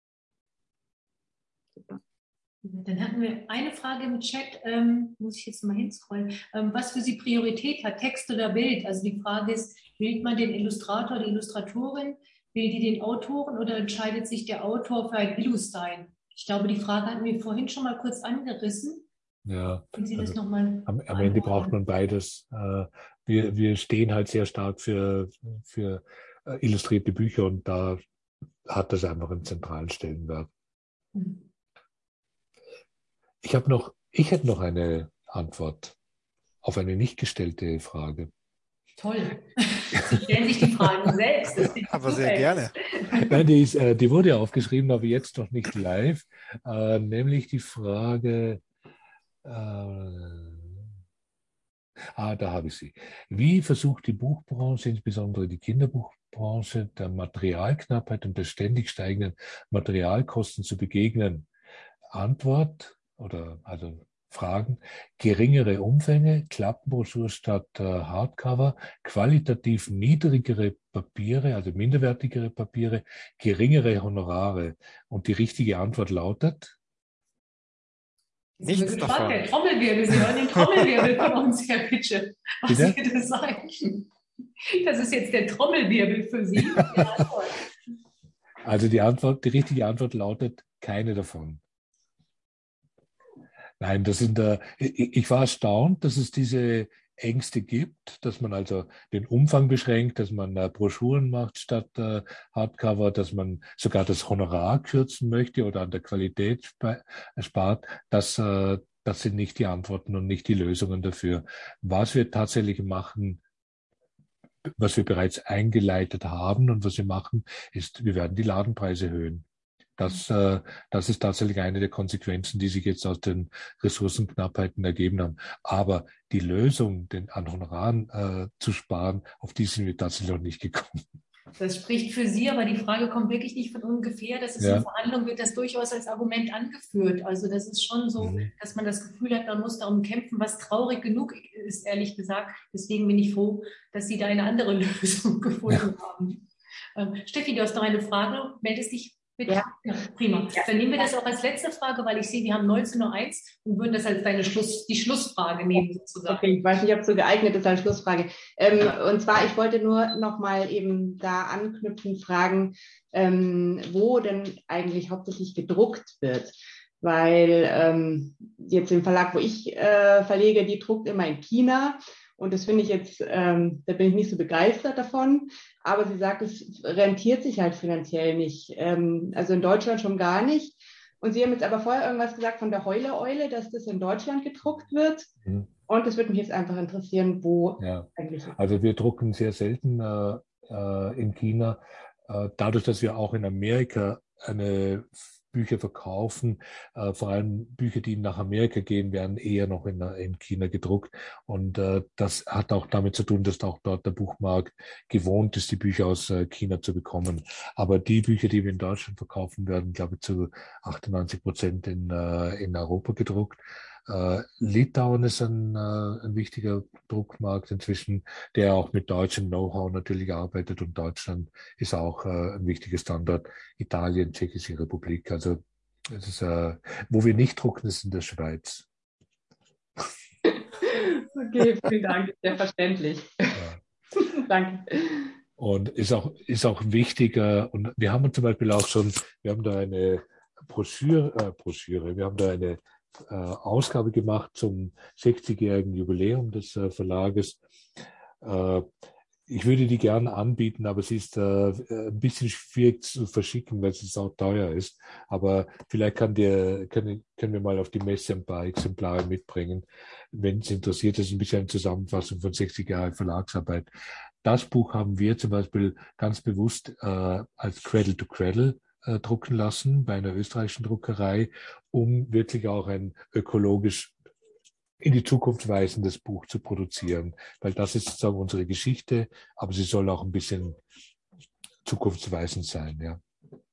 Speaker 12: Super.
Speaker 3: Dann hatten wir eine Frage im Chat, ähm, muss ich jetzt mal hinscrollen, ähm, was für Sie Priorität hat, Text oder Bild? Also die Frage ist, wählt man den Illustrator, die Illustratorin, wählt die den Autoren oder entscheidet sich der Autor für ein Illustyle? Ich glaube, die Frage hatten wir vorhin schon mal kurz angerissen.
Speaker 2: Ja,
Speaker 3: Wenn Sie das
Speaker 2: also
Speaker 3: noch mal
Speaker 2: am, am Ende braucht man beides. Äh, wir, wir stehen halt sehr stark für, für äh, illustrierte Bücher und da hat das einfach einen zentralen Stellenwert.
Speaker 3: Mhm.
Speaker 2: Ich habe noch, ich hätte noch eine Antwort auf eine nicht gestellte Frage.
Speaker 3: Toll. Sie stellen sich die Fragen selbst. Das
Speaker 1: aber sehr gerne.
Speaker 2: Nein, die, ist, äh, die wurde aufgeschrieben, aber jetzt noch nicht live. Äh, nämlich die Frage, äh, ah, da habe ich sie. Wie versucht die Buchbranche, insbesondere die Kinderbuchbranche, der Materialknappheit und der ständig steigenden Materialkosten zu begegnen? Antwort oder also Fragen: geringere Umfänge, Klappenbroschur statt äh, Hardcover, qualitativ niedrigere Papiere, also minderwertigere Papiere, geringere Honorare. Und die richtige Antwort lautet?
Speaker 3: Nichts davon. Der Trommelwirbel, Sie hören den Trommelwirbel von uns, Herr Pitsche. Was
Speaker 2: Bitte?
Speaker 3: Sie das sagen. Das ist jetzt der Trommelwirbel für Sie.
Speaker 2: Also die Antwort, die richtige Antwort lautet keine davon. Nein, das sind äh, ich, ich war erstaunt, dass es diese Ängste gibt, dass man also den Umfang beschränkt, dass man äh, Broschüren macht statt äh, Hardcover, dass man sogar das Honorar kürzen möchte oder an der Qualität spa- spart. Das, äh, das sind nicht die Antworten und nicht die Lösungen dafür. Was wir tatsächlich machen, was wir bereits eingeleitet haben und was wir machen, ist, wir werden die Ladenpreise erhöhen. Das, äh, das ist tatsächlich eine der Konsequenzen, die sich jetzt aus den Ressourcenknappheiten ergeben haben. Aber die Lösung, den an Honoraren äh, zu sparen, auf die sind wir tatsächlich noch nicht gekommen.
Speaker 3: Das spricht für Sie, aber die Frage kommt wirklich nicht von ungefähr. Das ist
Speaker 2: Ja.
Speaker 3: in Verhandlungen, wird das durchaus als Argument angeführt. Also das ist schon so,
Speaker 2: Mhm.
Speaker 3: dass man das Gefühl hat, man muss darum kämpfen, was traurig genug ist, ehrlich gesagt. Deswegen bin ich froh, dass Sie da eine andere Lösung gefunden
Speaker 2: Ja.
Speaker 3: haben. Ähm, Steffi, du hast noch eine Frage. Meldest dich bitte.
Speaker 12: Ja.
Speaker 3: Ja, prima.
Speaker 12: Ja.
Speaker 3: Dann nehmen wir das auch als letzte Frage, weil ich sehe, wir haben neunzehn Uhr eins und würden das als deine Schluss, die Schlussfrage nehmen sozusagen.
Speaker 6: Okay, ich weiß nicht, ob es so geeignet ist als Schlussfrage. Ähm, und zwar, ich wollte nur noch mal eben da anknüpfen, fragen, ähm, wo denn eigentlich hauptsächlich gedruckt wird. Weil ähm, jetzt im Verlag, wo ich äh, verlege, die druckt immer in China. Und das finde ich jetzt, ähm, da bin ich nicht so begeistert davon. Aber sie sagt, es rentiert sich halt finanziell nicht. Ähm, also in Deutschland schon gar nicht. Und Sie haben jetzt aber vorher irgendwas gesagt von der Heule-Eule, dass das in Deutschland gedruckt wird.
Speaker 2: Mhm.
Speaker 6: Und es würde mich jetzt einfach interessieren, wo
Speaker 2: Ja.
Speaker 6: eigentlich.
Speaker 2: Also wir drucken sehr selten äh, äh, in China. Äh, dadurch, dass wir auch in Amerika eine Bücher verkaufen, äh, vor allem Bücher, die nach Amerika gehen, werden eher noch in, in China gedruckt. Und äh, das hat auch damit zu tun, dass auch dort der Buchmarkt gewohnt ist, die Bücher aus äh, China zu bekommen. Aber die Bücher, die wir in Deutschland verkaufen, werden, glaube ich, zu achtundneunzig Prozent in, äh, in Europa gedruckt. Äh, Litauen ist ein, äh, ein wichtiger Druckmarkt inzwischen, der auch mit deutschem Know-how natürlich arbeitet, und Deutschland ist auch äh, ein wichtiger Standort. Italien, Tschechische Republik, also Das ist, äh, wo wir nicht drucken, ist in der Schweiz.
Speaker 12: Okay, vielen Dank, sehr verständlich.
Speaker 2: Ja.
Speaker 12: Danke.
Speaker 2: Und ist auch, ist auch wichtiger, und wir haben zum Beispiel auch schon, wir haben da eine Broschüre, äh, Broschüre wir haben da eine äh, Ausgabe gemacht zum sechzigjährigen Jubiläum des äh, Verlages. Äh, ich würde die gerne anbieten, aber sie ist äh, ein bisschen schwierig zu verschicken, weil es auch teuer ist. Aber vielleicht kann dir, können, können wir mal auf die Messe ein paar Exemplare mitbringen, wenn es interessiert ist, ein bisschen eine Zusammenfassung von sechzig Jahren Verlagsarbeit. Das Buch haben wir zum Beispiel ganz bewusst äh, als Cradle to Cradle äh, drucken lassen bei einer österreichischen Druckerei, um wirklich auch ein ökologisch in die Zukunft weisendes Buch zu produzieren. Weil das ist sozusagen unsere Geschichte, aber sie soll auch ein bisschen zukunftsweisend sein. Ja.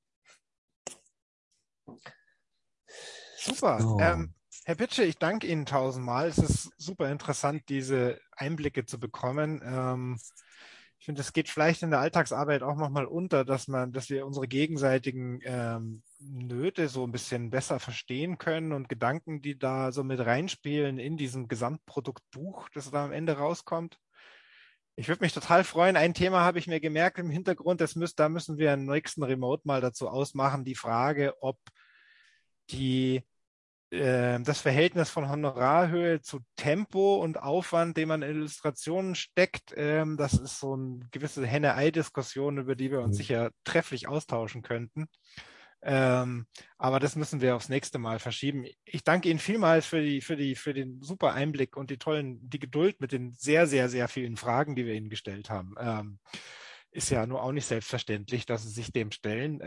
Speaker 1: Super.
Speaker 2: So.
Speaker 1: Ähm, Herr Pitsche, ich danke Ihnen tausendmal. Es ist super interessant, diese Einblicke zu bekommen. Ähm, ich finde, es geht vielleicht in der Alltagsarbeit auch nochmal unter, dass man, dass wir unsere gegenseitigen ähm, Nöte so ein bisschen besser verstehen können und Gedanken, die da so mit reinspielen in diesem Gesamtproduktbuch, das da am Ende rauskommt. Ich würde mich total freuen. Ein Thema habe ich mir gemerkt im Hintergrund, das müsst, da müssen wir im nächsten Remote mal dazu ausmachen, die Frage, ob die das Verhältnis von Honorarhöhe zu Tempo und Aufwand, den man in Illustrationen steckt, das ist so eine gewisse Henne-Ei-Diskussion, über die wir uns
Speaker 2: Mhm.
Speaker 1: sicher trefflich austauschen könnten. Aber das müssen wir aufs nächste Mal verschieben. Ich danke Ihnen vielmals für die, für die, für den super Einblick und die tollen, die Geduld mit den sehr, sehr, sehr vielen Fragen, die wir Ihnen gestellt haben. Ist ja nur auch nicht selbstverständlich, dass Sie sich dem stellen.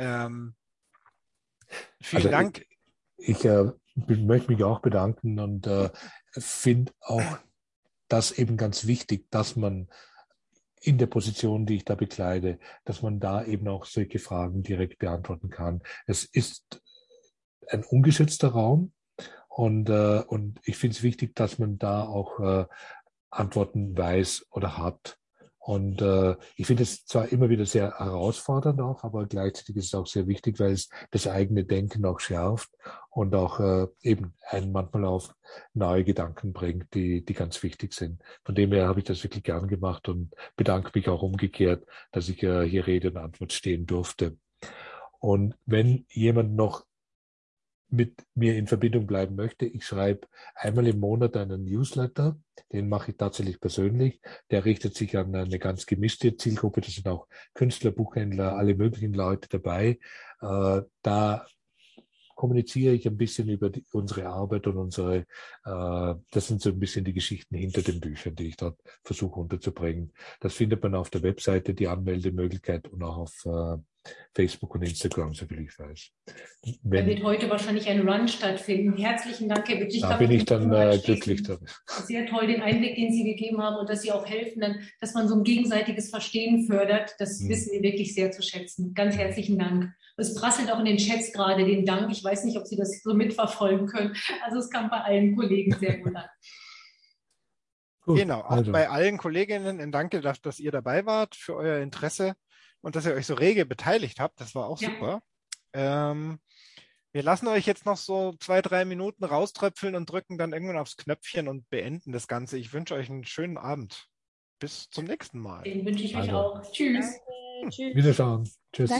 Speaker 1: Vielen
Speaker 2: Also
Speaker 1: Dank.
Speaker 2: Ich, ich äh, möchte mich auch bedanken und äh, finde auch das eben ganz wichtig, dass man in der Position, die ich da bekleide, dass man da eben auch solche Fragen direkt beantworten kann. Es ist ein ungeschützter Raum und, äh, und ich finde es wichtig, dass man da auch äh, Antworten weiß oder hat. Und äh, ich finde es zwar immer wieder sehr herausfordernd auch, aber gleichzeitig ist es auch sehr wichtig, weil es das eigene Denken auch schärft und auch äh, eben einen manchmal auf neue Gedanken bringt, die, die ganz wichtig sind. Von dem her habe ich das wirklich gern gemacht und bedanke mich auch umgekehrt, dass ich äh, hier Rede und Antwort stehen durfte. Und wenn jemand noch mit mir in Verbindung bleiben möchte, ich schreibe einmal im Monat einen Newsletter, den mache ich tatsächlich persönlich. Der richtet sich an eine ganz gemischte Zielgruppe, das sind auch Künstler, Buchhändler, alle möglichen Leute dabei. Äh, da kommuniziere ich ein bisschen über die, unsere Arbeit und unsere, äh, das sind so ein bisschen die Geschichten hinter den Büchern, die ich dort versuche unterzubringen. Das findet man auf der Webseite, die Anmeldemöglichkeit und auch auf äh, Facebook und Instagram, soviel ich weiß. Wenn,
Speaker 3: da wird heute wahrscheinlich ein Run stattfinden. Herzlichen Dank, Herr Witt.
Speaker 2: Da bin ich dann äh, glücklich damit.
Speaker 3: Sehr toll, den Einblick, den Sie gegeben haben und dass Sie auch helfen, dann, dass man so ein gegenseitiges Verstehen fördert. Das hm. wissen wir wirklich sehr zu schätzen. Ganz herzlichen Dank. Es prasselt auch in den Chats gerade den Dank. Ich weiß nicht, ob Sie das so mitverfolgen können. Also es kam bei allen Kollegen sehr gut an.
Speaker 1: Gut, genau, auch also. bei allen Kolleginnen ein Danke, dass, dass ihr dabei wart, für euer Interesse und dass ihr euch so rege beteiligt habt. Das war auch ja. super. Ähm, wir lassen euch jetzt noch so zwei, drei Minuten rauströpfeln und drücken dann irgendwann aufs Knöpfchen und beenden das Ganze. Ich wünsche euch einen schönen Abend. Bis zum nächsten Mal.
Speaker 3: Den wünsche ich euch also. auch. Tschüss.
Speaker 2: Danke. Tschüss. Wiederschauen. Tschüss. Danke.